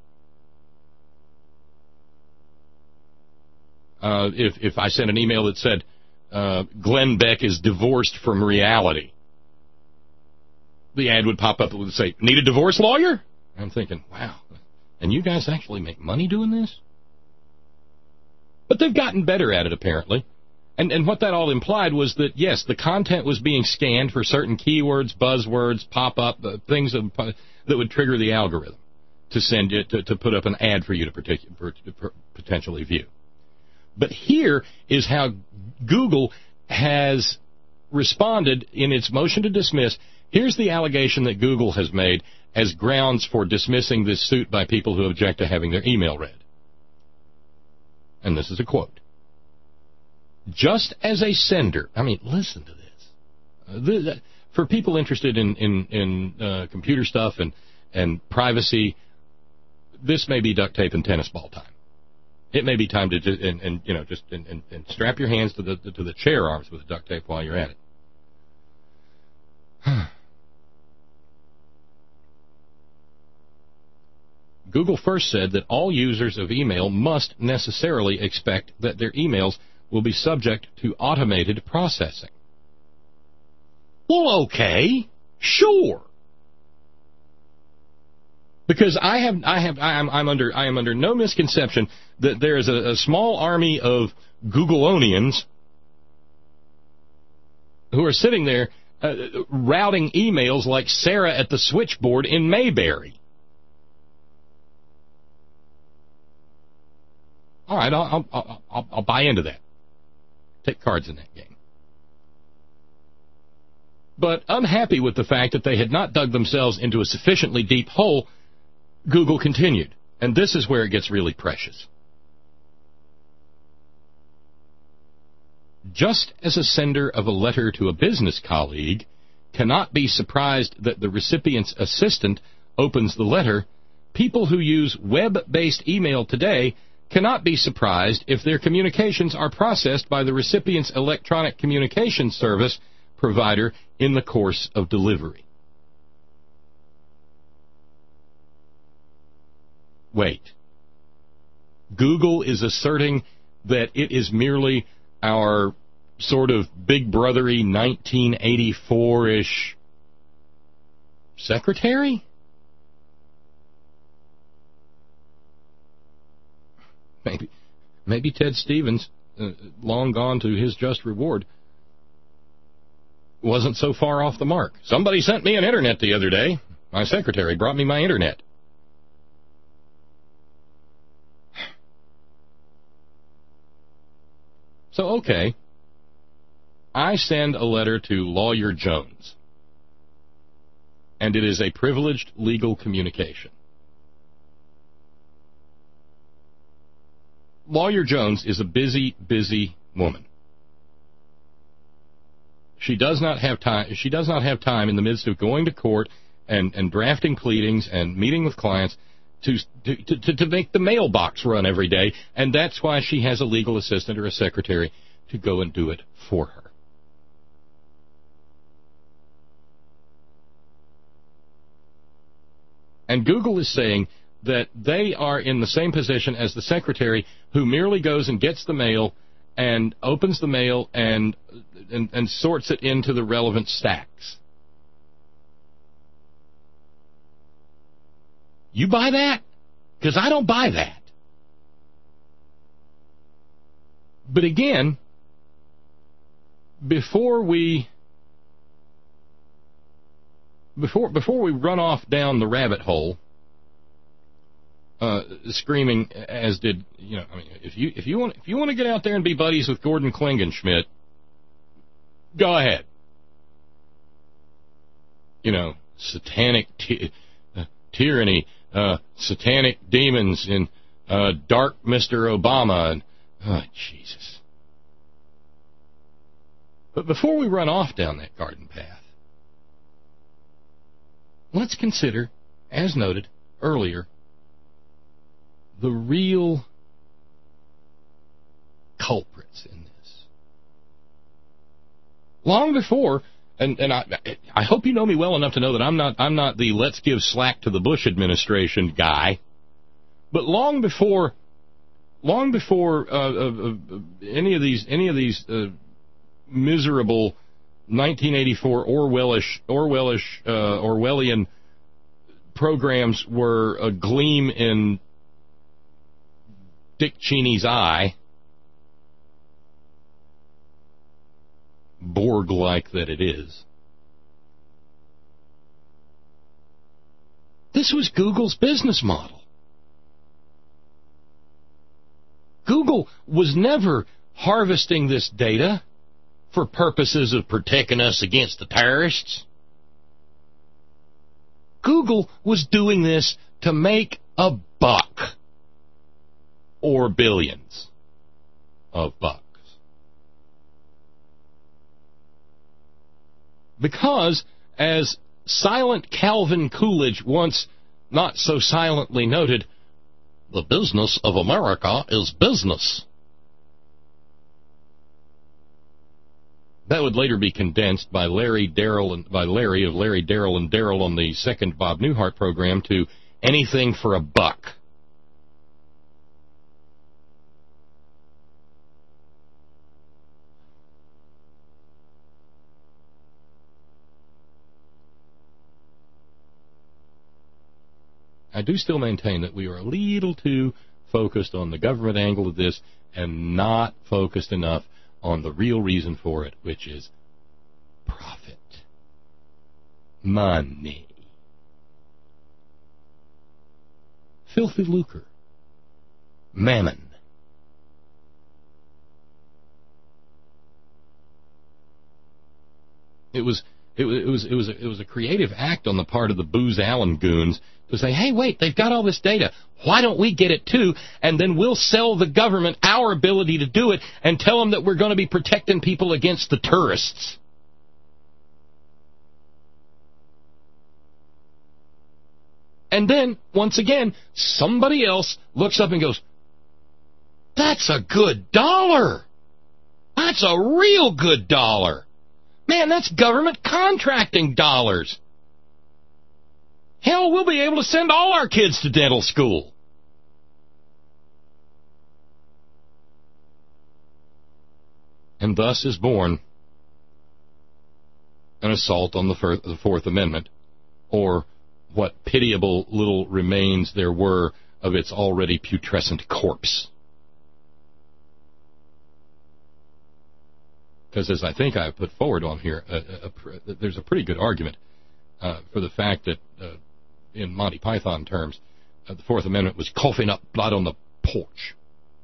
Uh, if if I sent an email that said, Uh, Glenn Beck is divorced from reality, the ad would pop up and would say, need a divorce lawyer? I'm thinking, wow, and you guys actually make money doing this? But they've gotten better at it, apparently. And and what that all implied was that, yes, the content was being scanned for certain keywords, buzzwords, pop-up, uh, things that, that would trigger the algorithm to send it, to, to put up an ad for you to, partic- for, to potentially view. But here is how Google has responded in its motion to dismiss. Here's the allegation that Google has made as grounds for dismissing this suit by people who object to having their email read. And this is a quote. Just as a sender, I mean, listen to this. Uh, the, for people interested in, in, in uh, computer stuff and, and privacy, this may be duct tape and tennis ball time. It may be time to, just, and, and you know, just and, and, and strap your hands to the to the chair arms with duct tape while you're at it. Google first said that all users of email must necessarily expect that their emails will be subject to automated processing. Well, okay, sure. Because I have, I have, I am, I'm under, I am under no misconception that there is a, a small army of Googleonians who are sitting there uh, routing emails like Sarah at the switchboard in Mayberry. All right, I'll, I'll, I'll, I'll buy into that. Take cards in that game. But unhappy with the fact that they had not dug themselves into a sufficiently deep hole, Google continued, and this is where it gets really precious. Just as a sender of a letter to a business colleague cannot be surprised that the recipient's assistant opens the letter, people who use web-based email today cannot be surprised if their communications are processed by the recipient's electronic communications service provider in the course of delivery. Wait. Google is asserting that it is merely our sort of big brothery nineteen eighty-four-ish secretary? Maybe, maybe Ted Stevens, uh, long gone to his just reward, wasn't so far off the mark. Somebody sent me an internet the other day. My secretary brought me my internet. So, okay, I send a letter to Lawyer Jones, and it is a privileged legal communication. Lawyer Jones is a busy, busy woman. She does not have time. She does not have time in the midst of going to court and, and drafting pleadings and meeting with clients to, to to to make the mailbox run every day, and that's why she has a legal assistant or a secretary to go and do it for her. And Google is saying that they are in the same position as the secretary who merely goes and gets the mail and opens the mail and and, and sorts it into the relevant stacks. You buy that? Because I don't buy that. But again, before we before before we run off down the rabbit hole, uh, screaming as did you know, I mean, if you if you want if you want to get out there and be buddies with Gordon Klingenschmitt, go ahead. You know, satanic ty- uh, tyranny, uh, satanic demons, and uh, dark Mister Obama, and oh Jesus. But before we run off down that garden path, let's consider, as noted earlier, the real culprits in this. Long before, and, and I, I hope you know me well enough to know that I'm not I'm not the let's give slack to the Bush administration guy, but long before, long before uh, uh, uh, any of these any of these. Uh, miserable nineteen eighty-four Orwellish, Orwellish, uh, Orwellian programs were a gleam in Dick Cheney's eye, Borg-like that it is. This was Google's business model. Google was never harvesting this data for purposes of protecting us against the terrorists. Google was doing this to make a buck, or billions of bucks. Because, as silent Calvin Coolidge once not so silently noted, the business of America is business. That would later be condensed by Larry Darrell and by Larry of Larry Darrell and Darrell on the second Bob Newhart program to anything for a buck. I do still maintain that we are a little too focused on the government angle of this and not focused enough on the real reason for it, which is profit. Money. Filthy lucre. Mammon. It was it was it was it was a, it was a creative act on the part of the Booz Allen goons to say, hey, wait, they've got all this data. Why don't we get it too? And then we'll sell the government our ability to do it and tell them that we're going to be protecting people against the tourists. And then, once again, somebody else looks up and goes, that's a good dollar. That's a real good dollar. Man, that's government contracting dollars. Hell, we'll be able to send all our kids to dental school. And thus is born an assault on the Fourth Amendment, or what pitiable little remains there were of its already putrescent corpse. Because as I think I put forward on here, a, a, a, there's a pretty good argument uh, for the fact that, uh, in Monty Python terms, uh, the Fourth Amendment was coughing up blood on the porch.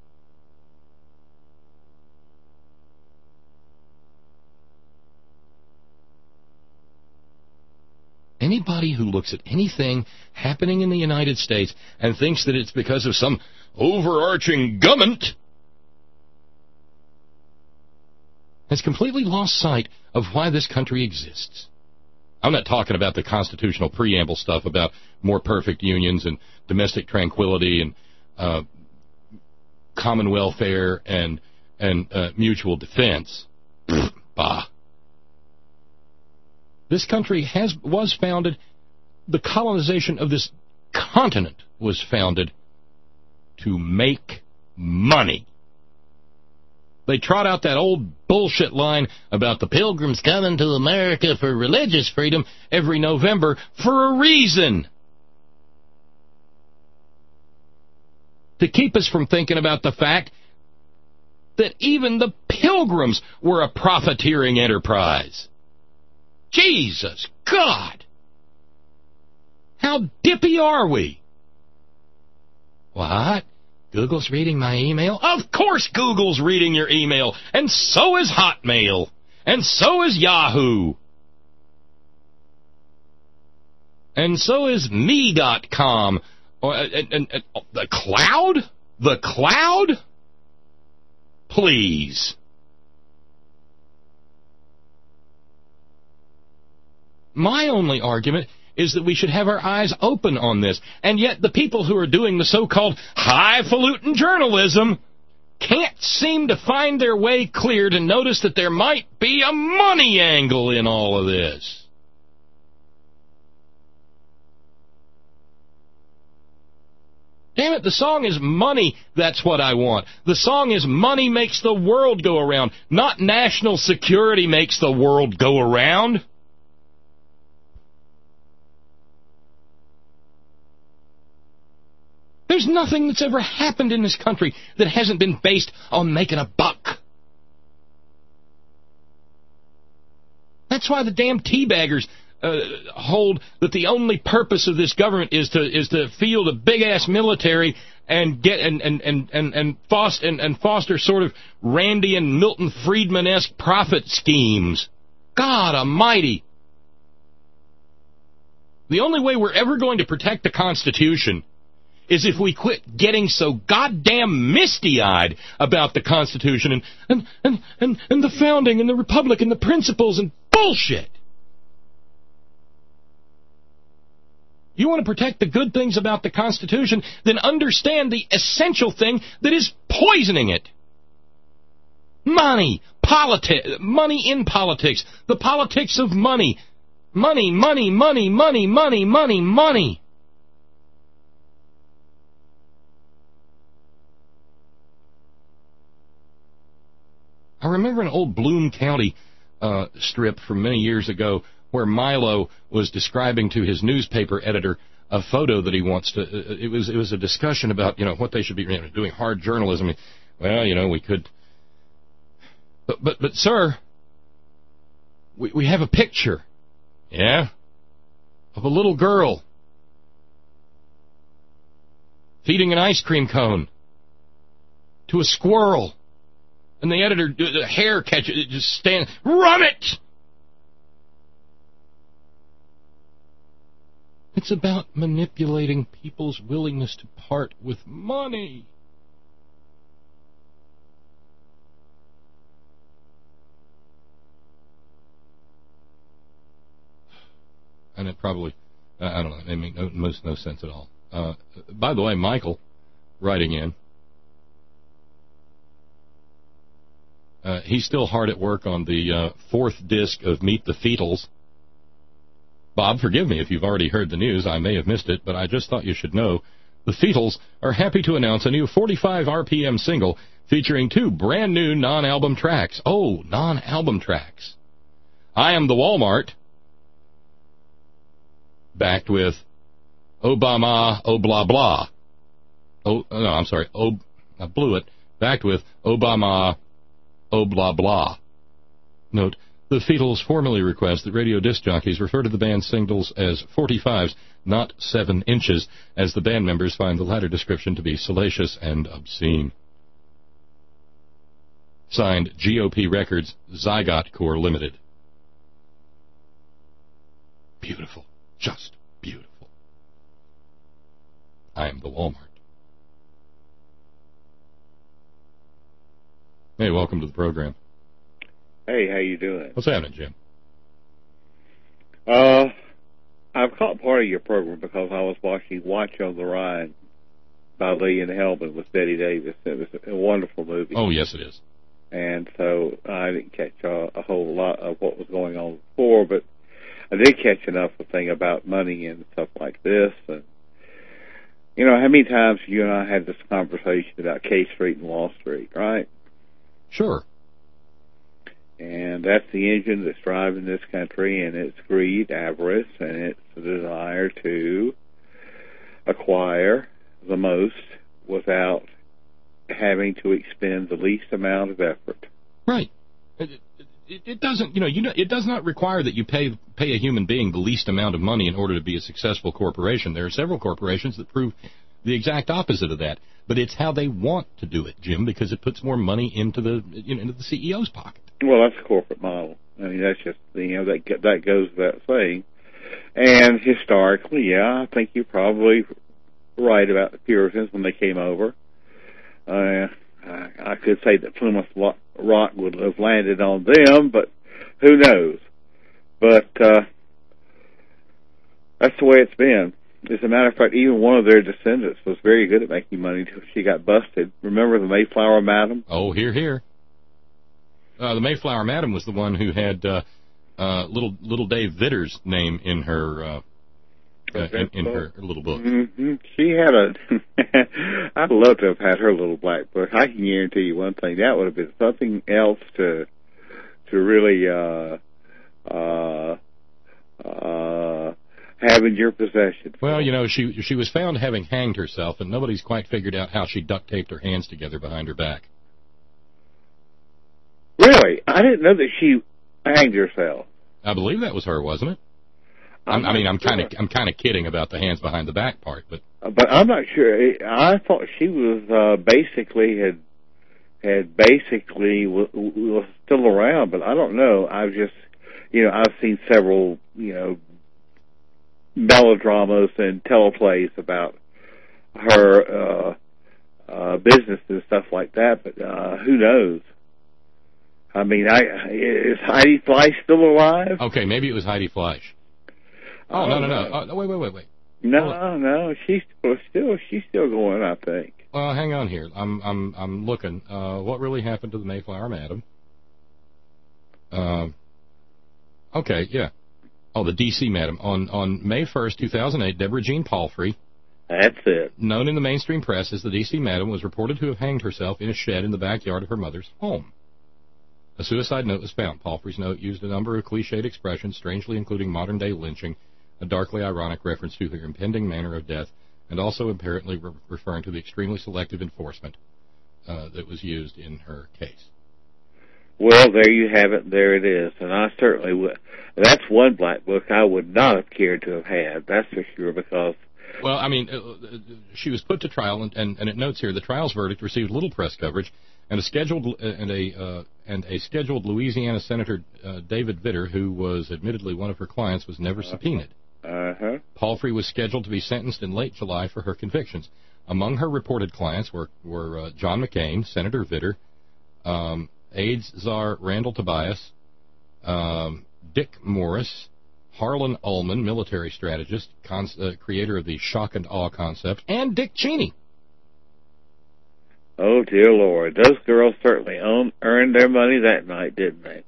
Anybody who looks at anything happening in the United States and thinks that it's because of some overarching government has completely lost sight of why this country exists. I'm not talking about the constitutional preamble stuff about more perfect unions and domestic tranquility and uh, common welfare and and uh, mutual defense. Bah. This country has was founded, the colonization of this continent was founded to make money. They trot out that old bullshit line about the pilgrims coming to America for religious freedom every November for a reason. To keep us from thinking about the fact that even the pilgrims were a profiteering enterprise. Jesus God! How dippy are we? What? Google's reading my email? Of course Google's reading your email, and so is Hotmail, and so is Yahoo, and so is me dot com. Uh, and, and, and, the cloud? The cloud? Please. My only argument is that we should have our eyes open on this, and yet the people who are doing the so-called highfalutin journalism can't seem to find their way clear to notice that there might be a money angle in all of this. Damn it, the song is money, that's what I want. The song is money makes the world go around, not national security makes the world go around. There's nothing that's ever happened in this country that hasn't been based on making a buck. That's why the damn teabaggers uh, hold that the only purpose of this government is to is to field a big ass military and get and and and and and foster and, and foster sort of Randy and Milton Friedman-esque profit schemes. God Almighty! The only way we're ever going to protect the Constitution is if we quit getting so goddamn misty-eyed about the Constitution and, and, and, and, and the founding and the Republic and the principles and bullshit. You want to protect the good things about the Constitution, then understand the essential thing that is poisoning it. Money, politi- money in politics, the politics of money. Money, money, money, money, money, money, money. I remember an old Bloom County uh, strip from many years ago where Milo was describing to his newspaper editor a photo that he wants to. Uh, it was it was a discussion about you know what they should be you know, doing hard journalism. Well, you know we could, but but but sir, we we have a picture, yeah, of a little girl feeding an ice cream cone to a squirrel. And the editor, the hair catches it, just stands, run it! It's about manipulating people's willingness to part with money. And it probably, uh, I don't know, it makes no, most no sense at all. Uh, by the way, Michael, writing in, Uh, he's still hard at work on the uh, fourth disc of Meet the Fetals. Bob, forgive me if you've already heard the news. I may have missed it, but I just thought you should know. The Fetals are happy to announce a new forty-five R P M single featuring two brand new non-album tracks. Oh, non-album tracks. I Am the Walmart, backed with Obama, oh blah blah. Oh, no, I'm sorry. Oh, I blew it. Backed with Obama, oh blah blah. Note, the Fetals formally request that radio disc jockeys refer to the band's singles as forty-fives, not seven inches, as the band members find the latter description to be salacious and obscene. Signed, G O P Records, Zygot Corps Limited. Beautiful. Just beautiful. I Am the Walmart. Hey, welcome to the program. Hey, how you doing? What's happening, Jim? Uh, I've caught part of your program because I was watching Watch on the Rhine by Lee and Hellman with Betty Davis. It was a wonderful movie. Oh, yes, it is. And so I didn't catch a, a whole lot of what was going on before, but I did catch enough of thing about money and stuff like this. And you know, how many times you and I had this conversation about K Street and Wall Street, right? Sure. And that's the engine that's driving this country, and it's greed, avarice, and it's the desire to acquire the most without having to expend the least amount of effort. Right. It, it, it doesn't, you know, you know, it does not require that you pay pay a human being the least amount of money in order to be a successful corporation. There are several corporations that prove the exact opposite of that. But it's how they want to do it, Jim, because it puts more money into the you know, into the C E O's pocket. Well, that's a corporate model. I mean, that's just, you know, that that goes without saying. And historically, yeah, I think you're probably right about the Puritans when they came over. Uh, I, I could say that Plymouth Rock would have landed on them, but who knows? But uh, that's the way it's been. As a matter of fact, even one of their descendants was very good at making money until she got busted. Remember the Mayflower Madam? Oh, hear, hear. Uh, the Mayflower Madam was the one who had uh, uh, little little Dave Vitter's name in her uh, uh, in, in her, her little book. Mm-hmm. She had a. I'd love to have had her little black book. I can guarantee you one thing: that would have been something else to to really uh, uh, uh, have in your possession. Well, you know, she she was found having hanged herself, and nobody's quite figured out how she duct taped her hands together behind her back. Really? I didn't know that she hanged herself. I believe that was her, wasn't it? I'm, I mean, I'm kind of I'm kind of kidding about the hands behind the back part, but but I'm not sure. I thought she was uh, basically had had basically was, was still around, but I don't know. I've just, you know, I've seen several, you know, melodramas and teleplays about her uh, uh, business and stuff like that, but uh, who knows? I mean, I is Heidi Fleisch still alive? Okay, maybe it was Heidi Fleisch. Oh, no, no, no. Oh, wait, wait, wait, wait. No, no, she's still, still, she's still going, I think. Well, hang on here. I'm, I'm, I'm looking. Uh, what really happened to the Mayflower Madam? Uh, okay, yeah. Oh, the D C Madam. On, on May first, two thousand eight, Deborah Jean Palfrey, that's it, known in the mainstream press as the D C Madam, was reported to have hanged herself in a shed in the backyard of her mother's home. A suicide note was found. Palfrey's note used a number of cliched expressions, strangely including modern-day lynching, a darkly ironic reference to her impending manner of death, and also apparently re- referring to the extremely selective enforcement uh, that was used in her case. Well, there you have it. There it is. And I certainly would. That's one black book I would not have cared to have had. That's for sure, because... Well, I mean, uh, she was put to trial, and, and, and it notes here, the trial's verdict received little press coverage, and a scheduled uh, and a uh, and a scheduled Louisiana Senator uh, David Vitter, who was admittedly one of her clients, was never uh-huh. subpoenaed. Uh-huh. Palfrey was scheduled to be sentenced in late July for her convictions. Among her reported clients were were uh, John McCain, Senator Vitter, um, AIDS czar Randall Tobias, um, Dick Morris, Harlan Ullman, military strategist, con- uh, creator of the shock and awe concept, and Dick Cheney. Oh, dear Lord. Those girls certainly own, earned their money that night, didn't they?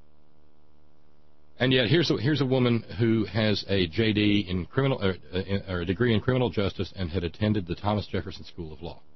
And yet, here's a, here's a woman who has a J D in criminal, uh, in, or a degree in criminal justice, and had attended the Thomas Jefferson School of Law.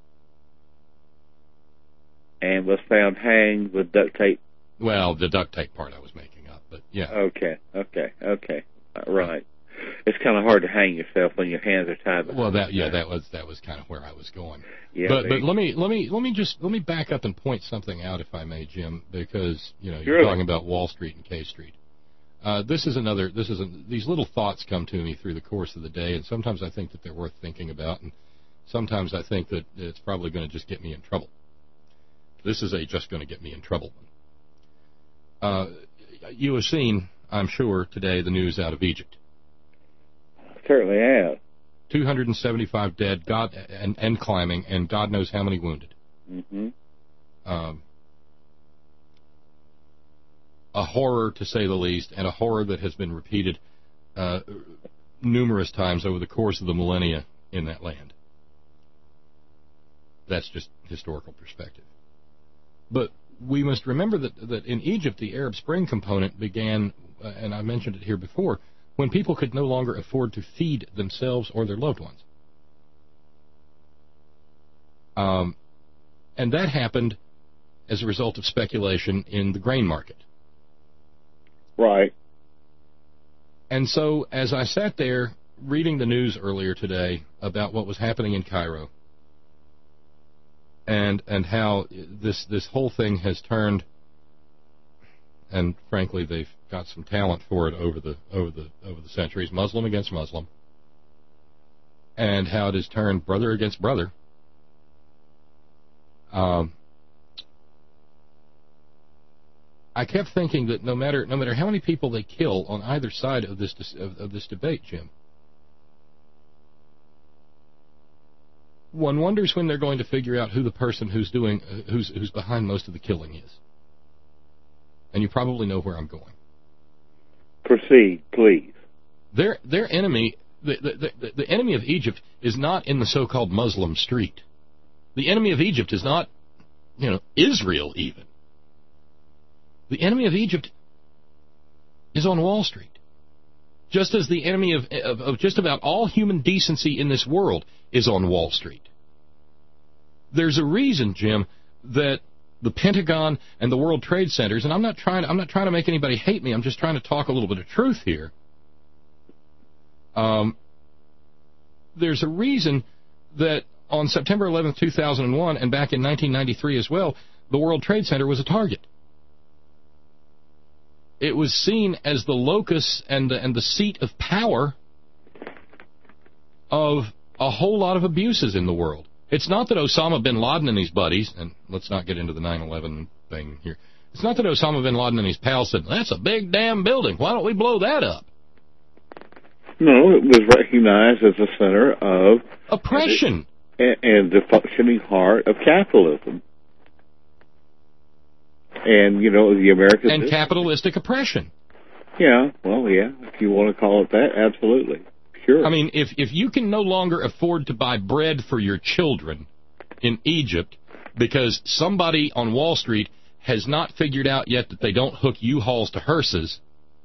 And was found hanged with duct tape. Well, the duct tape part I was making up, but yeah. Okay, okay, okay, uh, right. It's kind of hard to hang yourself when your hands are tied. Well, that yeah, that was that was kind of where I was going. Yeah, but but let me let me let me just let me back up and point something out, if I may, Jim, because you know you're Surely. talking about Wall Street and K Street. Uh, this is another. This is a, these little thoughts come to me through the course of the day, and sometimes I think that they're worth thinking about, and sometimes I think that it's probably going to just get me in trouble. This is a just going to get me in trouble. Uh, you have seen, I'm sure, today the news out of Egypt. Certainly have. two hundred seventy-five dead, God and, and climbing, and God knows how many wounded. Mm-hmm. Um, a horror, to say the least, and a horror that has been repeated uh, numerous times over the course of the millennia in that land. That's just historical perspective. But we must remember that, that in Egypt, the Arab Spring component began, uh, and I mentioned it here before, when people could no longer afford to feed themselves or their loved ones. Um, and that happened as a result of speculation in the grain market. Right. And so, as I sat there reading the news earlier today about what was happening in Cairo, and and how this this whole thing has turned, and frankly, they've got some talent for it over the over the over the centuries, Muslim against Muslim, and how it has turned brother against brother. Um, I kept thinking that no matter no matter how many people they kill on either side of this of, of this debate, Jim, one wonders when they're going to figure out who the person who's doing uh, who's who's behind most of the killing is. And you probably know where I'm going. Proceed, please. Their their enemy, the the, the the enemy of Egypt, is not in the so-called Muslim street. The enemy of Egypt is not, you know, Israel even. The enemy of Egypt is on Wall Street. Just as the enemy of, of, of just about all human decency in this world is on Wall Street. There's a reason, Jim, that the Pentagon and the World Trade Centers, and I'm not trying I'm not trying to make anybody hate me, I'm just trying to talk a little bit of truth here. Um, there's a reason that on September eleventh, two thousand one, and back in nineteen ninety-three as well, the World Trade Center was a target. It was seen as the locus and the, and the seat of power of a whole lot of abuses in the world. It's not that Osama bin Laden and his buddies, and let's not get into the nine eleven thing here, it's not that Osama bin Laden and his pals said, that's a big damn building, why don't we blow that up? No, it was recognized as a center of oppression and, and the functioning heart of capitalism. And, you know, the American... And capitalistic oppression. Yeah, well, yeah, if you want to call it that, absolutely. Sure. I mean, if if you can no longer afford to buy bread for your children in Egypt because somebody on Wall Street has not figured out yet that they don't hook U-Hauls to hearses,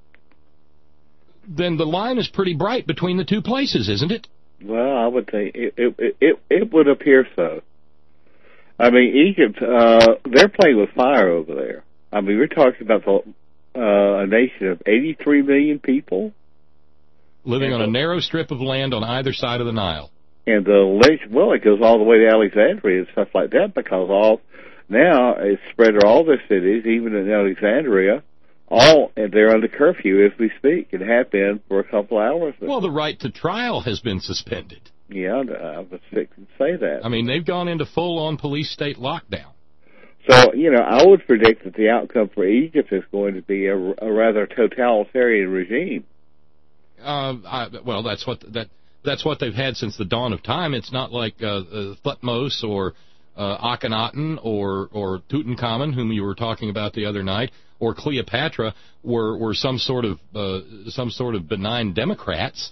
then the line is pretty bright between the two places, isn't it? Well, I would think it it it, it would appear so. I mean, Egypt, uh, they're playing with fire over there. I mean, we're talking about the, uh, a nation of eighty-three million people. Living on a narrow strip of land on either side of the Nile. And the, well, it goes all the way to Alexandria and stuff like that, because all, now it's spread to all the cities, even in Alexandria, all, and they're under curfew as we speak, and have been for a couple hours. Well, the right to trial has been suspended. Yeah, I was fixing to say that. I mean, they've gone into full-on police state lockdown. So, you know, I would predict that the outcome for Egypt is going to be a, a rather totalitarian regime. Uh, I, well, that's what that that's what they've had since the dawn of time. It's not like uh, uh, Thutmose or uh, Akhenaten or or Tutankhamun, whom you were talking about the other night, or Cleopatra, were were some sort of uh, some sort of benign democrats.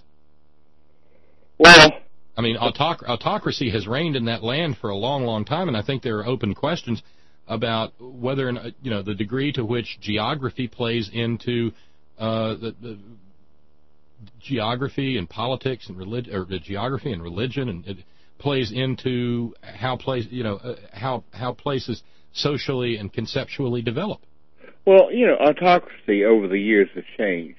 Well, I mean, autoc- autocracy has reigned in that land for a long, long time, and I think there are open questions about whether, you know, the degree to which geography plays into uh, the, the geography and politics and religion, or the geography and religion, and it plays into how place, you know, uh, how how places socially and conceptually develop. Well, you know, autocracy over the years has changed.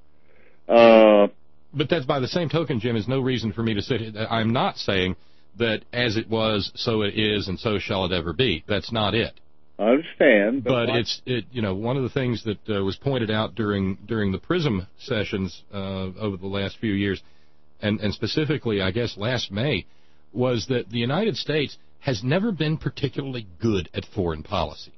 Uh, but that's by the same token, Jim, is no reason for me to sit here. I'm not saying that as it was, so it is, and so shall it ever be. That's not it. I understand, but, but what? it's it. You know, one of the things that uh, was pointed out during during the PRISM sessions uh, over the last few years, and and specifically, I guess last May, was that the United States has never been particularly good at foreign policy.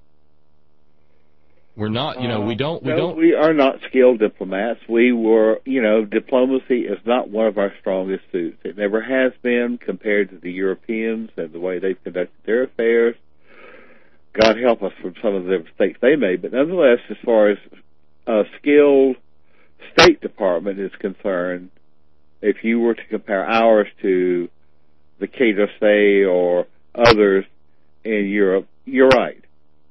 We're not, you know, we don't, we no, don't. We are not skilled diplomats. We were, you know, diplomacy is not one of our strongest suits. It never has been compared to the Europeans and the way they've conducted their affairs. God help us from some of the mistakes they made. But nonetheless, as far as a skilled State Department is concerned, if you were to compare ours to the Quai d'Orsay or others in Europe, you're right.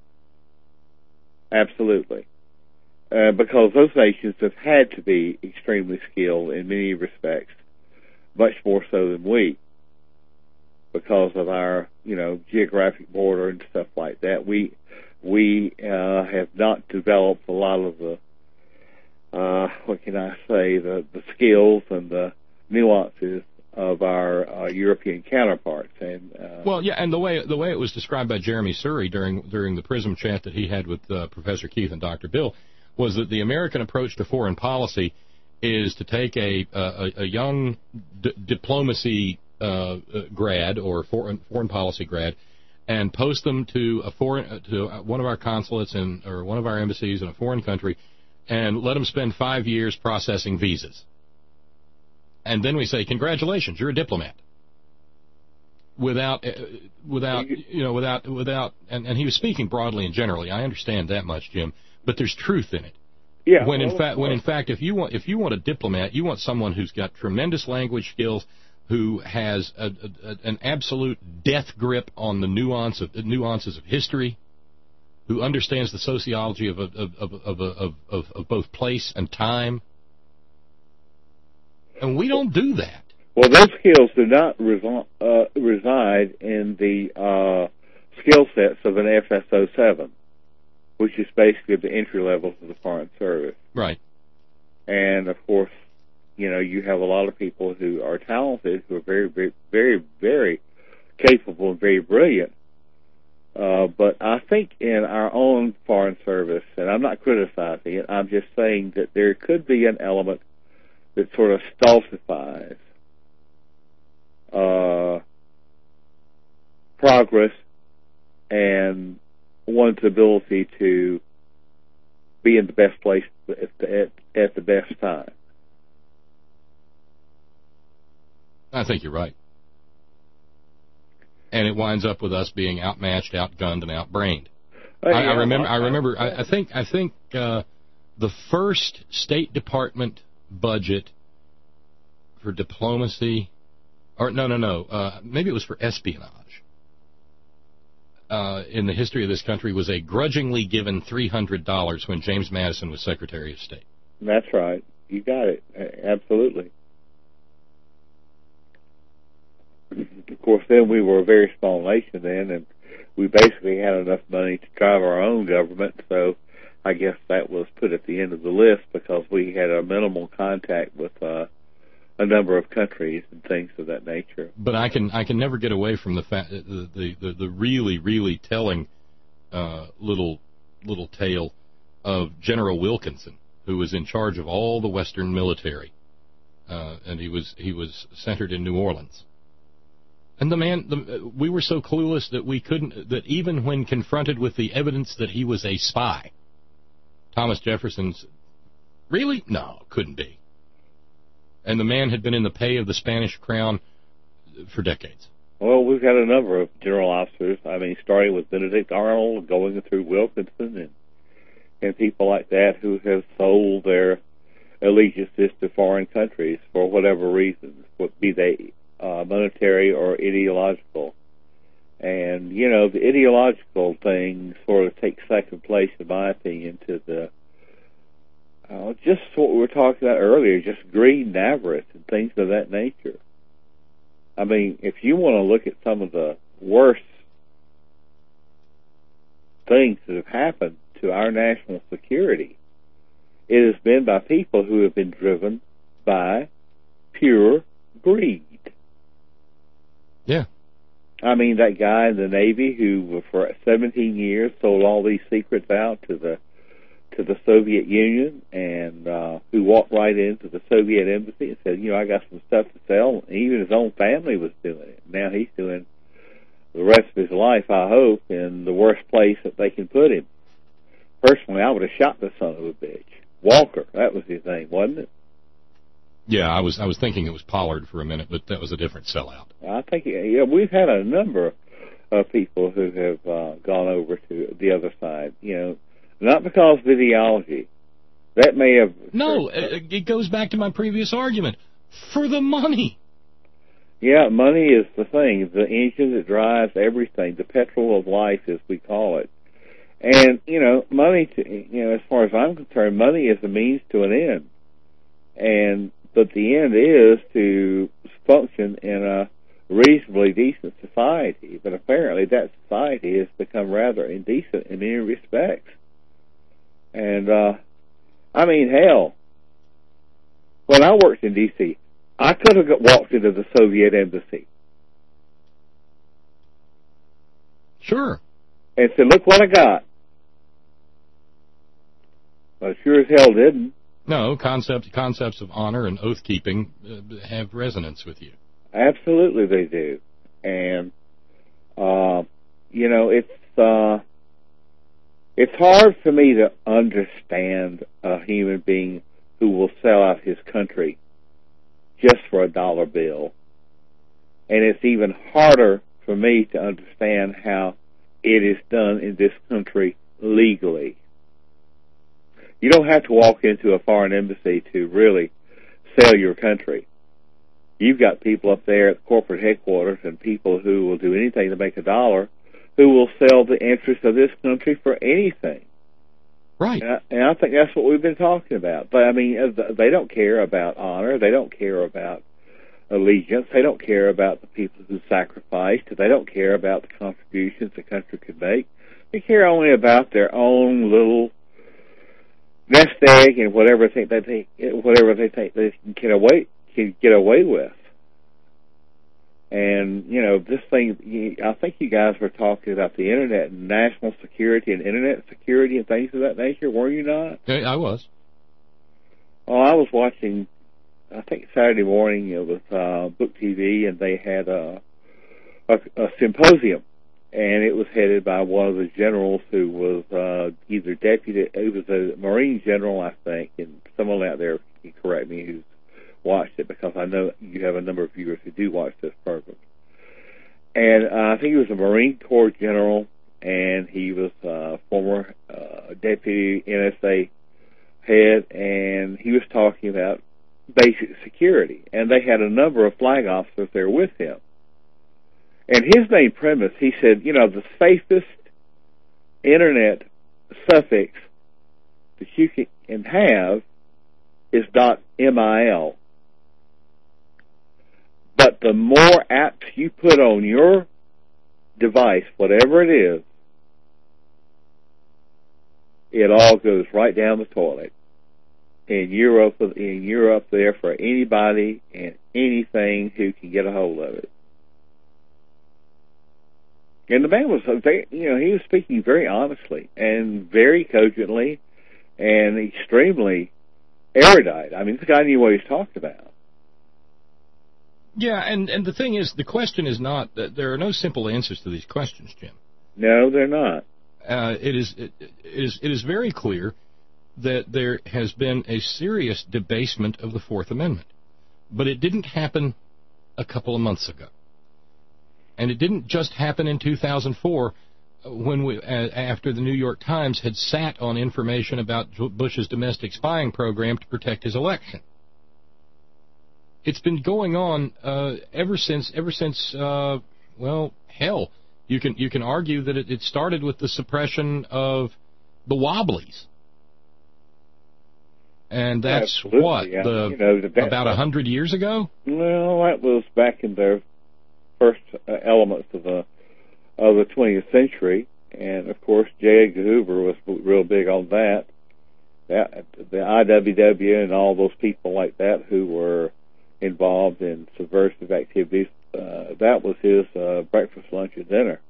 Absolutely. Uh, because those nations have had to be extremely skilled in many respects, much more so than we. because of our, you know, geographic border and stuff like that. We we uh, have not developed a lot of the, uh, what can I say, the, the skills and the nuances of our uh, European counterparts. And uh, well, yeah, and the way the way it was described by Jeremy Surrey during during the PRISM chat that he had with uh, Professor Keith and Doctor Bill was that the American approach to foreign policy is to take a a, a young d- diplomacy uh, grad or foreign foreign policy grad and post them to a foreign to one of our consulates in or one of our embassies in a foreign country and let them spend five years processing visas. And then we say, congratulations, you're a diplomat. Without, uh, without, you know, without, without, and, and he was speaking broadly and generally. I understand that much, Jim, but there's truth in it. Yeah. When well, in fact, when in fact, if you want, if you want a diplomat, you want someone who's got tremendous language skills, who has a, a, an absolute death grip on the nuance of the nuances of history, who understands the sociology of of of of of, of, of both place and time. And we don't do that. Well, those skills do not resi- uh, reside in the uh, skill sets of an F S O seven, which is basically the entry level of the Foreign Service. Right. And, of course, you know, you have a lot of people who are talented, who are very, very, very, very capable and very brilliant. Uh, but I think in our own Foreign Service, and I'm not criticizing it, I'm just saying that there could be an element that sort of stultifies uh, progress and one's ability to be in the best place at the, at, at the best time. I think you're right. And it winds up with us being outmatched, outgunned, and outbrained. Oh, I, yeah, I remember. I, I remember. I, I think. I think uh, the first State Department budget for diplomacy, or no, no, no, uh, maybe it was for espionage, uh, in the history of this country was a grudgingly given three hundred dollars when James Madison was Secretary of State. That's right. You got it. Absolutely. Of course, then we were a very small nation then, and we basically had enough money to drive our own government, so I guess that was put at the end of the list because we had a minimal contact with uh, a number of countries and things of that nature. But I can I can never get away from the fact the the, the, the really really telling uh, little little tale of General Wilkinson, who was in charge of all the Western military, uh, and he was he was centered in New Orleans. And the man, the, we were so clueless that we couldn't, that even when confronted with the evidence that he was a spy, Thomas Jefferson's, really? No, couldn't be. And the man had been in the pay of the Spanish crown for decades. Well, we've had a number of general officers, I mean, starting with Benedict Arnold, going through Wilkinson, and, and people like that who have sold their allegiances to foreign countries for whatever reasons, be they Uh, monetary or ideological. And, you know, the ideological thing sort of takes second place, in my opinion, to the, uh, just what we were talking about earlier, just greed and avarice and things of that nature. I mean, if you want to look at some of the worst things that have happened to our national security, it has been by people who have been driven by pure greed. Yeah. I mean, that guy in the Navy who, for seventeen years, sold all these secrets out to the to the Soviet Union, and uh, who walked right into the Soviet embassy and said, you know, I got some stuff to sell. And even his own family was doing it. Now he's doing the rest of his life, I hope, in the worst place that they can put him. Personally, I would have shot the son of a bitch. Walker, that was his name, wasn't it? Yeah, I was I was thinking it was Pollard for a minute, but that was a different sellout. I think, yeah, we've had a number of people who have uh, gone over to the other side, you know, not because of ideology. That may have... No, it, it goes back to my previous argument. For the money. Yeah, money is the thing, the engine that drives everything, the petrol of life, as we call it. And, you know, money, to, you know, as far as I'm concerned, money is a means to an end. And... But the end is to function in a reasonably decent society, but apparently that society has become rather indecent in many respects. And, uh, I mean, hell, when I worked in D C, I could have walked into the Soviet embassy. Sure. And said, look what I got. But sure as hell didn't. No, concepts concepts of honor and oath-keeping uh, have resonance with you. Absolutely they do. And, uh, you know, it's, uh, it's hard for me to understand a human being who will sell out his country just for a dollar bill. And it's even harder for me to understand how it is done in this country legally. You don't have to walk into a foreign embassy to really sell your country. You've got people up there at corporate headquarters and people who will do anything to make a dollar, who will sell the interests of this country for anything. Right. And I, and I think that's what we've been talking about. But, I mean, they don't care about honor. They don't care about allegiance. They don't care about the people who sacrificed. They don't care about the contributions the country could make. They care only about their own little nest egg and whatever they think they think, whatever they think they can get away can get away with. And you know, this thing. I think you guys were talking about the internet and national security and internet security and things of that nature. Were you not? Yeah, I was. Oh, I was watching. I think Saturday morning it was uh, Book T V, and they had a, a, a symposium. And it was headed by one of the generals who was uh, either deputy, it was a Marine general, I think, and someone out there can correct me who's watched it, because I know you have a number of viewers who do watch this program. And uh, I think he was a Marine Corps general, and he was a former uh, deputy N S A head, and he was talking about basic security. And they had a number of flag officers there with him. And his main premise, he said, you know, the safest internet suffix that you can have is .mil. But the more apps you put on your device, whatever it is, it all goes right down the toilet. And you're up, and you're up there for anybody and anything who can get a hold of it. And the man was, you know, he was speaking very honestly and very cogently and extremely erudite. I mean, this guy knew what he was talking about. Yeah, and, and the thing is, the question is not, that there are no simple answers to these questions, Jim. No, they're not. Uh, it is it, it is it is very clear that there has been a serious debasement of the Fourth Amendment. But it didn't happen a couple of months ago. And it didn't just happen in two thousand four when we, uh, after the New York Times had sat on information about Bush's domestic spying program to protect his election. It's been going on uh, ever since, ever since, uh, well, hell, you can you can argue that it, it started with the suppression of the Wobblies. And that's Absolutely. what, yeah. the, you know, the, about a hundred years ago? Well, that was back in the first uh, elements of the of the twentieth century, and of course J. Edgar Hoover was real big on that. That the I W W and all those people like that who were involved in subversive activities, uh, that was his uh, breakfast, lunch, and dinner.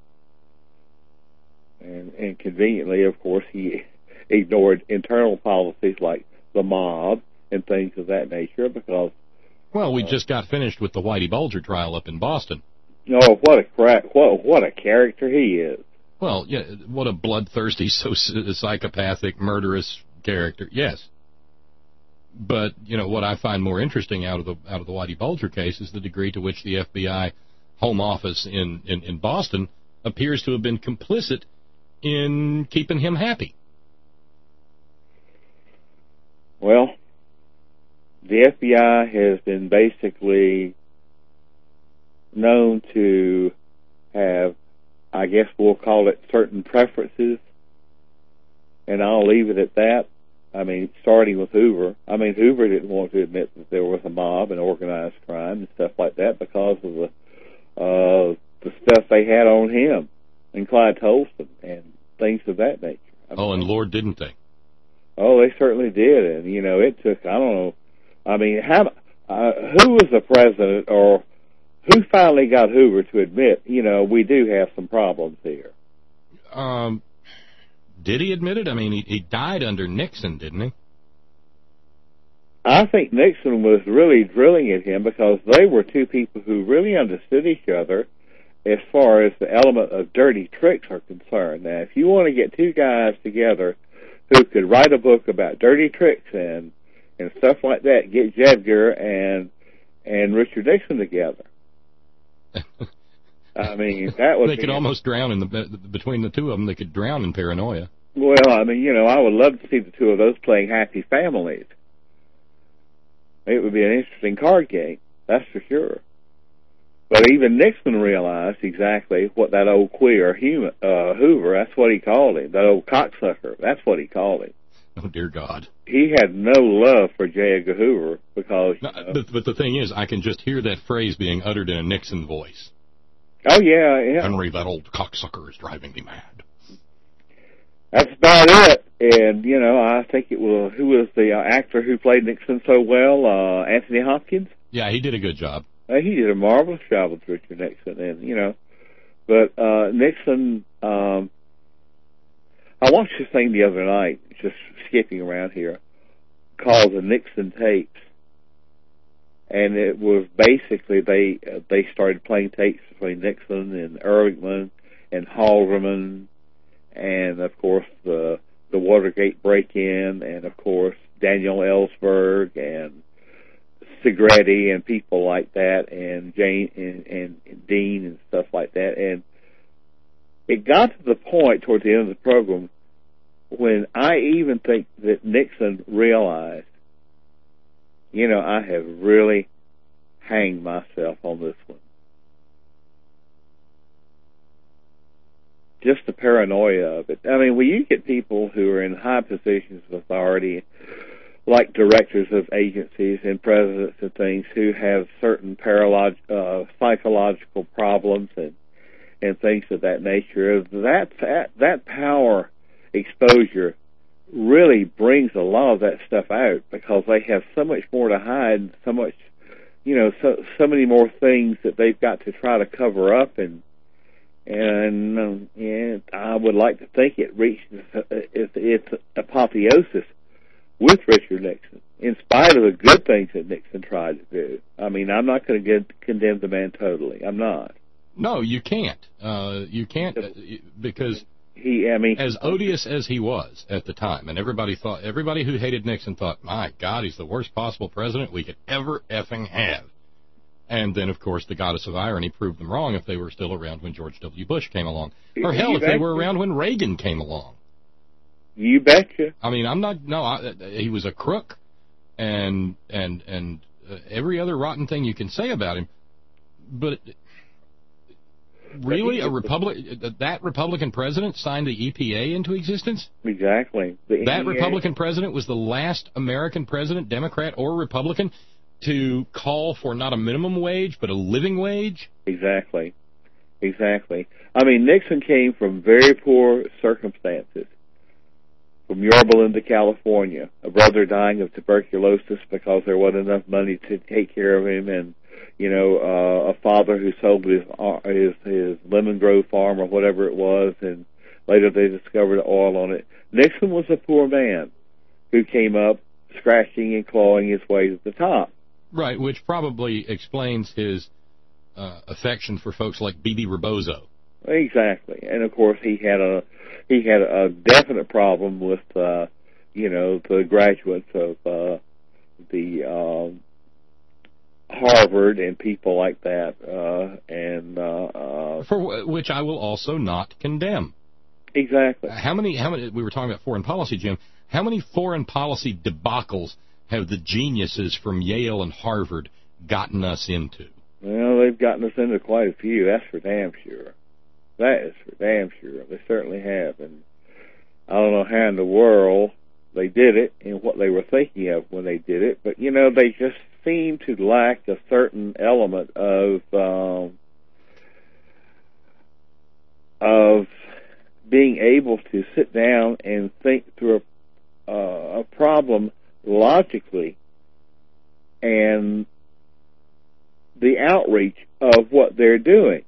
And, and conveniently, of course, he ignored internal policies like the mob and things of that nature because. Well, we uh, just got finished with the Whitey Bulger trial up in Boston. Oh, what a crack! What what a character he is. Well, yeah, what a bloodthirsty, so psychopathic, murderous character. Yes, but you know what I find more interesting out of the out of the Whitey Bulger case is the degree to which the F B I home office in, in, in Boston appears to have been complicit in keeping him happy. Well, the F B I has been basically known to have, I guess we'll call it, certain preferences, and I'll leave it at that. I mean, starting with Hoover. I mean, Hoover didn't want to admit that there was a mob and organized crime and stuff like that because of the they had on him and Clyde Tolson and things of that nature. I mean, oh, and Lord, didn't they? Oh, they certainly did. And, you know, it took, I don't know, I mean, how, uh, who was the president or who finally got Hoover to admit, you know, we do have some problems here? Um, did he admit it? I mean, he, he died under Nixon, didn't he? I think Nixon was really drilling at him because they were two people who really understood each other as far as the element of dirty tricks are concerned. Now, if you want to get two guys together who could write a book about dirty tricks and and stuff like that, get Jedgar and and Richard Nixon together. I mean, that would they be, could almost drown in the between the two of them. They could drown in paranoia. Well, I mean, you know, I would love to see the two of those playing happy families. It would be an interesting card game, that's for sure. But even Nixon realized exactly what that old queer human, uh, Hoover, that's what he called him, that old cocksucker, that's what he called him. Oh, dear God. He had no love for J. Edgar Hoover because... No, you know, but, but the thing is, I can just hear that phrase being uttered in a Nixon voice. Oh, yeah, yeah. Henry, that old cocksucker is driving me mad. That's about it. And, you know, I think it was, who was the uh, actor who played Nixon so well? Uh, Anthony Hopkins? Yeah, he did a good job. Uh, he did a marvelous job with Richard Nixon. And, you know, but uh, Nixon, um, I watched this thing the other night, just skipping around here, called the Nixon tapes. And it was basically, they uh, they started playing tapes between Nixon and Ehrlichman and Haldeman and, of course, the the Watergate break-in, and, of course, Daniel Ellsberg and Segretti and people like that, and Jane and, and, and Dean and stuff like that. And it got to the point towards the end of the program when I even think that Nixon realized, you know, I have really hanged myself on this one. Just the paranoia of it. I mean, when you get people who are in high positions of authority, like directors of agencies and presidents and things, who have certain paralog- uh, psychological problems and and things of that nature, that, that that power exposure really brings a lot of that stuff out because they have so much more to hide, so much, you know, so so many more things that they've got to try to cover up. And And, um, and I would like to think it reached its, its apotheosis with Richard Nixon, in spite of the good things that Nixon tried to do. I mean, I'm not going to condemn the man totally. I'm not. No, you can't. Uh, you can't uh, because he. I mean, as odious as he was at the time, and everybody thought, everybody who hated Nixon thought, my God, he's the worst possible president we could ever effing have. And then, of course, the goddess of irony proved them wrong if they were still around when George W. Bush came along. Or, hell, if they were around when Reagan came along. You betcha. I mean, I'm not, no, I, he was a crook and and and uh, every other rotten thing you can say about him. But really, a Republic, that Republican president signed the E P A into existence? Exactly. The that Republican president was the last American president, Democrat or Republican, to call for not a minimum wage, but a living wage? Exactly. Exactly. I mean, Nixon came from very poor circumstances. From Yorba Linda, California, a brother dying of tuberculosis because there wasn't enough money to take care of him, and, you know, uh, a father who sold his, his, his lemon grove farm or whatever it was, and later they discovered oil on it. Nixon was a poor man who came up scratching and clawing his way to the top. Right, which probably explains his uh, affection for folks like B B Rebozo. Exactly, and of course he had a he had a definite problem with uh, you know the graduates of uh, the um, Harvard and people like that, uh, and uh, uh, for w- which I will also not condemn. Exactly. How many? How many? We were talking about foreign policy, Jim. How many foreign policy debacles have the geniuses from Yale and Harvard gotten us into? Well, they've gotten us into quite a few. That's for damn sure. That is for damn sure. They certainly have. And I don't know how in the world they did it and what they were thinking of when they did it. But, you know, they just seem to lack a certain element of, um, being able to sit down and think through a, uh, a problem logically, and the outreach of what they're doing.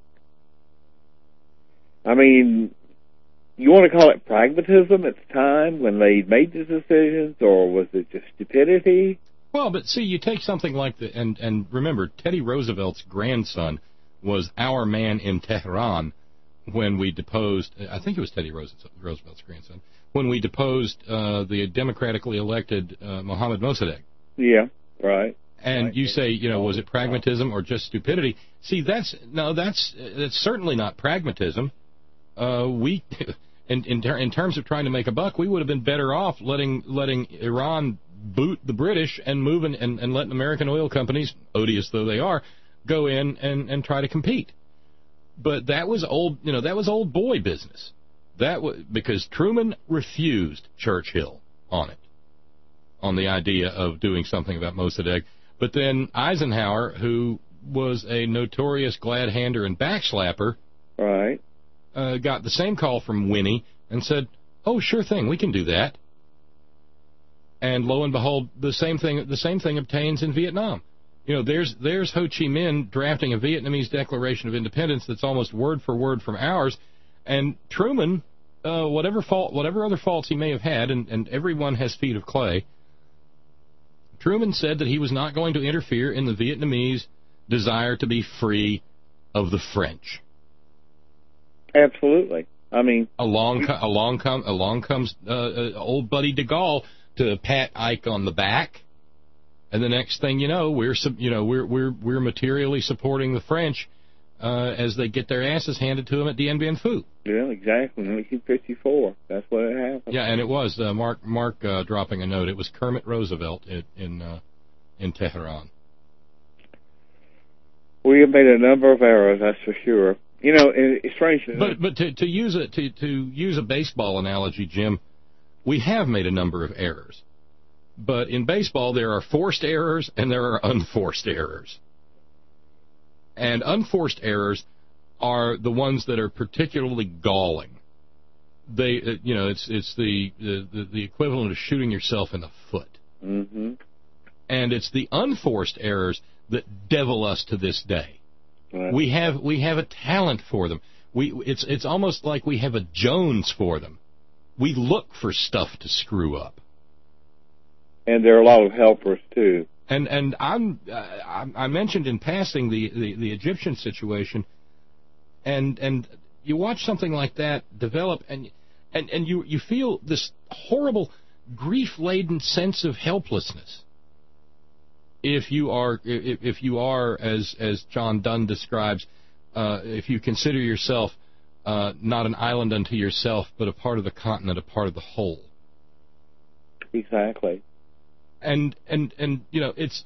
I mean, you want to call it pragmatism at the time when they made the decisions, or was it just stupidity? Well, but see, you take something like the, and, and remember, Teddy Roosevelt's grandson was our man in Tehran when we deposed, I think it was Teddy Roosevelt's grandson, when we deposed uh, the democratically elected uh, Mohammad Mossadegh. Yeah, right. And right. you say, you know, was it pragmatism or just stupidity? See, that's, no, that's, that's certainly not pragmatism. Uh, we, in, in, ter- in terms of trying to make a buck, we would have been better off letting, letting Iran boot the British and moving and, and letting American oil companies, odious though they are, go in and, and try to compete. But that was old, you know, that was old boy business. That was because Truman refused Churchill on it, on the idea of doing something about Mossadegh. But then Eisenhower, who was a notorious glad-hander and backslapper, right, uh, got the same call from Winnie and said, "Oh, sure thing, we can do that." And lo and behold, the same thing, the same thing obtains in Vietnam. You know, there's there's Ho Chi Minh drafting a Vietnamese Declaration of Independence that's almost word for word from ours, and Truman, uh, whatever fault, whatever other faults he may have had, and, and everyone has feet of clay, Truman said that he was not going to interfere in the Vietnamese desire to be free of the French. Absolutely. I mean, along co- along come along comes uh, uh, old buddy de Gaulle to pat Ike on the back. And the next thing you know, we're you know we're we're we're materially supporting the French uh, as they get their asses handed to them at Dien Bien Phu. Yeah, exactly. nineteen fifty-four. That's what it happened. Yeah, and it was uh, Mark Mark uh, dropping a note. It was Kermit Roosevelt in in, uh, in Tehran. We have made a number of errors, that's for sure. You know, it's strange. But but to to use a to to use a baseball analogy, Jim, we have made a number of errors. But in baseball, there are forced errors and there are unforced errors. And unforced errors are the ones that are particularly galling. They, uh, you know, it's it's the, the the equivalent of shooting yourself in the foot. Mm-hmm. And it's the unforced errors that devil us to this day. Right. We have we have a talent for them. We it's it's almost like we have a Jones for them. We look for stuff to screw up. And there are a lot of helpers too. And and I'm uh, I mentioned in passing the, the, the Egyptian situation, and and you watch something like that develop, and and and you you feel this horrible grief-laden sense of helplessness. If you are if, if you are as as John Donne describes, uh, if you consider yourself uh, not an island unto yourself, but a part of the continent, a part of the whole. Exactly. And, and, and you know, it's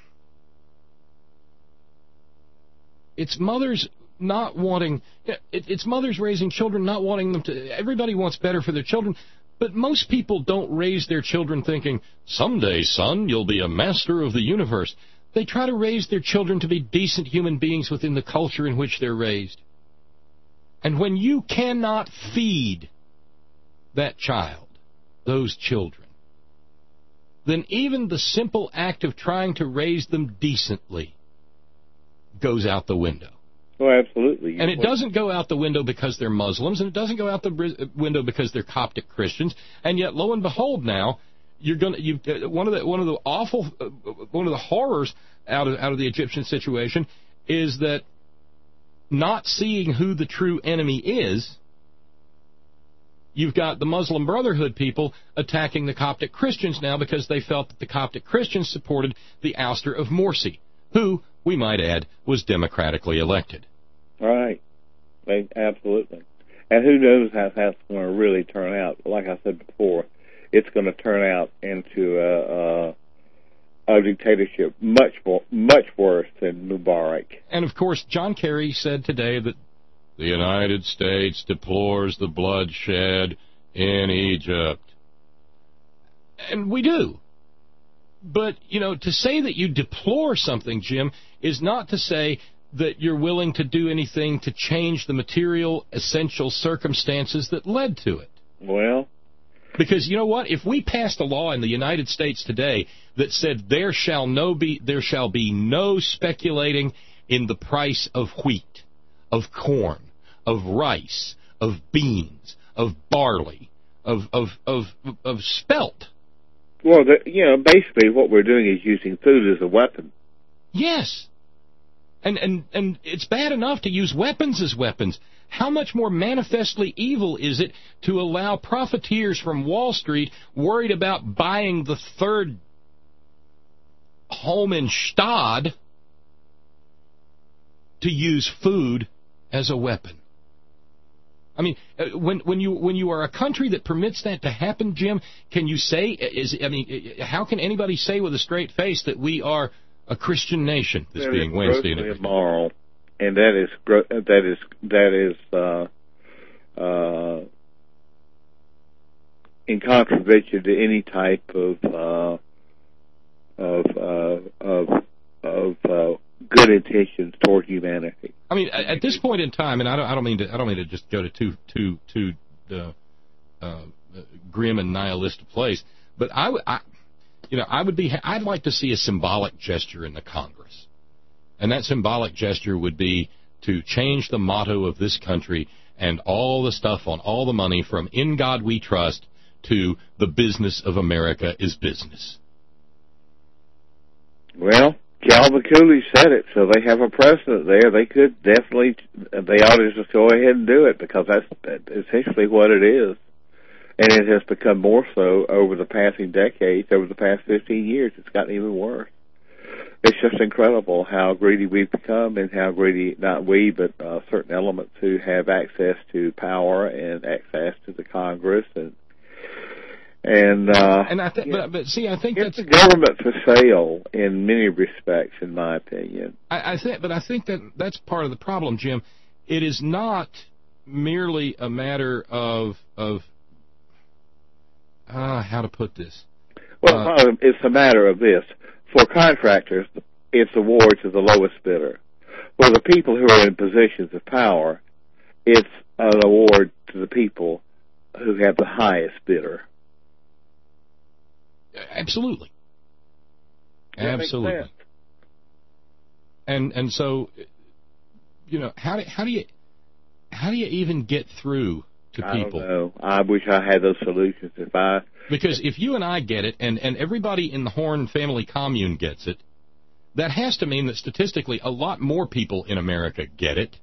it's mothers not wanting, it, it's mothers raising children not wanting them to, everybody wants better for their children, but most people don't raise their children thinking, someday, son, you'll be a master of the universe. They try to raise their children to be decent human beings within the culture in which they're raised. And when you cannot feed that child, those children, then even the simple act of trying to raise them decently goes out the window. Oh, absolutely. And it doesn't go out the window because they're Muslims, and it doesn't go out the window because they're Coptic Christians. And yet, lo and behold, now you're going to you one of the one of the awful uh, one of the horrors out of out of the Egyptian situation is that not seeing who the true enemy is. You've got the Muslim Brotherhood people attacking the Coptic Christians now because they felt that the Coptic Christians supported the ouster of Morsi, who, we might add, was democratically elected. Right. Absolutely. And who knows how that's going to really turn out. Like I said before, it's going to turn out into a, a, a dictatorship much more, much worse than Mubarak. And, of course, John Kerry said today that the United States deplores the bloodshed in Egypt. And we do. But, you know, to say that you deplore something, Jim, is not to say that you're willing to do anything to change the material, essential circumstances that led to it. Well, because you know what? If we passed a law in the United States today that said there shall no be there shall be no speculating in the price of wheat, of corn, of rice, of beans, of barley, of of of of spelt. Well, the, you know, basically what we're doing is using food as a weapon. Yes. And, and and it's bad enough to use weapons as weapons. How much more manifestly evil is it to allow profiteers from Wall Street worried about buying the third home in Stad to use food as a weapon? I mean, when when you when you are a country that permits that to happen, Jim, can you say is I mean, how can anybody say with a straight face that we are a Christian nation? This that being Wednesday and everything. Immoral, and that is that is that is uh, uh, in contradiction to any type of uh, of uh, of of uh, good intentions toward humanity. I mean, at this point in time, and I don't, I don't mean to, I don't mean to just go to too, too, too uh, uh, grim and nihilist a place, but I, I, you know, I would be, I'd like to see a symbolic gesture in the Congress, and that symbolic gesture would be to change the motto of this country and all the stuff on all the money from "In God We Trust" to "The business of America is business." Well, Calvin Coolidge said it, so they have a precedent there. They could definitely, they ought to just go ahead and do it, because that's essentially what it is. And it has become more so over the passing decades, over the past fifteen years. It's gotten even worse. It's just incredible how greedy we've become, and how greedy, not we, but uh, certain elements who have access to power and access to the Congress and And uh, and I think, but, but see, I think it's that's a government for sale in many respects, in my opinion. I, I think, but I think that that's part of the problem, Jim. It is not merely a matter of of uh, how to put this. Well, Uh, it's a matter of this: for contractors, it's award to the lowest bidder. For the people who are in positions of power, it's an award to the people who have the highest bidder. Absolutely. That makes Absolutely. sense. And and so, you know, how do how do you how do you even get through to people? I don't know. I wish I had those solutions. If I Because if you and I get it, and and everybody in the Horn family commune gets it, that has to mean that statistically a lot more people in America get it.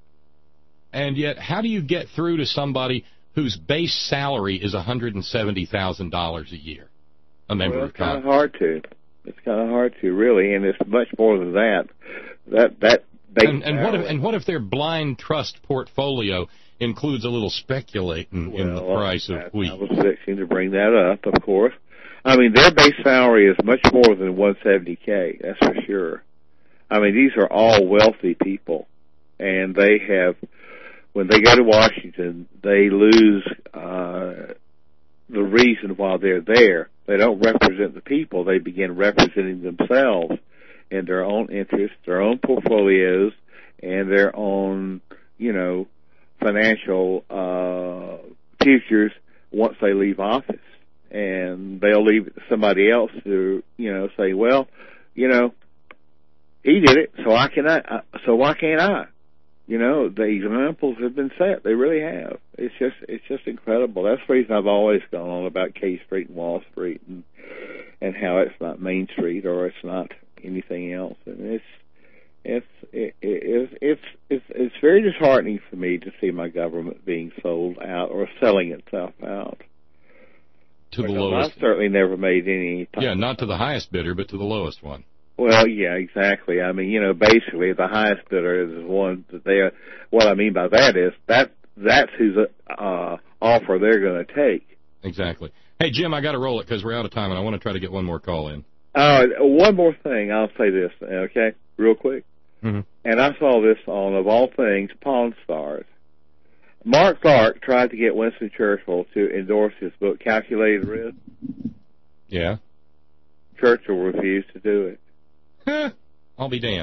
And yet, how do you get through to somebody whose base salary is one hundred seventy thousand dollars a year? A member well, of it's kind Congress. of hard to. It's kind of hard to, really, and it's much more than that. That that base And, and what if salary- and what if their blind trust portfolio includes a little speculating in the Well, price of I, wheat? I was fixing to bring that up, of course. I mean, their base salary is much more than one hundred seventy K, that's for sure. I mean, these are all wealthy people, and they have, when they go to Washington, they lose uh, the reason why they're there. They don't represent the people. They begin representing themselves and their own interests, their own portfolios, and their own, you know, financial uh, futures once they leave office. And they'll leave it to somebody else to, you know, say, well, you know, he did it, so I can I, so why can't I? You know, the examples have been set. They really have. It's just, it's just incredible. That's the reason I've always gone on about K Street and Wall Street, and and how it's not Main Street or it's not anything else. And it's, it's, it, it's, it's, it's, it's very disheartening for me to see my government being sold out or selling itself out. To the Because lowest. I've certainly never made any. Type Yeah, not to the highest bidder, but to the lowest one. Well, yeah, exactly. I mean, you know, basically the highest bidder is the one that they. What I mean by that is that that's whose uh, offer they're going to take. Exactly. Hey, Jim, I got to roll it because we're out of time, and I want to try to get one more call in. Uh, one more thing, I'll say this, okay, real quick. Mm-hmm. And I saw this on, of all things, Pawn Stars. Mark Clark tried to get Winston Churchill to endorse his book, Calculated Risk. Yeah. Churchill refused to do it. I'll be damned.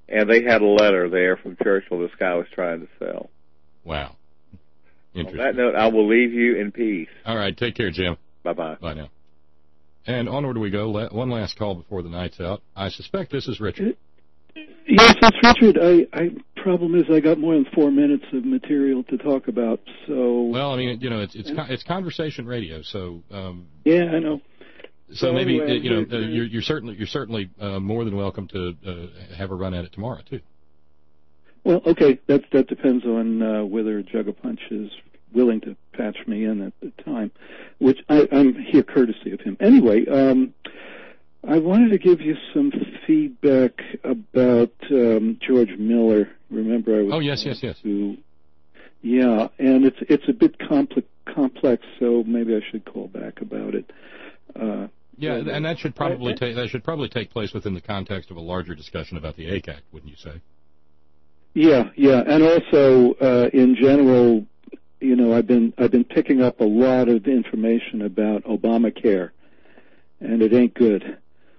and they had a letter there from Churchill this guy was trying to sell. Wow. On that note, I will leave you in peace. All right, take care, Jim. Bye-bye. Bye now. And onward we go. One last call before the night's out. I suspect this is Richard. Yes, it's Richard. I, I problem is I got more than four minutes of material to talk about. So well, I mean, you know, it's it's it's conversation radio. So um, yeah, I know. So, so maybe anyway, you know uh, you're, you're certainly you're certainly uh, more than welcome to uh, have a run at it tomorrow too. Well, okay, that that depends on uh, whether Jugga Punch is willing to patch me in at the time, which I, I'm here courtesy of him. Anyway, um, I wanted to give you some feedback about um, George Miller. Remember, I was oh yes, yes, yes. To, yeah, and it's it's a bit complex, complex, so maybe I should call back about it. Uh, yeah, and that should probably take that should probably take place within the context of a larger discussion about the A C A C, wouldn't you say? Yeah, yeah, and also uh, in general, you know, I've been I've been picking up a lot of information about Obamacare, and it ain't good.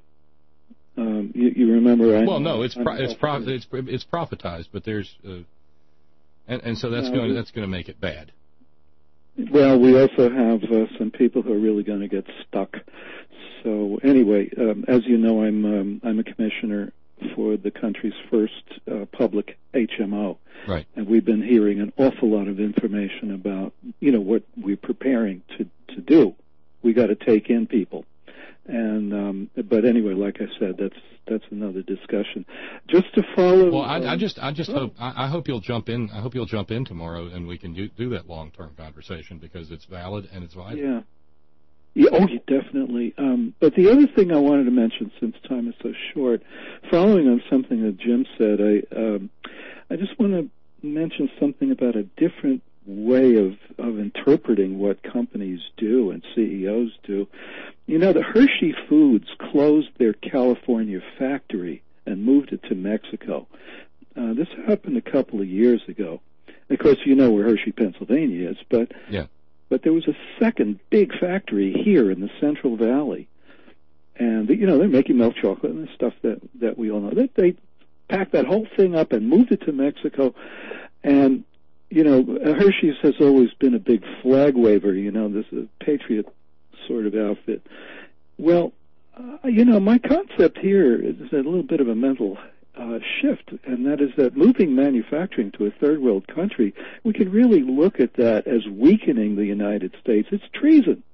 Um, you, you remember? I, well, no, it's pro- it's pro- it's it's prophetized, but there's, uh, and and so that's no, going that's going to make it bad. Well, we also have uh, some people who are really going to get stuck. So anyway, um, as you know, I'm um, I'm a commissioner for the country's first uh, public H M O. Right. And we've been hearing an awful lot of information about, you know, what we're preparing to, to do. We got to take in people. And, um, but anyway, like I said, that's, that's another discussion. Just to follow. Well, I, um, I just, I just oh. hope, I, I hope you'll jump in, I hope you'll jump in tomorrow and we can do, do that long-term conversation because it's valid and it's vital. Yeah. Yeah, oh, yeah, definitely. Um, but the other thing I wanted to mention, since time is so short, following on something that Jim said, I um, I just want to mention something about a different way of, of interpreting what companies do and C E Os do. You know, the Hershey Foods closed their California factory and moved it to Mexico. Uh, this happened a couple of years ago. Of course, you know where Hershey, Pennsylvania is, but... Yeah. But there was a second big factory here in the Central Valley, and you know they're making milk chocolate and the stuff that that we all know. They, they packed that whole thing up and moved it to Mexico, and you know Hershey's has always been a big flag waver. You know, this is a patriot sort of outfit. Well, uh, you know, my concept here is a little bit of a mental Uh, shift, and that is that moving manufacturing to a third world country, we can really look at that as weakening the United States. It's treason.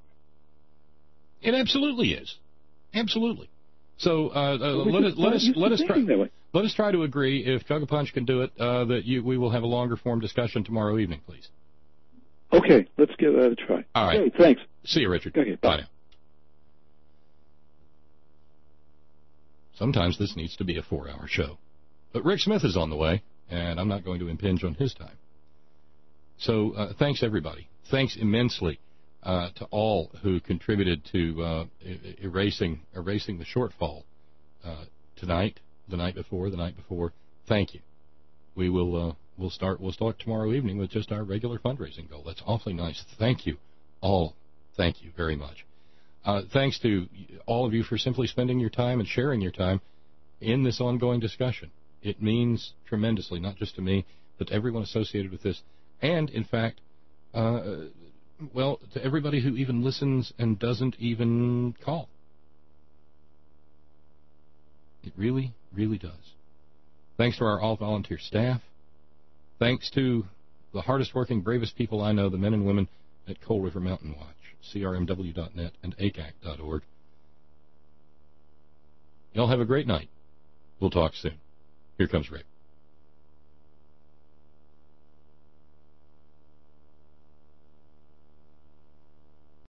It absolutely is, absolutely. So uh, uh, well, let us let us let us try that let us try to agree. If Jugga Punch can do it, uh, that you we will have a longer form discussion tomorrow evening, please. Okay, let's give that a try. All right. Okay, thanks. See you, Richard. Okay, bye. Bye now. Sometimes this needs to be a four-hour show. But Rick Smith is on the way, and I'm not going to impinge on his time. So uh, thanks, everybody. Thanks immensely uh, to all who contributed to uh, erasing erasing the shortfall uh, tonight, the night before, the night before. Thank you. We will uh, we'll start we'll start tomorrow evening with just our regular fundraising goal. That's awfully nice. Thank you all. Thank you very much. Uh, thanks to all of you for simply spending your time and sharing your time in this ongoing discussion. It means tremendously, not just to me, but to everyone associated with this. And, in fact, uh, well, to everybody who even listens and doesn't even call. It really, really does. Thanks to our all-volunteer staff. Thanks to the hardest-working, bravest people I know, the men and women at Coal River Mountain Watch. C R M W dot net and A C A C dot org. Y'all have a great night. We'll talk soon. Here comes Rick.